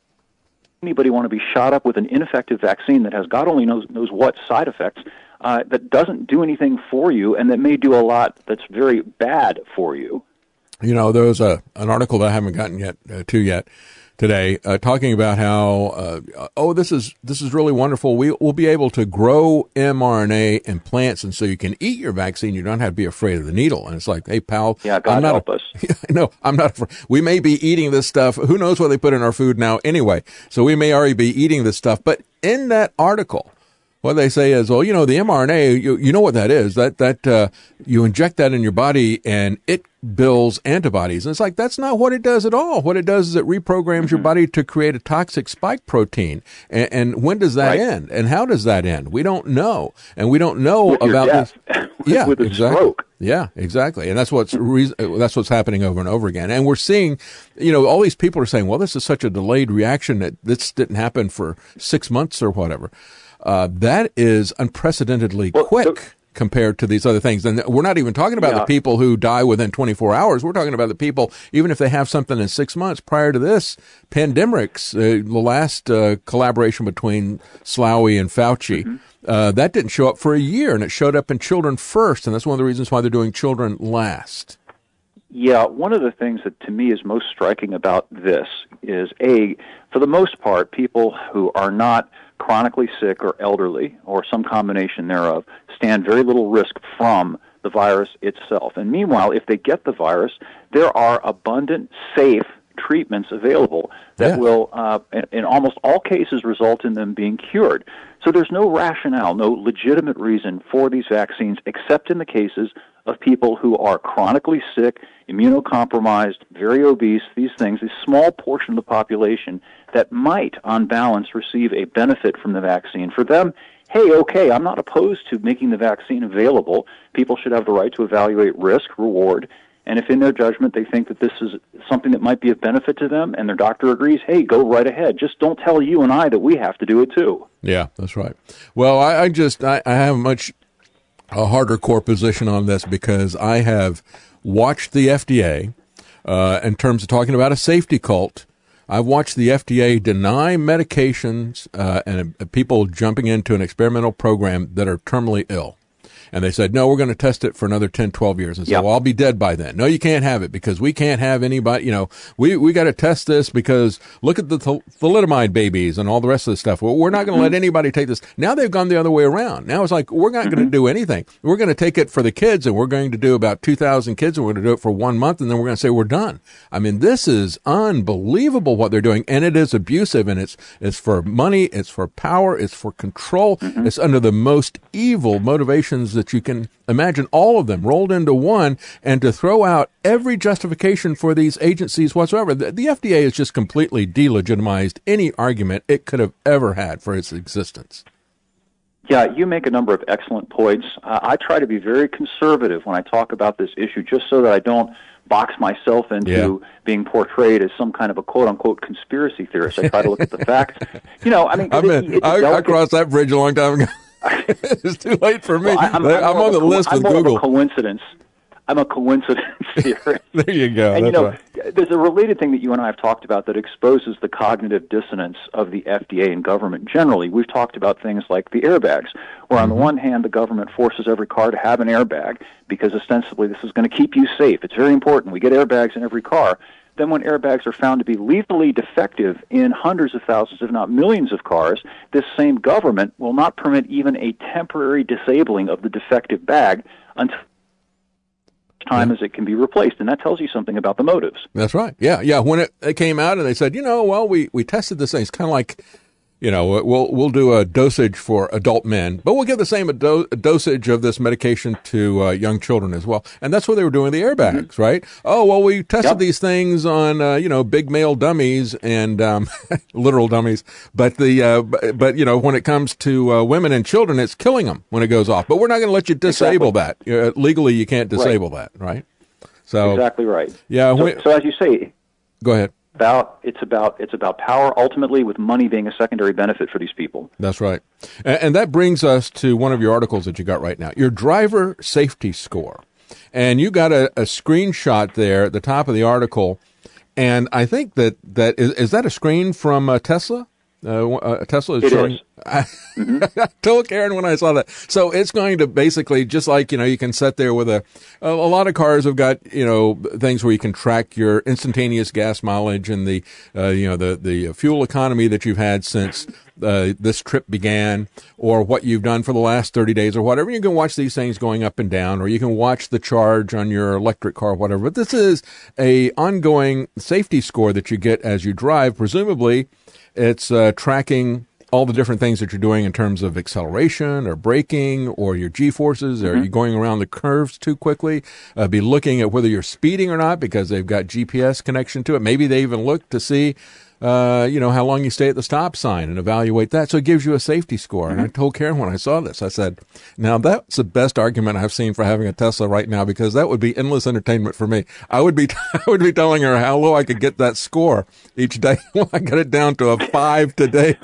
would anybody want to be shot up with an ineffective vaccine that has God only knows knows what side effects, uh, that doesn't do anything for you and that may do a lot that's very bad for you? You know, there was a an article that I haven't gotten yet uh, to yet today, uh, talking about how uh, oh, this is this is really wonderful. We will be able to grow mRNA in plants, and so you can eat your vaccine. You don't have to be afraid of the needle. And it's like, hey, pal, yeah, God I'm not help a, us. No, I'm not. Afraid. We may be eating this stuff. Who knows what they put in our food now? Anyway, so we may already be eating this stuff. But in that article, what they say is, well, you know, the mRNA, you, you know what that is. That that uh, you inject that in your body, and it builds antibodies. And it's like, that's not what it does at all. What it does is it reprograms mm-hmm. your body to create a toxic spike protein. And, and when does that right. end? And how does that end? We don't know. And we don't know with about death. this. Yeah, with a exactly. stroke. Yeah, exactly. And that's what's reason, that's what's happening over and over again. And we're seeing, you know, all these people are saying, well, this is such a delayed reaction that this didn't happen for six months or whatever. Uh, that is unprecedentedly well, quick so, compared to these other things. And we're not even talking about yeah. the people who die within twenty-four hours. We're talking about the people, even if they have something in six months prior to this, pandemics, uh, the last uh, collaboration between Slaoui and Fauci, mm-hmm. uh, that didn't show up for a year, and it showed up in children first. And that's one of the reasons why they're doing children last. Yeah, one of the things that to me is most striking about this is, A, for the most part, people who are not chronically sick or elderly or some combination thereof stand very little risk from the virus itself. And meanwhile, if they get the virus, there are abundant, safe treatments available that yeah. will, uh, in, in almost all cases, result in them being cured. So there's no rationale, no legitimate reason for these vaccines except in the cases of people who are chronically sick, immunocompromised, very obese, these things, a small portion of the population that might, on balance, receive a benefit from the vaccine. For them, hey, okay, I'm not opposed to making the vaccine available. People should have the right to evaluate risk, reward, and if in their judgment they think that this is something that might be of benefit to them and their doctor agrees, hey, go right ahead. Just don't tell you and I that we have to do it too. Yeah, that's right. Well, I, I just, I, I have much a harder core position on this because I have watched the F D A uh, in terms of talking about a safety cult. I've watched the F D A deny medications uh, and uh, people jumping into an experimental program that are terminally ill. And they said, no, we're going to test it for another ten, twelve years. And said, yep. well, I'll be dead by then. No, you can't have it because we can't have anybody, you know, we, we got to test this because look at the th- thalidomide babies and all the rest of the stuff. Well, we're not going to mm-hmm. let anybody take this. Now they've gone the other way around. Now it's like, we're not mm-hmm. going to do anything. We're going to take it for the kids and we're going to do about two thousand kids and we're going to do it for one month and then we're going to say we're done. I mean, this is unbelievable what they're doing, and it is abusive, and it's, it's for money, it's for power, it's for control. Mm-hmm. It's under the most evil motivations that you can imagine, all of them rolled into one, and to throw out every justification for these agencies whatsoever. The, the F D A has just completely delegitimized any argument it could have ever had for its existence. Yeah, you make a number of excellent points. Uh, I try to be very conservative when I talk about this issue, just so that I don't box myself into yeah. being portrayed as some kind of a quote-unquote conspiracy theorist. I try to look at the facts. You know, I mean, I, mean, I, delicate... I crossed that bridge a long time ago. It's too late for me. Well, I'm, I'm, I'm on the co- list I'm with Google. I'm a coincidence. I'm a coincidence theorist. There you go. And That's you know, right. There's a related thing that you and I have talked about that exposes the cognitive dissonance of the F D A and government generally. We've talked about things like the airbags, where on mm-hmm. the one hand the government forces every car to have an airbag because ostensibly this is going to keep you safe. It's very important. We get airbags in every car. Then when airbags are found to be lethally defective in hundreds of thousands, if not millions of cars, this same government will not permit even a temporary disabling of the defective bag until time yeah. as it can be replaced. And that tells you something about the motives. That's right. Yeah, yeah. When it, it came out and they said, you know, well, we, we tested this thing. It's kind of like, you know, we'll we'll do a dosage for adult men, but we'll give the same do- dosage of this medication to uh, young children as well. And that's what they were doing with the airbags, mm-hmm. right? Oh, well, we tested yep. these things on, uh, you know, big male dummies and um, literal dummies. But, the uh, but, but, you know, when it comes to uh, women and children, it's killing them when it goes off. But we're not going to let you disable exactly. that. Uh, legally, you can't disable right. that, right? So Exactly right. Yeah. So, when, so as you say... Go ahead. about it's about it's about power ultimately, with money being a secondary benefit for these people. That's right. And, and that brings us to one of your articles that you got right now, your driver safety score. And you got a, a screenshot there at the top of the article. And I think that, that is, is that a screen from uh, Tesla? Uh, uh, Tesla is it showing. Is. I, mm-hmm. I told Karen when I saw that. So it's going to basically, just like, you know, you can sit there with a, a, a lot of cars have got, you know, things where you can track your instantaneous gas mileage and the, uh, you know, the, the fuel economy that you've had since uh, this trip began, or what you've done for the last thirty days or whatever. You can watch these things going up and down, or you can watch the charge on your electric car, whatever. But this is a ongoing safety score that you get as you drive. Presumably, it's uh, tracking all the different things that you're doing in terms of acceleration or braking or your G-forces. Mm-hmm. Are you going around the curves too quickly? Uh, be looking at whether you're speeding or not, because they've got G P S connection to it. Maybe they even look to see, uh, you know, how long you stay at the stop sign and evaluate that. So it gives you a safety score. Mm-hmm. And I told Karen when I saw this, I said, now that's the best argument I've seen for having a Tesla right now, because that would be endless entertainment for me. I would be, I would be telling her how low I could get that score each day. Well, I got it down to a five today.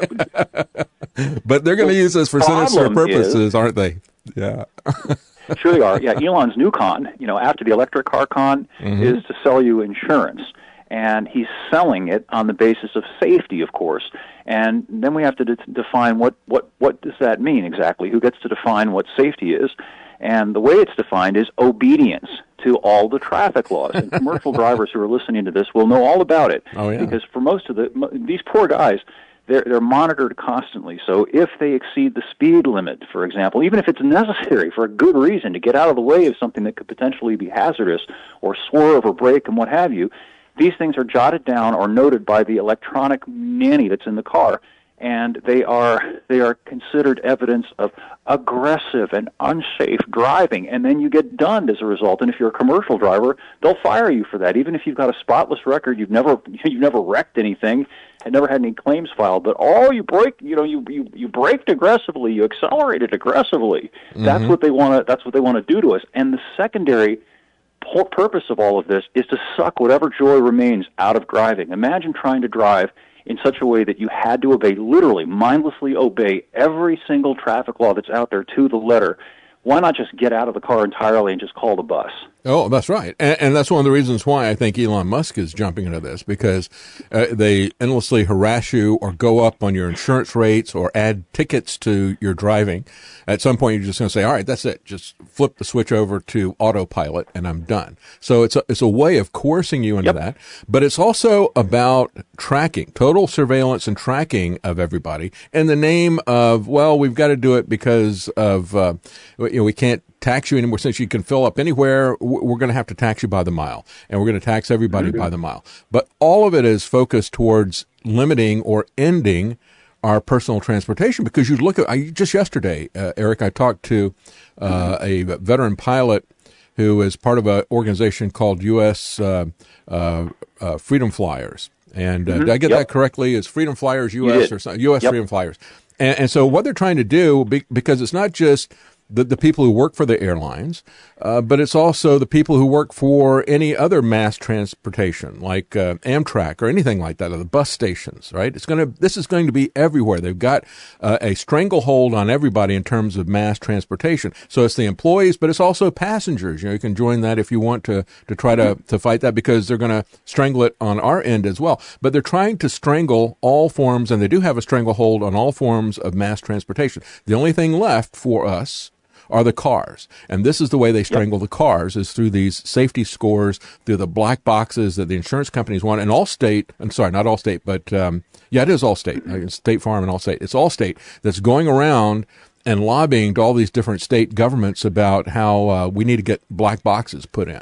But they're going to use this for sinister purposes, is, aren't they? Yeah. Sure they are. Yeah, Elon's new con, you know, after the electric car con, mm-hmm. is to sell you insurance. And he's selling it on the basis of safety, of course. And then we have to de- define what, what, what does that mean exactly? Who gets to define what safety is? And the way it's defined is obedience to all the traffic laws. And commercial drivers who are listening to this will know all about it. Oh, yeah. Because for most of the, these poor guys, they're, they're monitored constantly. So if they exceed the speed limit, for example, even if it's necessary for a good reason to get out of the way of something that could potentially be hazardous, or swerve or brake and what have you, these things are jotted down or noted by the electronic nanny that's in the car, and they are they are considered evidence of aggressive and unsafe driving, and then you get done as a result. And if you're a commercial driver, they'll fire you for that, even if you've got a spotless record, you've never you've never wrecked anything, and never had any claims filed. But oh, you brake, you know, you you, you braked aggressively, you accelerated aggressively. Mm-hmm. That's what they want to that's what they want to do to us. And the secondary purpose of all of this is to suck whatever joy remains out of driving. Imagine trying to drive in such a way that you had to obey, literally, mindlessly obey every single traffic law that's out there to the letter. Why not just get out of the car entirely and just call the bus? Oh, that's right. And, and that's one of the reasons why I think Elon Musk is jumping into this, because uh, they endlessly harass you or go up on your insurance rates or add tickets to your driving. At some point, you're just going to say, all right, that's it. Just flip the switch over to autopilot and I'm done. So it's a, it's a way of coercing you into yep. that. But it's also about tracking, total surveillance and tracking of everybody in the name of, well, we've got to do it because of, uh, you know, we can't tax you anymore. Since you can fill up anywhere, we're going to have to tax you by the mile, and we're going to tax everybody mm-hmm. by the mile. But all of it is focused towards limiting or ending our personal transportation, because you look at, I, just yesterday, uh, Eric, I talked to uh, a veteran pilot who is part of an organization called U S Uh, uh, uh, Freedom Flyers. And uh, mm-hmm. did I get yep. that correctly? Is Freedom Flyers U S or something? U S Yep. Freedom Flyers. And, and so what they're trying to do, because it's not just the, the people who work for the airlines, uh, but it's also the people who work for any other mass transportation, like uh, Amtrak or anything like that, or the bus stations, right? It's going to, this is going to be everywhere. They've got uh, a stranglehold on everybody in terms of mass transportation. So it's the employees, but it's also passengers. You know, you can join that if you want to, to try to, to fight that, because they're going to strangle it on our end as well. But they're trying to strangle all forms, and they do have a stranglehold on all forms of mass transportation. The only thing left for us are the cars. And this is the way they strangle yep. the cars, is through these safety scores, through the black boxes that the insurance companies want. And Allstate, I'm sorry, not Allstate, but um, yeah, it is Allstate, State Farm and Allstate. It's Allstate that's going around and lobbying to all these different state governments about how uh, we need to get black boxes put in.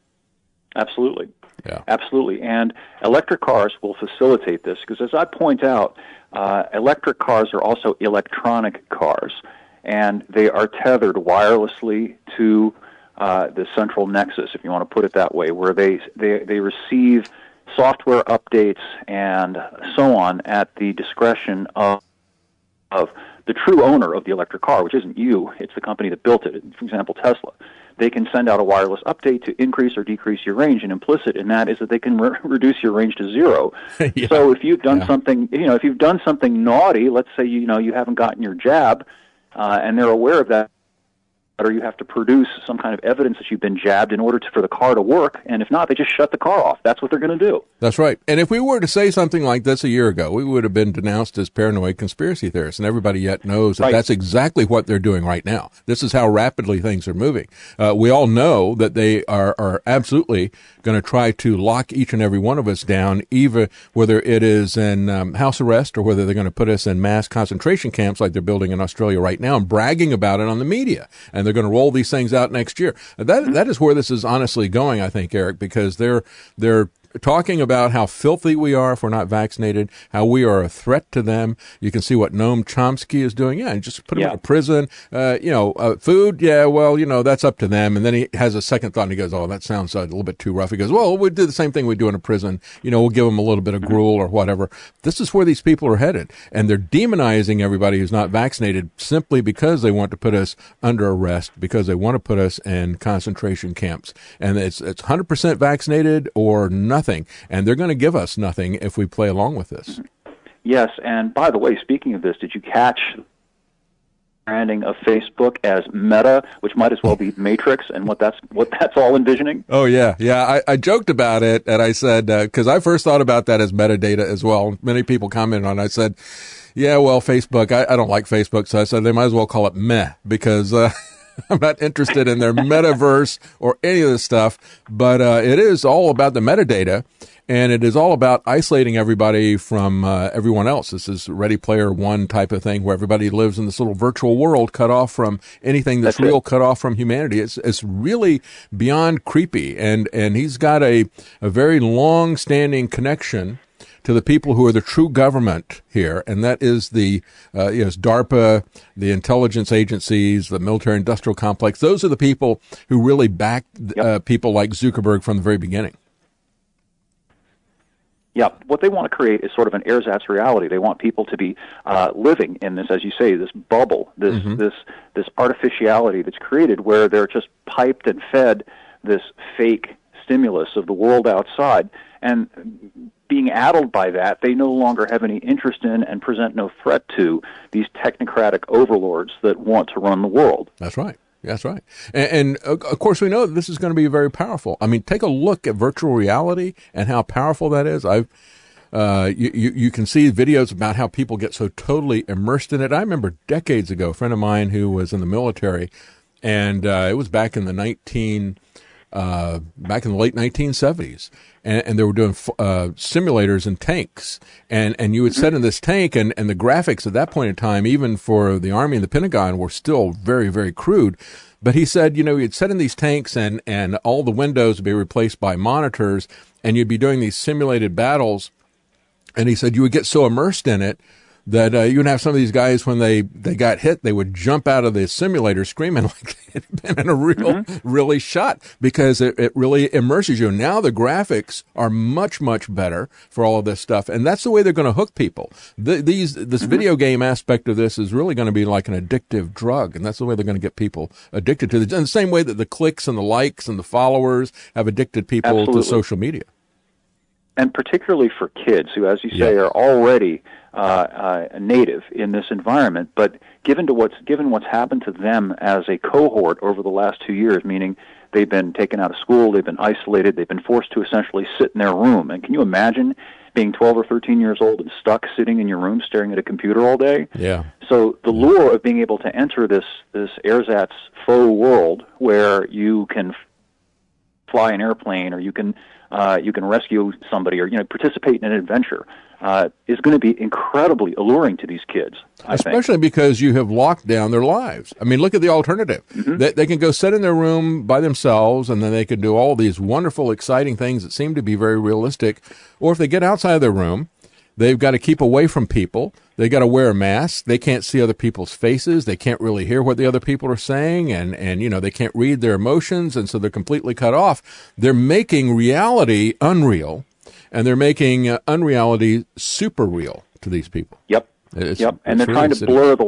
Absolutely. Yeah. Absolutely. And electric cars will facilitate this, because as I point out, uh, electric cars are also electronic cars, and they are tethered wirelessly to uh, the central nexus, if you want to put it that way, where they, they, they receive software updates and so on at the discretion of, of the true owner of the electric car, which isn't you, it's the company that built it, for example, Tesla, they can send out a wireless update to increase or decrease your range, and implicit in that is that they can re- reduce your range to zero. yeah. So if you've done yeah. something, you know, if you've done something naughty, let's say you know you haven't gotten your jab, uh, and they're aware of that, or you have to produce some kind of evidence that you've been jabbed in order to, for the car to work, and if not, they just shut the car off. That's what they're going to do. That's right. And if we were to say something like this a year ago, we would have been denounced as paranoid conspiracy theorists, and everybody yet knows that right. that's exactly what they're doing right now. This is how rapidly things are moving. Uh, we all know that they are, are absolutely going to try to lock each and every one of us down, even whether it is in um, house arrest or whether they're going to put us in mass concentration camps like they're building in Australia right now and bragging about it on the media. And they're going to roll these things out next year. That that is where this is honestly going, I think, Eric, because they're they're talking about how filthy we are if we're not vaccinated, how we are a threat to them. You can see what Noam Chomsky is doing. Yeah, and just put him yeah. in a prison. Uh, you know, uh, food, yeah, well, you know, that's up to them. And then he has a second thought and he goes, oh, that sounds uh, a little bit too rough. He goes, well, we'll do the same thing we do in a prison. You know, we'll give them a little bit of gruel or whatever. This is where these people are headed. And they're demonizing everybody who's not vaccinated simply because they want to put us under arrest, because they want to put us in concentration camps. And it's, it's one hundred percent vaccinated or nothing. And they're going to give us nothing if we play along with this. Yes, and by the way, speaking of this, did you catch branding of Facebook as Meta, which might as well be Matrix, and what that's what that's all envisioning? Oh yeah, yeah. I, I joked about it, and I said because uh, I first thought about that as metadata as well. Many people commented on it. I said, yeah, well, Facebook. I, I don't like Facebook, so I said they might as well call it Meh because. Uh, I'm not interested in their metaverse or any of this stuff, but uh, it is all about the metadata, and it is all about isolating everybody from uh, everyone else. This is Ready Player One type of thing where everybody lives in this little virtual world cut off from anything that's, that's real, it. cut off from humanity. It's it's really beyond creepy, and, and he's got a, a very long-standing connection to the people who are the true government here, and that is the uh, you know, DARPA, the intelligence agencies, the military-industrial complex. Those are the people who really backed yep. uh, people like Zuckerberg from the very beginning. Yeah, what they want to create is sort of an ersatz reality. They want people to be uh, living in this, as you say, this bubble, this mm-hmm. this this artificiality that's created where they're just piped and fed this fake stimulus of the world outside, and being addled by that, they no longer have any interest in and present no threat to these technocratic overlords that want to run the world. That's right. That's right. And, and of course, we know that this is going to be very powerful. I mean, take a look at virtual reality and how powerful that is. I've Uh, you, you, you can see videos about how people get so totally immersed in it. I remember decades ago, a friend of mine who was in the military, and uh, it was back in the nineteen, uh, back in the late nineteen seventies, and, and they were doing uh, simulators in tanks, and, and you would sit in this tank, and, and the graphics at that point in time, even for the Army and the Pentagon, were still very, very crude. But he said, you know, you'd sit in these tanks, and, and all the windows would be replaced by monitors, and you'd be doing these simulated battles. And he said you would get so immersed in it that uh, you would have some of these guys, when they, they got hit, they would jump out of the simulator screaming like they had been in a real, mm-hmm. really shot, because it, it really immerses you. Now the graphics are much, much better for all of this stuff. And that's the way they're going to hook people. The, these This mm-hmm. video game aspect of this is really going to be like an addictive drug. And that's the way they're going to get people addicted to it. In the same way that the clicks and the likes and the followers have addicted people Absolutely. to social media. And particularly for kids who, as you say, yeah. are already uh, uh, native in this environment, but given to what's given what's happened to them as a cohort over the last two years, meaning they've been taken out of school, they've been isolated, they've been forced to essentially sit in their room. And can you imagine being twelve or thirteen years old and stuck sitting in your room staring at a computer all day? Yeah. So the lure of being able to enter this this ersatz faux world where you can fly an airplane, or you can uh, you can rescue somebody, or you know participate in an adventure, uh, is going to be incredibly alluring to these kids. I Especially think. because you have locked down their lives. I mean, look at the alternative. Mm-hmm. They, they can go sit in their room by themselves, and then they can do all these wonderful, exciting things that seem to be very realistic. Or if they get outside of their room, they've got to keep away from people. They got to wear a mask. They can't see other people's faces. They can't really hear what the other people are saying, and, and you know they can't read their emotions, and so they're completely cut off. They're making reality unreal, and they're making uh, unreality super real to these people. Yep. It's, yep, and it's they're really trying to city. blur the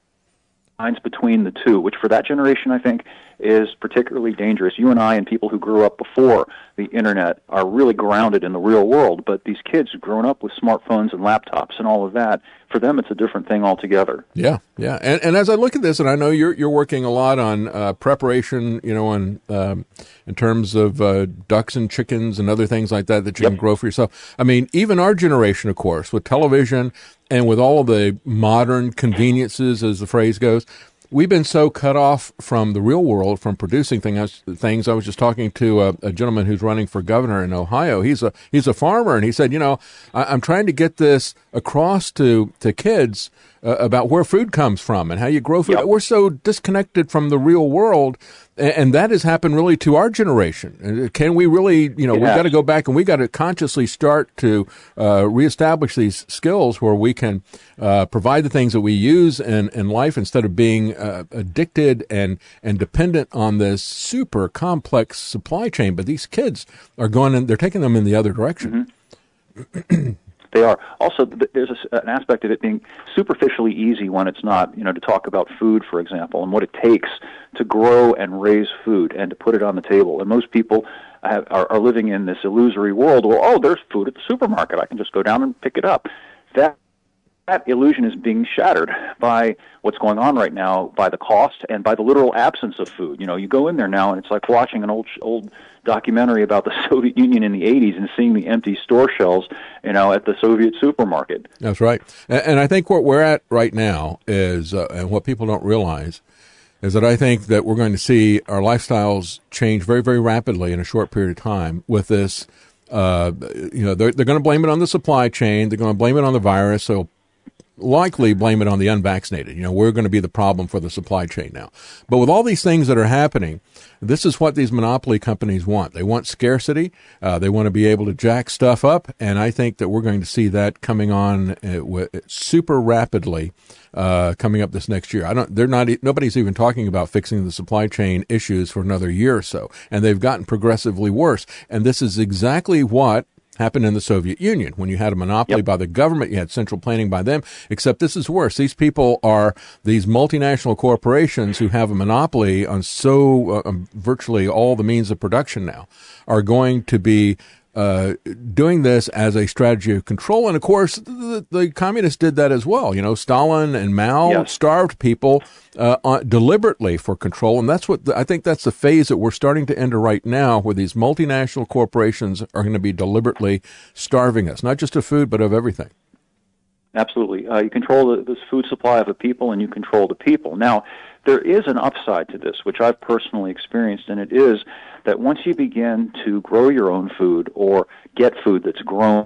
lines between the two, which for that generation, I think, is particularly dangerous. You and I and people who grew up before the Internet are really grounded in the real world, but these kids who've grown up with smartphones and laptops and all of that, for them it's a different thing altogether. Yeah, yeah. And, and as I look at this, and I know you're you're working a lot on uh, preparation, you know, on um, in terms of uh, ducks and chickens and other things like that that you Yep. can grow for yourself. I mean, even our generation, of course, with television and with all of the modern conveniences, as the phrase goes, we've been so cut off from the real world, from producing things. Things. I was just talking to a, a gentleman who's running for governor in Ohio. He's a he's a farmer, and he said, you know, I, I'm trying to get this across to to kids uh, about where food comes from and how you grow food. Yep. We're so disconnected from the real world, and, and that has happened really to our generation. And can we really, you know, It we've has. got to go back and we got to consciously start to uh, reestablish these skills where we can uh, provide the things that we use in, in life instead of being uh, addicted and, and dependent on this super complex supply chain. But these kids are going in, they're taking them in the other direction. Mm-hmm. They are. Also, th- there's a, an aspect of it being superficially easy when it's not, you know, to talk about food, for example, and what it takes to grow and raise food and to put it on the table. And most people have, are, are living in this illusory world where, oh, there's food at the supermarket. I can just go down and pick it up. That that illusion is being shattered by what's going on right now, by the cost and by the literal absence of food. You know, you go in there now and it's like watching an old old documentary about the Soviet Union in the eighties and seeing the empty store shelves, you know, at the Soviet supermarket. That's right. And, and I think what we're at right now is, uh, and what people don't realize, is that I think that we're going to see our lifestyles change very, very rapidly in a short period of time with this. Uh, you know, they're, they're going to blame it on the supply chain. They're going to blame it on the virus. So likely blame it on the unvaccinated. You know, we're going to be the problem for the supply chain now. But with all these things that are happening, this is what these monopoly companies want. They want scarcity. Uh, they want to be able to jack stuff up. And I think that we're going to see that coming on uh, w- super rapidly uh, coming up this next year. I don't, they're not, nobody's even talking about fixing the supply chain issues for another year or so. And they've gotten progressively worse. And this is exactly what happened in the Soviet Union. When you had a monopoly Yep. by the government, you had central planning by them, except this is worse. These people are these multinational corporations who have a monopoly on so uh, um, virtually all the means of production now, are going to be uh, doing this as a strategy of control. And of course, the, the communists did that as well. You know, Stalin and Mao Yes. starved people uh, uh, deliberately for control. And that's what the, I think that's the phase that we're starting to enter right now, where these multinational corporations are going to be deliberately starving us, not just of food, but of everything. Absolutely. Uh, you control the, this food supply of the people, and you control the people. Now, there is an upside to this, which I've personally experienced, and it is that once you begin to grow your own food or get food that's grown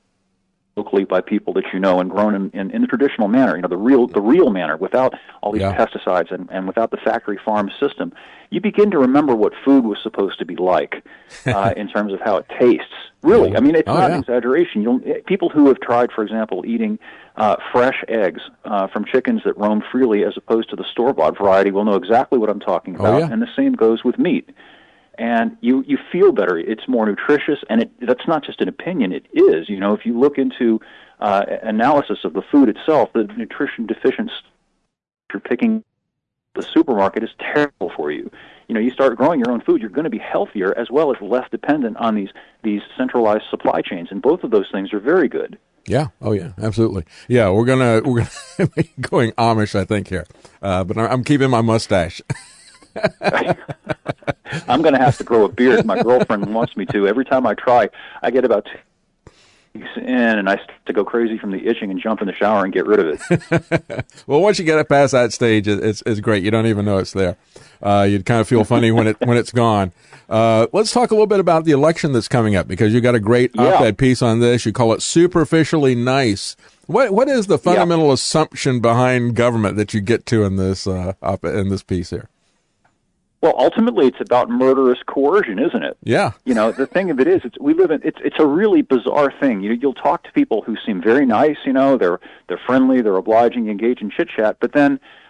locally by people that you know and grown in, in, in the traditional manner, you know, the real the real manner, without all these Yeah. pesticides and, and without the factory farm system, you begin to remember what food was supposed to be like uh, in terms of how it tastes. Really, I mean, it's Oh, not yeah. an exaggeration. You'll, people who have tried, for example, eating uh, fresh eggs uh, from chickens that roam freely as opposed to the store-bought variety will know exactly what I'm talking about. Oh, yeah. And the same goes with meat. And you, you feel better. It's more nutritious, and it, that's not just an opinion. It is. You know, if you look into uh, analysis of the food itself, the nutrition deficiency you're picking the supermarket is terrible for you. You know, you start growing your own food, you're going to be healthier as well as less dependent on these these centralized supply chains, and both of those things are very good. Yeah. Oh, yeah. Absolutely. Yeah. We're gonna we're gonna be going Amish, I think, here, uh, but I'm keeping my mustache. I'm going to have to grow a beard. My girlfriend wants me to. Every time I try, I get about two weeks in, and I start to go crazy from the itching and jump in the shower and get rid of it. Well, once you get it past that stage, it- it's it's great. You don't even know it's there. Uh, you'd kind of feel funny when it when it's gone. Uh, let's talk a little bit about the election that's coming up, because you got a great Yeah. op-ed piece on this. You call it superficially nice. What what is the fundamental assumption behind government that you get to in this uh, op- in this piece here? Well, ultimately, it's about murderous coercion, isn't it? Yeah. You know, the thing of it is, it's, we live in it's it's a really bizarre thing. You you'll talk to people who seem very nice. You know, they're they're friendly, they're obliging, engage in chit chat, but then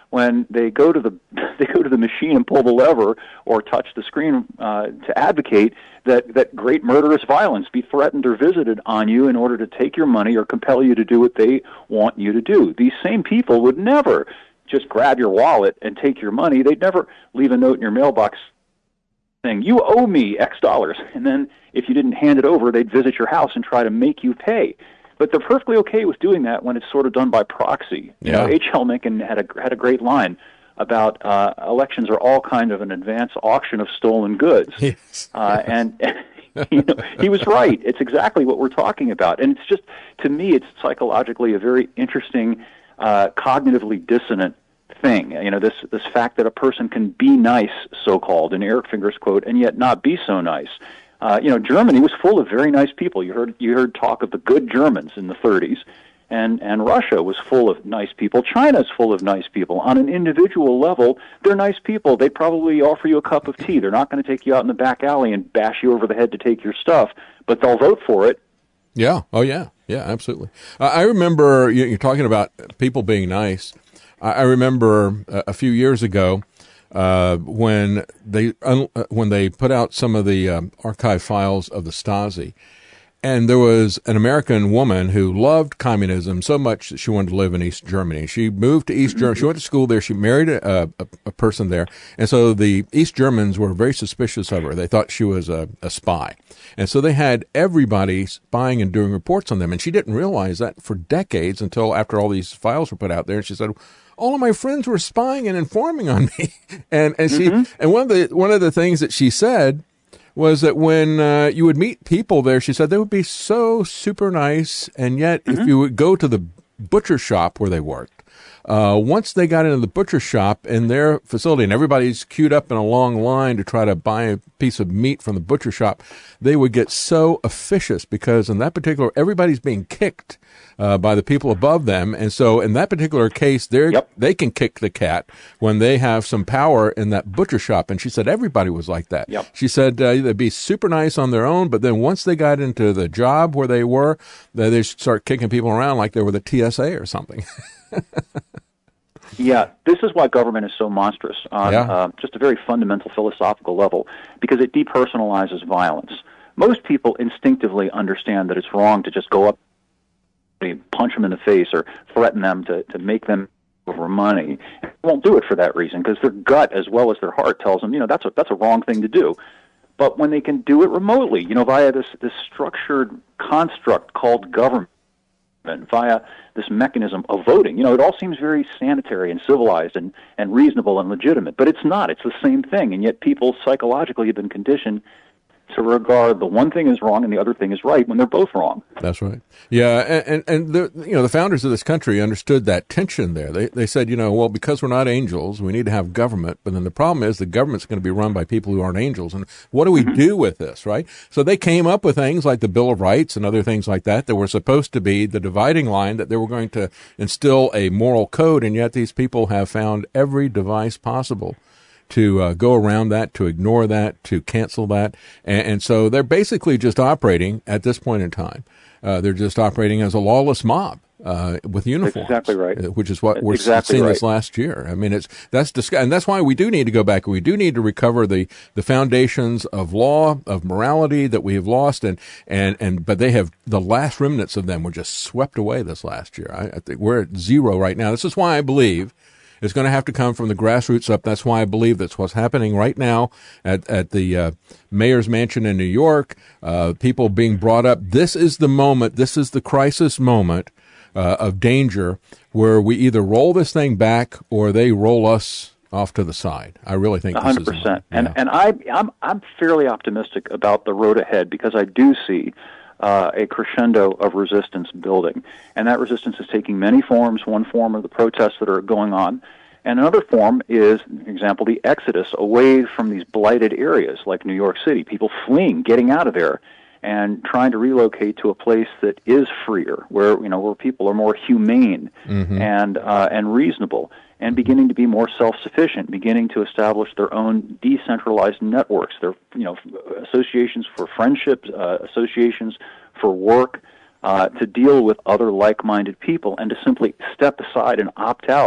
when they go to the they go to the machine and pull the lever or touch the screen uh, to advocate that, that great murderous violence be threatened or visited on you in order to take your money or compel you to do what they want you to do. These same people would never just grab your wallet and take your money. They'd never leave a note in your mailbox saying, you owe me X dollars. And then if you didn't hand it over, they'd visit your house and try to make you pay. But they're perfectly okay with doing that when it's sort of done by proxy. You Yeah. know, H L. Mencken had a, had a great line about uh, elections are all kind of an advance auction of stolen goods. Yes. Uh, and you know, he was right. It's exactly what we're talking about. And it's just, to me, it's psychologically a very interesting, uh, cognitively dissonant thing. You know, this this fact that a person can be nice, so-called, in Eric Finger's quote, and yet not be so nice. Uh, you know, Germany was full of very nice people. You heard you heard talk of the good Germans in the thirties, and and Russia was full of nice people. China's full of nice people. On an individual level, they're nice people. They probably offer you a cup of tea. They're not going to take you out in the back alley and bash you over the head to take your stuff, but they'll vote for it. Yeah. Oh, yeah. Yeah, absolutely. Uh, I remember you- you're talking about people being nice. I, I remember uh, a few years ago uh, when they un- uh, when they put out some of the um, archive files of the Stasi. And there was an American woman who loved communism so much that she wanted to live in East Germany. She moved to East Germany. She went to school there. She married a, a, a person there. And so the East Germans were very suspicious of her. They thought she was a, a spy. And so they had everybody spying and doing reports on them. And she didn't realize that for decades until after all these files were put out there. And she said, all of my friends were spying and informing on me. and and she mm-hmm. and one of the one of the things that she said was that when uh, you would meet people there, she said they would be so super nice, and yet mm-hmm. if you would go to the butcher shop where they worked, uh, once they got into the butcher shop in their facility, and everybody's queued up in a long line to try to buy a piece of meat from the butcher shop, they would get so officious because in that particular, everybody's being kicked uh, by the people above them, and so in that particular case, they yep. they can kick the cat when they have some power in that butcher shop. And she said everybody was like that. Yep. She said uh, they'd be super nice on their own, but then once they got into the job where they were, they they start kicking people around like they were the T S A or something. Yeah, this is why government is so monstrous on yeah. uh, just a very fundamental philosophical level, because it depersonalizes violence. Most people instinctively understand that it's wrong to just go up, punch them in the face, or threaten them to, to make them over money. They won't do it for that reason, because their gut as well as their heart tells them, you know, that's a, that's a wrong thing to do. But when they can do it remotely, you know, via this, this structured construct called government, via this mechanism of voting. You know, it all seems very sanitary and civilized and, and reasonable and legitimate, but it's not. It's the same thing, and yet people psychologically have been conditioned to regard the one thing is wrong and the other thing is right when they're both wrong. That's right. Yeah, and and the you know the founders of this country understood that tension there. They they said, you know, well, because we're not angels, we need to have government. But then the problem is the government's going to be run by people who aren't angels. And what do we mm-hmm. do with this, right? So they came up with things like the Bill of Rights and other things like that that were supposed to be the dividing line, that they were going to instill a moral code, and yet these people have found every device possible to uh, go around that, to ignore that, to cancel that. And, and so they're basically just operating at this point in time. Uh, they're just operating as a lawless mob uh, with uniforms. That's exactly right. Which is what we're exactly seeing right. this last year. I mean, it's that's dis- and that's why we do need to go back. We do need to recover the, the foundations of law, of morality that we have lost, and, and, and but they have the last remnants of them were just swept away this last year. I, I think we're at zero right now. This is why I believe it's going to have to come from the grassroots up. That's why I believe that's what's happening right now at, at the uh, mayor's mansion in New York. Uh, people being brought up. This is the moment. This is the crisis moment uh, of danger where we either roll this thing back or they roll us off to the side. I really think this one hundred percent. is and yeah. and I I'm I'm fairly optimistic about the road ahead, because I do see Uh, a crescendo of resistance building. And that resistance is taking many forms. One form are the protests that are going on. And another form is, for example, the exodus away from these blighted areas like New York City, people fleeing, getting out of there, and trying to relocate to a place that is freer, where, you know, where people are more humane mm-hmm. and uh, and reasonable, and beginning to be more self-sufficient, beginning to establish their own decentralized networks, their, you know, associations for friendships, uh, associations for work, uh, to deal with other like-minded people, and to simply step aside and opt out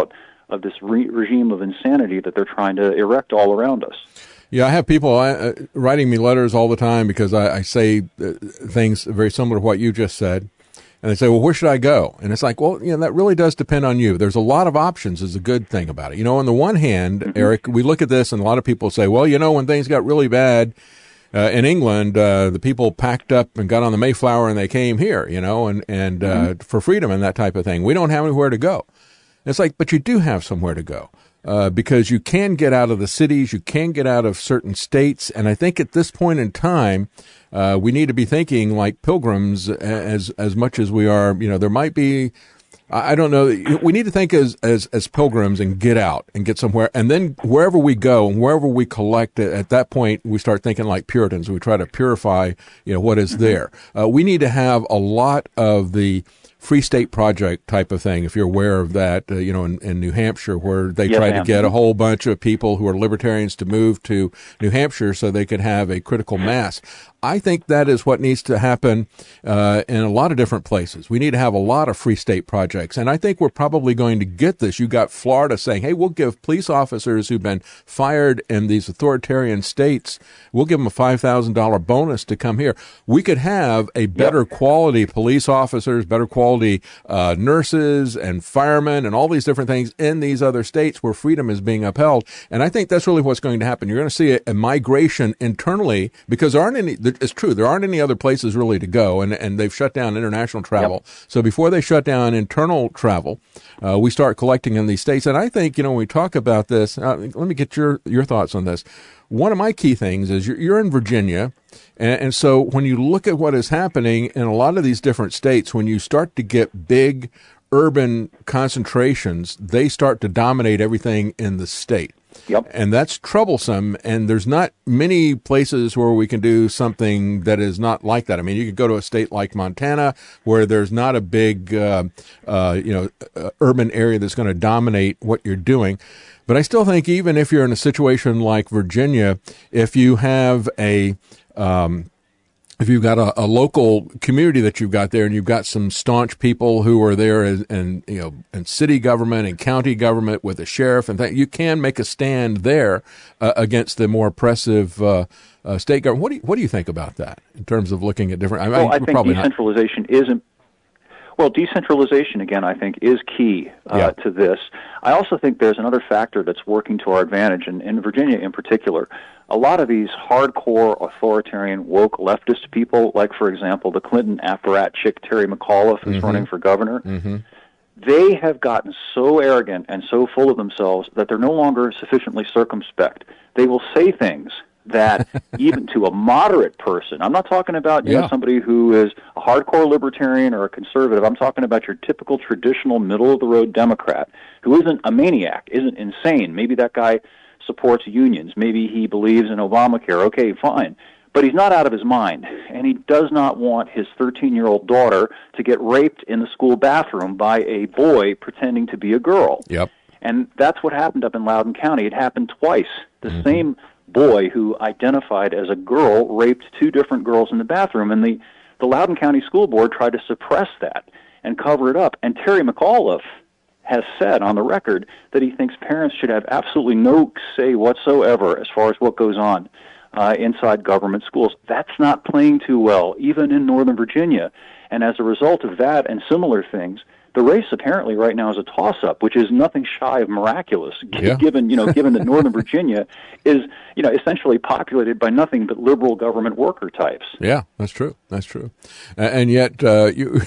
of this re- regime of insanity that they're trying to erect all around us. Yeah, I have people uh, writing me letters all the time because I, I say uh, things very similar to what you just said. And they say, well, where should I go? And it's like, well, you know, that really does depend on you. There's a lot of options is a good thing about it. You know, on the one hand, mm-hmm. Eric, we look at this and a lot of people say, well, you know, when things got really bad uh, in England, uh, the people packed up and got on the Mayflower and they came here, you know, and, and mm-hmm. uh, for freedom and that type of thing. We don't have anywhere to go. And it's like, but you do have somewhere to go. Uh, because you can get out of the cities, you can get out of certain states, and I think at this point in time, uh, we need to be thinking like pilgrims as as much as we are. You know, there might be, I don't know, we need to think as as as pilgrims and get out and get somewhere, and then wherever we go and wherever we collect, at that point we start thinking like Puritans. We try to purify, you know, what is mm-hmm. there. Uh, we need to have a lot of the Free State Project type of thing, if you're aware of that, uh, you know, in, in New Hampshire, where they yes, tried to get a whole bunch of people who are libertarians to move to New Hampshire so they could have a critical mass. I think that is what needs to happen uh, in a lot of different places. We need to have a lot of Free State Projects, and I think we're probably going to get this. You got Florida saying, hey, we'll give police officers who've been fired in these authoritarian states, we'll give them a five thousand dollars bonus to come here. We could have a better yep. quality police officers, better quality uh, nurses and firemen and all these different things in these other states where freedom is being upheld, and I think that's really what's going to happen. You're going to see a, a migration internally because there aren't any – it's true. There aren't any other places really to go, and, and they've shut down international travel. Yep. So before they shut down internal travel, uh, we start collecting in these states. And I think, you know, when we talk about this, uh, let me get your, your thoughts on this. One of my key things is you're, you're in Virginia, and, and so when you look at what is happening in a lot of these different states, when you start to get big urban concentrations, they start to dominate everything in the state. Yep. And that's troublesome, and there's not many places where we can do something that is not like that. I mean, you could go to a state like Montana where there's not a big, uh, uh, you know, uh, urban area that's going to dominate what you're doing. But I still think even if you're in a situation like Virginia, if you have a um, if you've got a, a local community that you've got there, and you've got some staunch people who are there, and, and you know, in city government and county government with the sheriff, and th- you can make a stand there uh, against the more oppressive uh, uh, state government. What do you, what do you think about that in terms of looking at different? I, well, I, I think probably decentralization not. isn't. Well, decentralization, again, I think, is key uh, yeah. to this. I also think there's another factor that's working to our advantage, and in Virginia in particular. A lot of these hardcore, authoritarian, woke leftist people, like, for example, the Clinton apparatchik Terry McAuliffe, who's mm-hmm. running for governor, mm-hmm. they have gotten so arrogant and so full of themselves that they're no longer sufficiently circumspect. They will say things that even to a moderate person, I'm not talking about you yeah. know somebody who is a hardcore libertarian or a conservative, I'm talking about your typical traditional middle-of-the-road Democrat who isn't a maniac, isn't insane. Maybe that guy supports unions. Maybe he believes in Obamacare. Okay, fine. But he's not out of his mind, and he does not want his thirteen-year-old daughter to get raped in the school bathroom by a boy pretending to be a girl. Yep. And that's what happened up in Loudoun County. It happened twice. The mm-hmm. same boy who identified as a girl raped two different girls in the bathroom, and the, the Loudoun County School Board tried to suppress that and cover it up. And Terry McAuliffe has said on the record that he thinks parents should have absolutely no say whatsoever as far as what goes on uh, inside government schools. That's not playing too well, even in Northern Virginia. And as a result of that and similar things, the race apparently right now is a toss-up, which is nothing shy of miraculous, yeah. given you know given that Northern Virginia is you know essentially populated by nothing but liberal government worker types. Yeah, that's true. That's true. Uh, and yet, uh, you,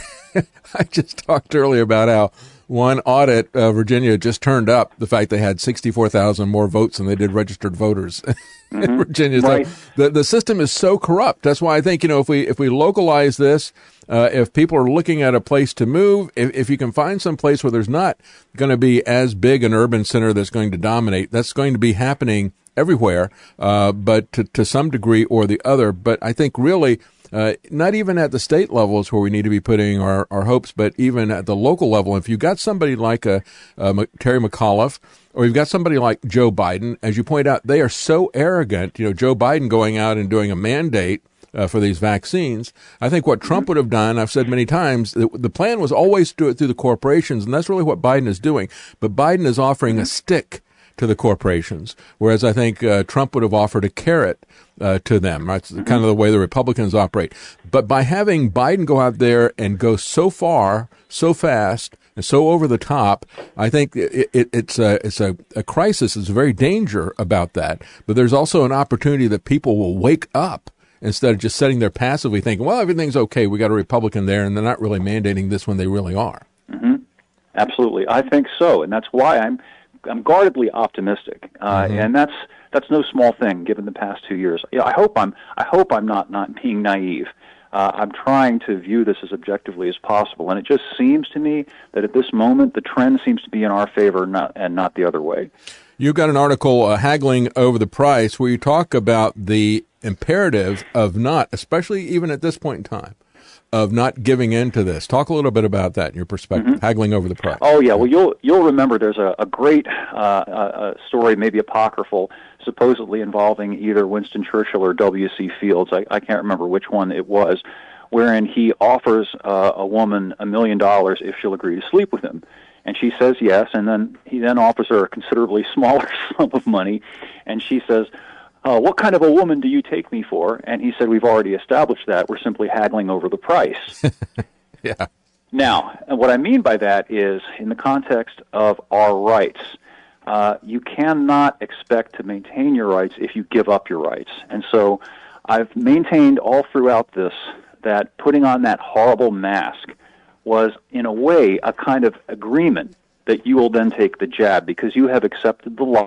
I just talked earlier about how one audit, uh, Virginia just turned up the fact they had sixty-four thousand more votes than they did registered voters in mm-hmm. Virginia. Right. So the the system is so corrupt. That's why I think, you know, if we if we localize this, uh, if people are looking at a place to move, if, if you can find some place where there's not going to be as big an urban center that's going to dominate, that's going to be happening everywhere, uh, but to, to some degree or the other. But I think really, Uh, not even at the state levels where we need to be putting our, our hopes, but even at the local level. If you've got somebody like a, a Terry McAuliffe, or you've got somebody like Joe Biden, as you point out, they are so arrogant. You know, Joe Biden going out and doing a mandate uh, for these vaccines. I think what Trump would have done, I've said many times, the, the plan was always to do it through the corporations, and that's really what Biden is doing. But Biden is offering a stick to the corporations, whereas I think uh, Trump would have offered a carrot uh, to them. That's kind of the way the Republicans operate. But by having Biden go out there and go so far, so fast, and so over the top, I think it, it, it's a it's a, a crisis. There's a very danger about that. But there's also an opportunity that people will wake up instead of just sitting there passively thinking, well, everything's okay. We got a Republican there, and they're not really mandating this when they really are. Mm-hmm. Absolutely, I think so, and that's why I'm I'm guardedly optimistic, uh, mm-hmm. and that's that's no small thing given the past two years. Yeah, I hope I'm I hope I'm not not being naive. Uh, I'm trying to view this as objectively as possible, and it just seems to me that at this moment the trend seems to be in our favor, not, and not the other way. You've got an article, uh, Haggling Over the Price, where you talk about the imperative of not, especially even at this point in time, of not giving in to this. Talk a little bit about that in your perspective, mm-hmm. haggling over the price. Oh, yeah. Well, you'll you'll remember there's a, a great uh, uh, story, maybe apocryphal, supposedly involving either Winston Churchill or W C Fields. I, I can't remember which one it was, wherein he offers uh, a woman a million dollars if she'll agree to sleep with him. And she says yes, and then he then offers her a considerably smaller sum of money, and she says, Uh, what kind of a woman do you take me for? And he said, we've already established that. We're simply haggling over the price. Yeah. Now, what I mean by that is, in the context of our rights, uh, you cannot expect to maintain your rights if you give up your rights. And so I've maintained all throughout this that putting on that horrible mask was, in a way, a kind of agreement that you will then take the jab because you have accepted the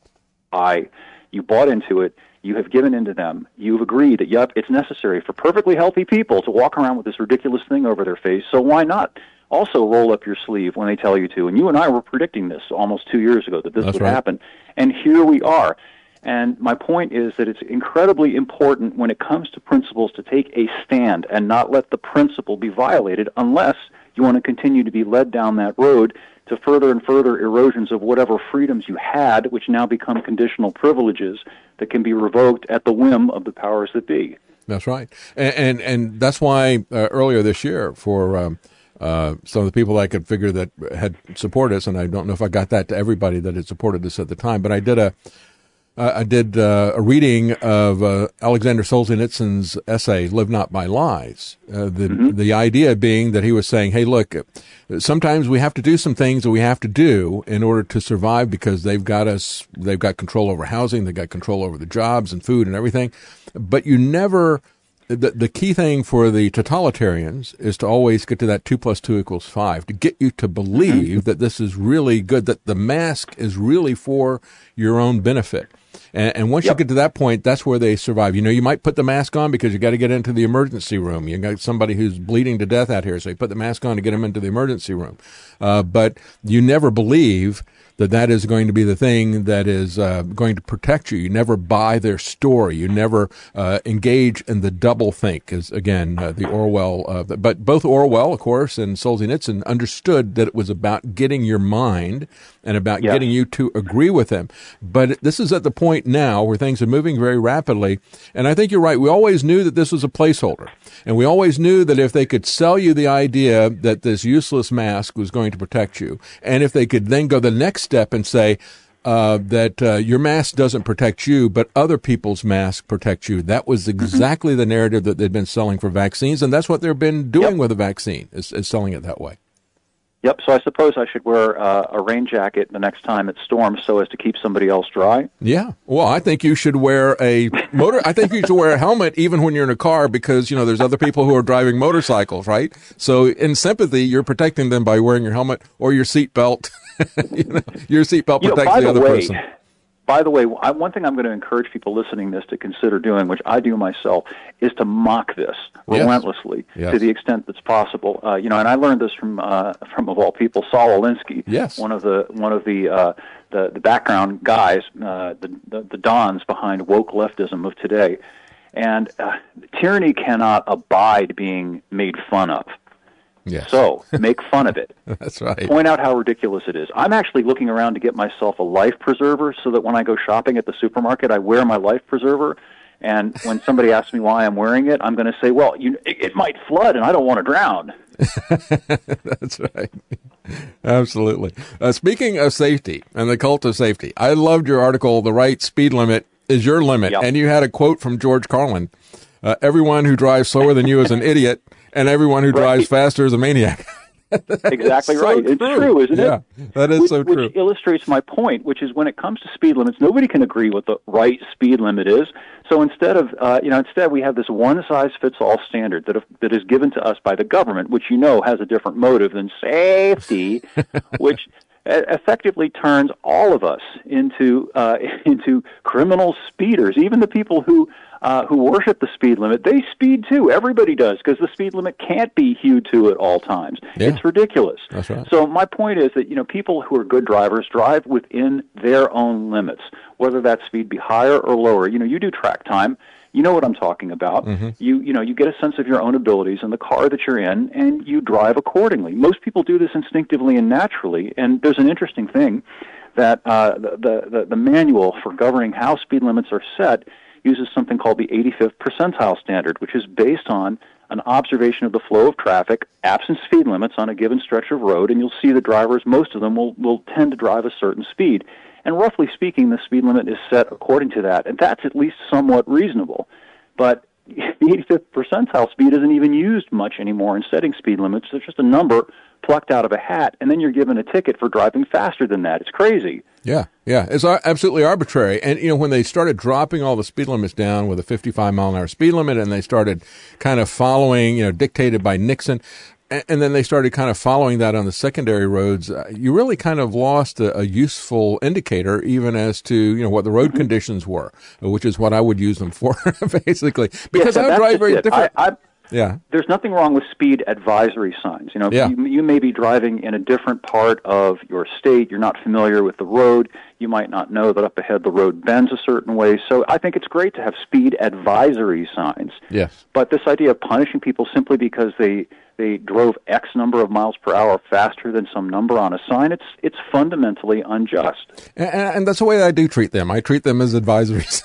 lie. You bought into it, you have given into them, you've agreed that, yep, it's necessary for perfectly healthy people to walk around with this ridiculous thing over their face, so why not also roll up your sleeve when they tell you to? And you and I were predicting this almost two years ago, that this That's would right. happen, and here we are. And my point is that it's incredibly important when it comes to principles to take a stand and not let the principle be violated unless you want to continue to be led down that road to further and further erosions of whatever freedoms you had, which now become conditional privileges that can be revoked at the whim of the powers that be. That's right. And and, and that's why uh, earlier this year, for um, uh, some of the people I could figure that had supported us, and I don't know if I got that to everybody that had supported us at the time, but I did a Uh, I did uh, a reading of uh, Alexander Solzhenitsyn's essay, Live Not by Lies. Uh, the mm-hmm. the idea being that he was saying, hey, look, sometimes we have to do some things that we have to do in order to survive because they've got us, they've got control over housing, they've got control over the jobs and food and everything. But you never, the, the key thing for the totalitarians is to always get to that two plus two equals five, to get you to believe mm-hmm. that this is really good, that the mask is really for your own benefit. And, and once yep. you get to that point, that's where they survive. You know, you might put the mask on because you got to get into the emergency room. You got somebody who's bleeding to death out here, so you put the mask on to get them into the emergency room. Uh, but you never believe that that is going to be the thing that is uh, going to protect you. You never buy their story. You never uh, engage in the double think, as again uh, the Orwell. Uh, but both Orwell, of course, and Solzhenitsyn understood that it was about getting your mind and about yeah. getting you to agree with them. But this is at the point now where things are moving very rapidly, and I think you're right. We always knew that this was a placeholder, and we always knew that if they could sell you the idea that this useless mask was going to protect you, and if they could then go the next step and say uh, that uh, your mask doesn't protect you, but other people's masks protect you. That was exactly mm-hmm. the narrative that they've been selling for vaccines, and that's what they've been doing yep. with a vaccine, is, is selling it that way. Yep, so I suppose I should wear uh, a rain jacket the next time it storms so as to keep somebody else dry? Yeah. Well, I think you should wear a motor. I think you should wear a helmet even when you're in a car because, you know, there's other people who are driving motorcycles, right? So in sympathy, you're protecting them by wearing your helmet or your seatbelt. you know, your seatbelt you know, protects the, the other way, person. By the way, I, one thing I'm going to encourage people listening to this to consider doing, which I do myself, is to mock this yes. relentlessly yes. to the extent that's possible. Uh, you know, and I learned this from, uh, from of all people, Saul Alinsky, yes. one of the one of the uh, the, the background guys, uh, the, the the dons behind woke leftism of today. And uh, tyranny cannot abide being made fun of. Yes. So, make fun of it. That's right. Point out how ridiculous it is. I'm actually looking around to get myself a life preserver so that when I go shopping at the supermarket, I wear my life preserver And when somebody asks me why I'm wearing it, I'm going to say, well, you, it, it might flood, and I don't want to drown. That's right. Absolutely. Uh, speaking of safety and the cult of safety, I loved your article, The Right Speed Limit is Your Limit. Yep. And you had a quote from George Carlin. Uh, everyone who drives slower than you is an idiot, and everyone who Right. drives faster is a maniac. Exactly so right. True. It's true, isn't yeah, it? Yeah, that is which, so true. Which illustrates my point, which is when it comes to speed limits, nobody can agree what the right speed limit is. So instead of, uh, you know, instead we have this one-size-fits-all standard that, that is given to us by the government, which you know has a different motive than safety, which effectively turns all of us into uh, into criminal speeders. Even the people who uh, who worship the speed limit, they speed too. Everybody does, because the speed limit can't be hewed to at all times. Yeah. It's ridiculous. That's right. So my point is that, you know, people who are good drivers drive within their own limits, whether that speed be higher or lower. You know, you do track time. You know what I'm talking about. Mm-hmm. You you know, you get a sense of your own abilities in the car that you're in, and you drive accordingly. Most people do this instinctively and naturally, and there's an interesting thing that uh, the, the, the manual for governing how speed limits are set uses something called the eighty-fifth percentile standard, which is based on an observation of the flow of traffic, absent speed limits on a given stretch of road, and you'll see that drivers, most of them, will, will tend to drive a certain speed. And roughly speaking, the speed limit is set according to that, and that's at least somewhat reasonable. But the eighty-fifth percentile speed isn't even used much anymore in setting speed limits. It's just a number plucked out of a hat, and then you're given a ticket for driving faster than that. It's crazy. Yeah, yeah, it's ar- absolutely arbitrary. And, you know, when they started dropping all the speed limits down with a fifty-five mile an hour speed limit, and they started kind of following, you know, dictated by Nixon, and, and then they started kind of following that on the secondary roads, uh, you really kind of lost a, a useful indicator even as to, you know, what the road mm-hmm. conditions were, which is what I would use them for, basically. Because yeah, I would drive very it. different. I, I, Yeah. There's nothing wrong with speed advisory signs. You know, yeah. you, you may be driving in a different part of your state. You're not familiar with the road. You might not know that up ahead the road bends a certain way. So I think it's great to have speed advisory signs. Yes. But this idea of punishing people simply because they they drove X number of miles per hour faster than some number on a sign, it's it's fundamentally unjust. And, and that's the way I do treat them. I treat them as advisories.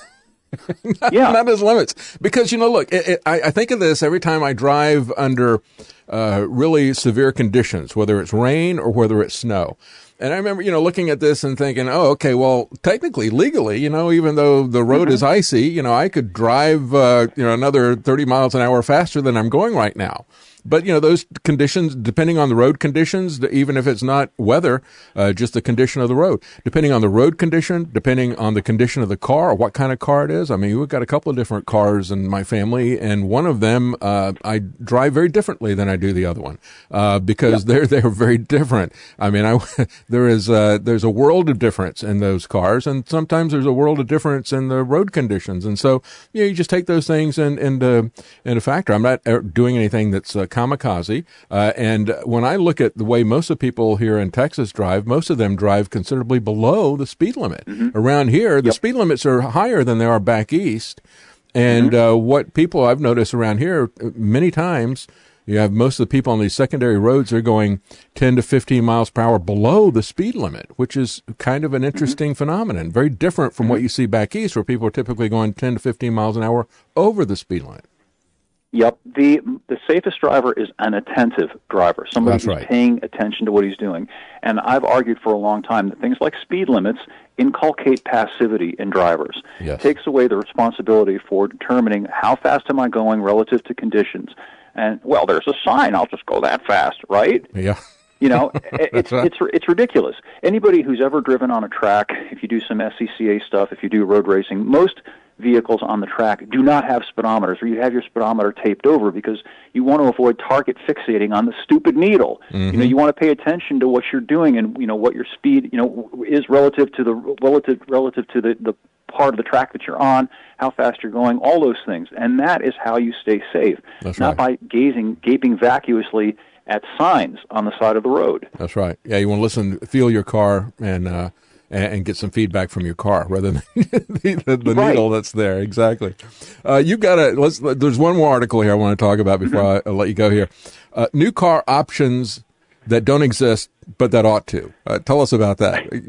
not, yeah. not as limits. Because, you know, look, it, it, I, I think of this every time I drive under uh, really severe conditions, whether it's rain or whether it's snow. And I remember, you know, looking at this and thinking, oh, okay, well, technically, legally, you know, even though the road mm-hmm. is icy, you know, I could drive, uh, you know, another thirty miles an hour faster than I'm going right now. But, you know, those conditions, depending on the road conditions, even if it's not weather, uh, just the condition of the road, depending on the road condition, depending on the condition of the car or what kind of car it is. I mean, we've got a couple of different cars in my family, and one of them, uh, I drive very differently than I do the other one, uh, because yep. they're, they're very different. I mean, I, there is, uh, there's a world of difference in those cars, and sometimes there's a world of difference in the road conditions. And so, you know, you just take those things in, into, into factor. I'm not doing anything that's, uh, kamikaze. Uh, and when I look at the way most of the people here in Texas drive, most of them drive considerably below the speed limit. Mm-hmm. Around here, the yep. speed limits are higher than they are back east. And mm-hmm. uh, what people I've noticed around here, many times, you have most of the people on these secondary roads are going ten to fifteen miles per hour below the speed limit, which is kind of an interesting mm-hmm. phenomenon. Very different from mm-hmm. what you see back east, where people are typically going ten to fifteen miles an hour over the speed limit. Yep. The the safest driver is an attentive driver, somebody That's who's right. paying attention to what he's doing. And I've argued for a long time that things like speed limits inculcate passivity in drivers. Yes. It takes away the responsibility for determining how fast am I going relative to conditions. And, well, there's a sign, I'll just go that fast, right? Yeah. You know, it's right. it's it's ridiculous. Anybody who's ever driven on a track, if you do some S C C A stuff, if you do road racing, most vehicles on the track do not have speedometers, or you have your speedometer taped over because you want to avoid target fixating on the stupid needle. Mm-hmm. You know, you want to pay attention to what you're doing and, you know, what your speed, you know, is relative to the relative relative to the, the part of the track that you're on, how fast you're going, all those things. And that is how you stay safe. That's not right. by gazing, gaping vacuously at signs on the side of the road. That's right. Yeah, you want to listen, feel your car, and uh, and get some feedback from your car rather than the, the, the right. needle that's there. Exactly. Uh, you got to. Let's. There's one more article here I want to talk about before mm-hmm. I, I let you go here. Uh, new car options that don't exist but that ought to. Uh, tell us about that.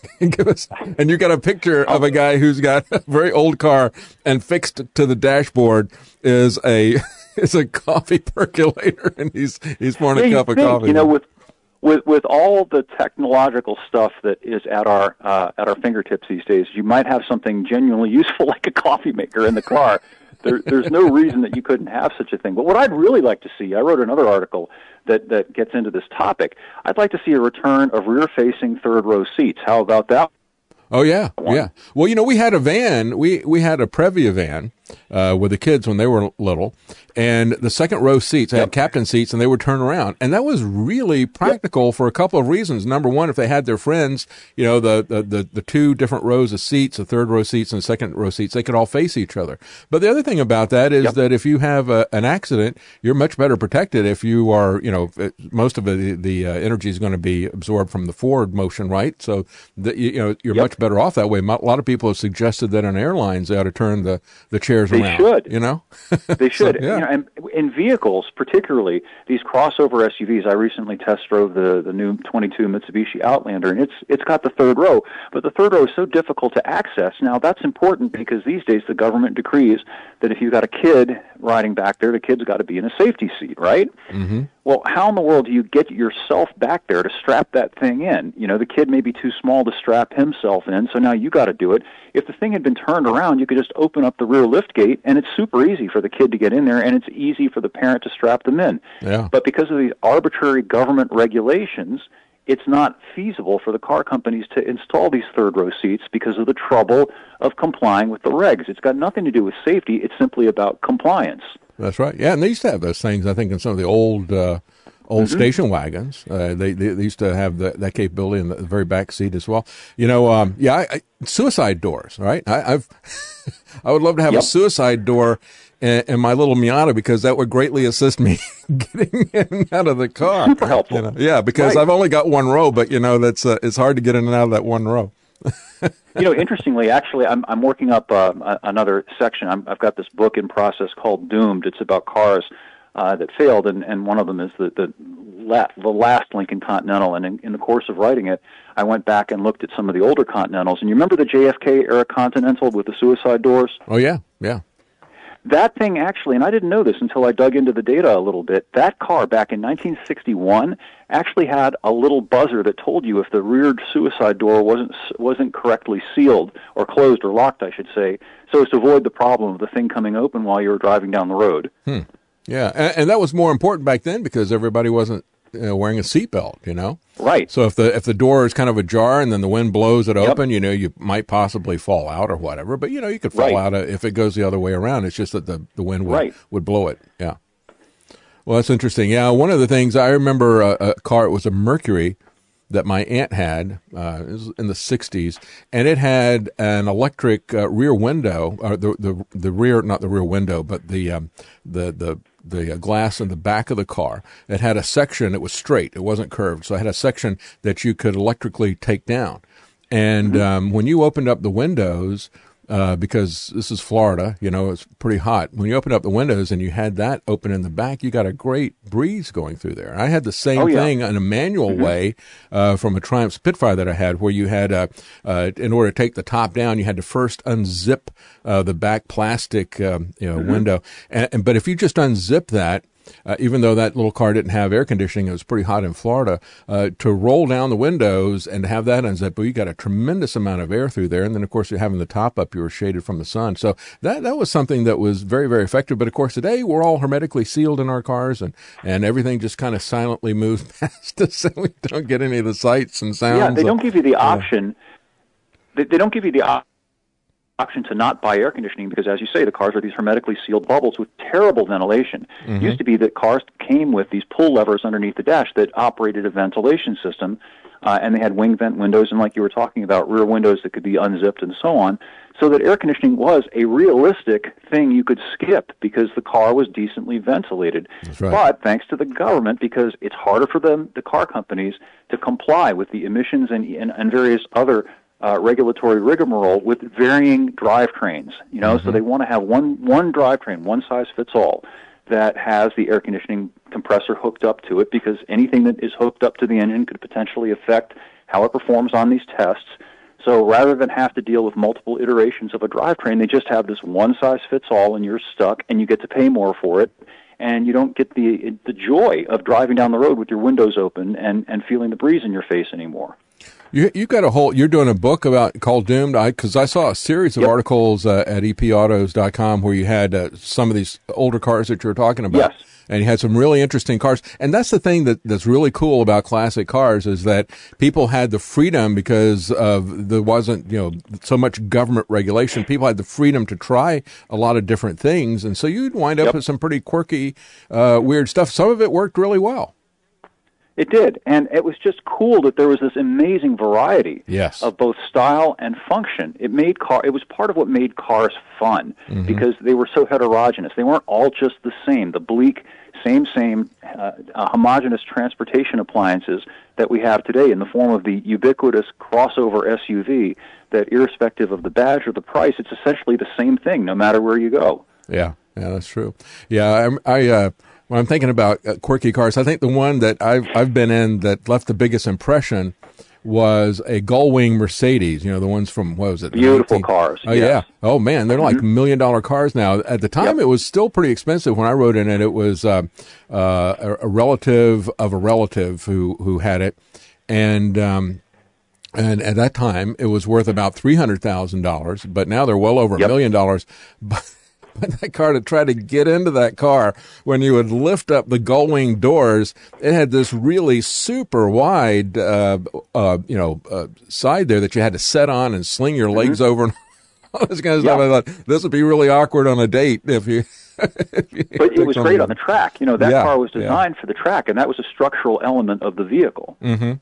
Give us, and you got a picture of a guy who's got a very old car, and fixed to the dashboard is a is a coffee percolator, and he's he's pouring yeah, a cup of think, coffee. You know, with with with all the technological stuff that is at our uh, at our fingertips these days, you might have something genuinely useful like a coffee maker in the car. There, there's no reason that you couldn't have such a thing. But what I'd really like to see, I wrote another article that, that gets into this topic. I'd like to see a return of rear-facing third-row seats. How about that? Oh, yeah, yeah. Well, you know, we had a van. We, we had a Previa van uh, with the kids when they were little, and the second row seats had Yep. captain seats, and they would turn around. And that was really practical yep. for a couple of reasons. Number one, if they had their friends, you know, the, the, the, the two different rows of seats, the third row seats and the second row seats, they could all face each other. But the other thing about that is yep. that if you have a, an accident, you're much better protected if you are, you know, most of the, the uh, energy is going to be absorbed from the forward motion, right? So, the, you know, you're yep. much better off that way. A lot of people have suggested that on airlines they ought to turn the, the chairs they around. They should. You know? They should. So, yeah. You know, and in vehicles, particularly these crossover S U Vs, I recently test drove the, the new twenty-two Mitsubishi Outlander, and it's it's got the third row, but the third row is so difficult to access. Now, that's important because these days the government decrees that if you've got a kid riding back there, the kid's got to be in a safety seat, right? Mm-hmm. Well, how in the world do you get yourself back there to strap that thing in? You know, the kid may be too small to strap himself in, so now you got to do it. If the thing had been turned around, you could just open up the rear lift gate, and it's super easy for the kid to get in there, and it's easy for the parent to strap them in. Yeah. But because of these arbitrary government regulations, it's not feasible for the car companies to install these third-row seats because of the trouble of complying with the regs. It's got nothing to do with safety. It's simply about compliance. That's right. Yeah, and they used to have those things, I think, in some of the old uh, old mm-hmm. station wagons. Uh, they, they they used to have the, that capability in the very back seat as well. You know, um, yeah, I, I, suicide doors, right? I, I've I would love to have yep. a suicide door in, in my little Miata because that would greatly assist me getting in and out of the car. Super helpful. You know? Yeah, because right. I've only got one row, but, you know, that's uh, it's hard to get in and out of that one row. You know, interestingly, actually, I'm I'm working up uh, another section. I'm, I've got this book in process called Doomed. It's about cars uh, that failed, and, and one of them is the the, la- the last Lincoln Continental. And in, in the course of writing it, I went back and looked at some of the older Continentals. And you remember the J F K era Continental with the suicide doors? Oh yeah, yeah. That thing actually, and I didn't know this until I dug into the data a little bit, that car back in nineteen sixty-one actually had a little buzzer that told you if the rear suicide door wasn't wasn't correctly sealed or closed or locked, I should say, so as to avoid the problem of the thing coming open while you were driving down the road. Hmm. Yeah, and, and that was more important back then because everybody wasn't you know, wearing a seatbelt, you know? Right. So if the if the door is kind of ajar and then the wind blows it open, yep. you know, you might possibly fall out or whatever. But, you know, you could fall right. out if it goes the other way around. It's just that the, the wind would, right. would blow it. Yeah. Well, that's interesting. Yeah, one of the things, I remember a, a car, it was a Mercury that my aunt had uh, it was in the sixties, and it had an electric uh, rear window, or the, the the rear, not the rear window, but the um, the the the glass in the back of the car. It had a section, it was straight, it wasn't curved, so it had a section that you could electrically take down. And mm-hmm. um, when you opened up the windows, uh, because this is Florida, you know, it's pretty hot. When you opened up the windows and you had that open in the back, you got a great breeze going through there. I had the same oh, yeah. thing in a manual mm-hmm. way uh, from a Triumph Spitfire that I had, where you had, uh, uh, in order to take the top down, you had to first unzip uh, the back plastic, um, you know, mm-hmm. window. And, and but if you just unzip that, Uh, even though that little car didn't have air conditioning, it was pretty hot in Florida, uh, to roll down the windows and to have that unzipped, well, you got a tremendous amount of air through there. And then, of course, you're having the top up, you were shaded from the sun. So that that was something that was very, very effective. But, of course, today we're all hermetically sealed in our cars, and, and everything just kind of silently moves past us, so we don't get any of the sights and sounds. Yeah, they don't give you the option. Uh, they, they don't give you the option. option to not buy air conditioning because, as you say, the cars are these hermetically sealed bubbles with terrible ventilation. Mm-hmm. It used to be that cars came with these pull levers underneath the dash that operated a ventilation system, uh, and they had wing vent windows and, like you were talking about, rear windows that could be unzipped and so on, so that air conditioning was a realistic thing you could skip because the car was decently ventilated. That's right. But thanks to the government, because it's harder for them, the car companies, to comply with the emissions and, and, and various other Uh, regulatory rigmarole with varying drivetrains, you know, mm-hmm. so they want to have one one drivetrain, one size fits all, that has the air conditioning compressor hooked up to it, because anything that is hooked up to the engine could potentially affect how it performs on these tests. So rather than have to deal with multiple iterations of a drivetrain, they just have this one-size-fits-all, and you're stuck, and you get to pay more for it, and you don't get the the joy of driving down the road with your windows open and, and feeling the breeze in your face anymore. You you got a whole. You're doing a book about called Doomed. I because I saw a series of Yep. articles uh, at e p autos dot com where you had uh, some of these older cars that you were talking about. Yes. And you had some really interesting cars. And that's the thing that, that's really cool about classic cars is that people had the freedom because of there wasn't, you know, so much government regulation. People had the freedom to try a lot of different things. And so you'd wind up Yep. with some pretty quirky, uh, weird stuff. Some of it worked really well. It did, and it was just cool that there was this amazing variety Yes. of both style and function. It made car. It was part of what made cars fun Mm-hmm. because they were so heterogeneous. They weren't all just the same. The bleak, same, same, uh, uh, homogeneous transportation appliances that we have today in the form of the ubiquitous crossover S U V. That, irrespective of the badge or the price, it's essentially the same thing no matter where you go. Yeah, yeah, that's true. Yeah, I, I uh, when I'm thinking about uh, quirky cars, I think the one that I've I've been in that left the biggest impression was a Gullwing Mercedes. You know, the ones from what was it? the Beautiful nineteen cars. Oh yes. yeah. Oh man, they're like million dollar cars now. At the time, Yep. it was still pretty expensive. When I rode in it, it was uh, uh, a, a relative of a relative who who had it, and. Um, And at that time, it was worth about three hundred thousand dollars, but now they're well over a Yep. million dollars. But, but that car, to try to get into that car, when you would lift up the Gullwing doors, it had this really super wide, uh, uh, you know, uh, side there that you had to set on and sling your legs over and all this kind of stuff. Yeah. I thought this would be really awkward on a date if you. if you But it took was something- great on the track. You know, that Yeah, car was yeah. designed for the track, and that was a structural element of the vehicle.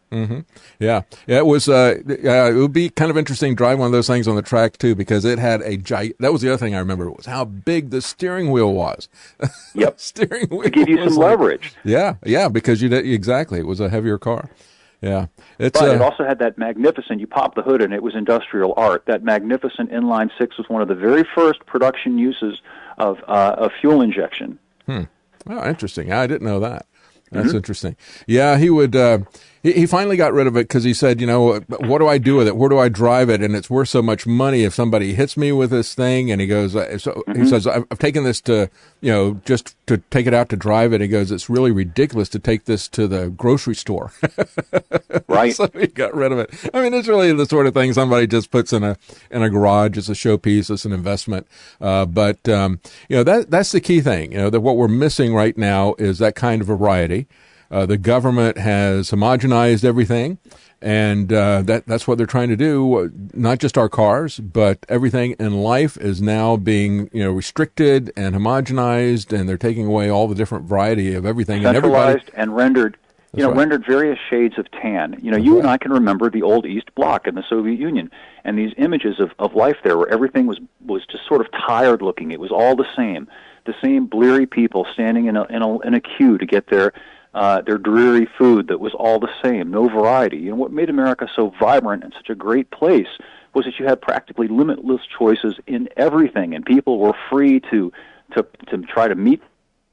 Yeah, yeah, it was. Uh, yeah, it would be kind of interesting driving one of those things on the track too, because it had a giant. That was the other thing I remember was how big the steering wheel was. Yep. steering wheel To give you was some like- leverage. Yeah, yeah, because you did, exactly. It was a heavier car. Yeah, it's. But uh, it also had that magnificent, you pop the hood and it was industrial art. That magnificent inline six was one of the very first production uses of, uh, of fuel injection. Oh, interesting. I didn't know that. That's interesting. Yeah, he would. Uh, he, he finally got rid of it because he said, you know, what do I do with it? Where do I drive it? And it's worth so much money if somebody hits me with this thing. And he goes, uh, so he says, I've, I've taken this to, you know, just to take it out to drive it. He goes, it's really ridiculous to take this to the grocery store. Right. So he got rid of it. I mean, it's really the sort of thing somebody just puts in a in a garage. It's a showpiece. It's an investment. Uh, but um, you know that that's the key thing. You know that what we're missing right now is that kind of variety. Uh, the government has homogenized everything, and uh, that that's what they're trying to do. Not just our cars, but everything in life is now being you know restricted and homogenized, and they're taking away all the different variety of everything. And everybody, Centralized and rendered, you That's know, right. rendered various shades of tan. You know, you and I can remember the old East Bloc in the Soviet Union, and these images of, of life there, where everything was was just sort of tired looking. It was all the same, the same bleary people standing in a in a, in a queue to get their uh, their dreary food that was all the same, no variety. You know, what made America so vibrant and such a great place was that you had practically limitless choices in everything, and people were free to to to try to meet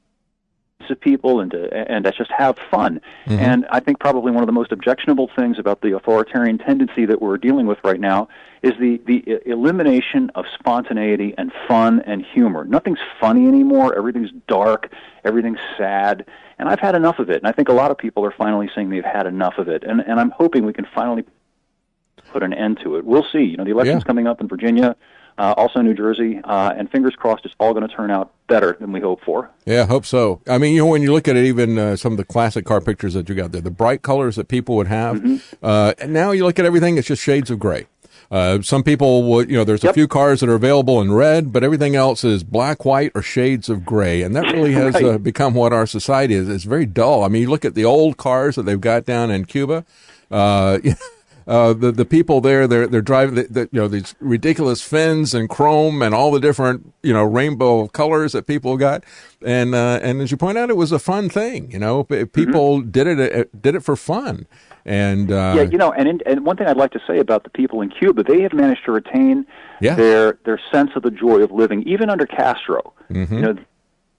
of people and to and to just have fun. Mm-hmm. And I think probably one of the most objectionable things about the authoritarian tendency that we're dealing with right now is the the elimination of spontaneity and fun and humor. Nothing's funny anymore. Everything's dark. Everything's sad. And I've had enough of it. And I think a lot of people are finally saying they've had enough of it. And and I'm hoping we can finally put an end to it. We'll see. You know, the election's Yeah. coming up in Virginia, uh, also New Jersey, uh, and fingers crossed it's all going to turn out better than we hope for. Yeah, I hope so. I mean, you know, when you look at it, even uh, some of the classic car pictures that you got there, the bright colors that people would have, Mm-hmm. uh, and now you look at everything, it's just shades of gray. Uh, some people would, you know, there's a Yep. few cars that are available in red, but everything else is black, white, or shades of gray. And that really has Right. uh, become what our society is. It's very dull. I mean, you look at the old cars that they've got down in Cuba, uh, Uh, the the people there, they're they're driving the, the, you know these ridiculous fins and chrome and all the different you know rainbow of colors that people got, and uh, and as you point out, it was a fun thing. You know, P- people Mm-hmm. did it uh, did it for fun, and uh, Yeah, you know, and in, and one thing I'd like to say about the people in Cuba, they have managed to retain Yeah. their their sense of the joy of living, even under Castro. Mm-hmm. You know,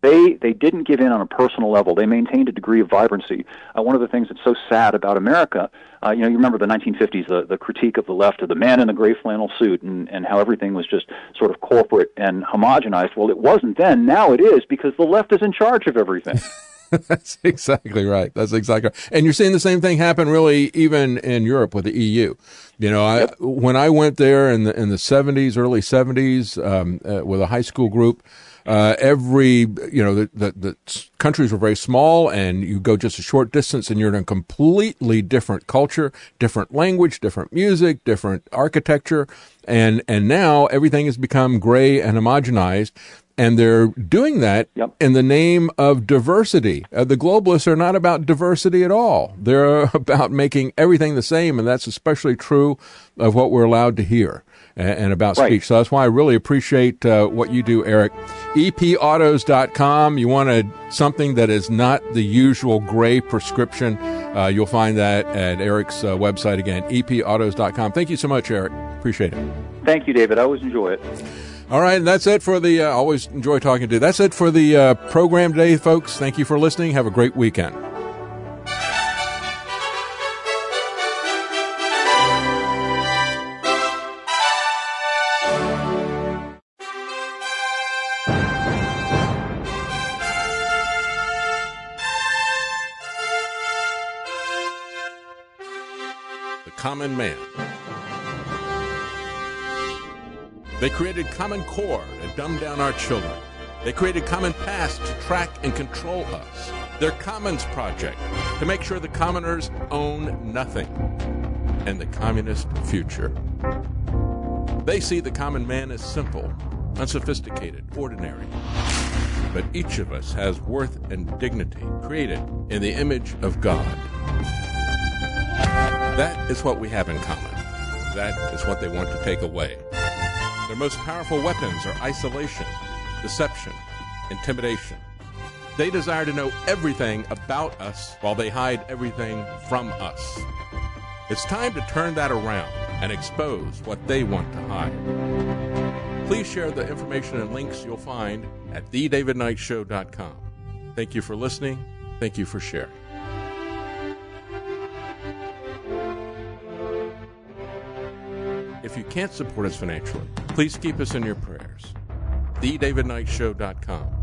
they they didn't give in on a personal level. They maintained a degree of vibrancy. Uh, one of the things that's so sad about America, uh, you know, you remember the nineteen fifties, the, the critique of the left of the man in the gray flannel suit and, and how everything was just sort of corporate and homogenized. Well, it wasn't then. Now it is, because the left is in charge of everything. That's exactly right. That's exactly right. And you're seeing the same thing happen really even in Europe with the E U. You know, I, yep. when I went there in the in the seventies, early seventies, um, uh, with a high school group, uh, every, you know, the, the, the countries were very small, and you go just a short distance and you're in a completely different culture, different language, different music, different architecture. And, and now everything has become gray and homogenized. And they're doing that yep. in the name of diversity. Uh, the globalists are not about diversity at all. They're about making everything the same, and that's especially true of what we're allowed to hear and, and about right. speech. So that's why I really appreciate uh, what you do, Eric. E P autos dot com. You want a, something that is not the usual gray prescription. Uh, you'll find that at Eric's uh, website again, E P autos dot com. Thank you so much, Eric. Appreciate it. Thank you, David. I always enjoy it. All right, and that's it for the, uh, always enjoy talking to you. That's it for the uh, program today, folks. Thank you for listening. Have a great weekend. The Common Man. They created Common Core to dumb down our children. They created Common Pass to track and control us. Their Commons Project to make sure the commoners own nothing. And the communist future. They see the common man as simple, unsophisticated, ordinary. But each of us has worth and dignity created in the image of God. That is what we have in common. That is what they want to take away. Their most powerful weapons are isolation, deception, intimidation. They desire to know everything about us while they hide everything from us. It's time to turn that around and expose what they want to hide. Please share the information and links you'll find at the david knight show dot com. Thank you for listening. Thank you for sharing. If you can't support us financially, please keep us in your prayers. the david knight show dot com.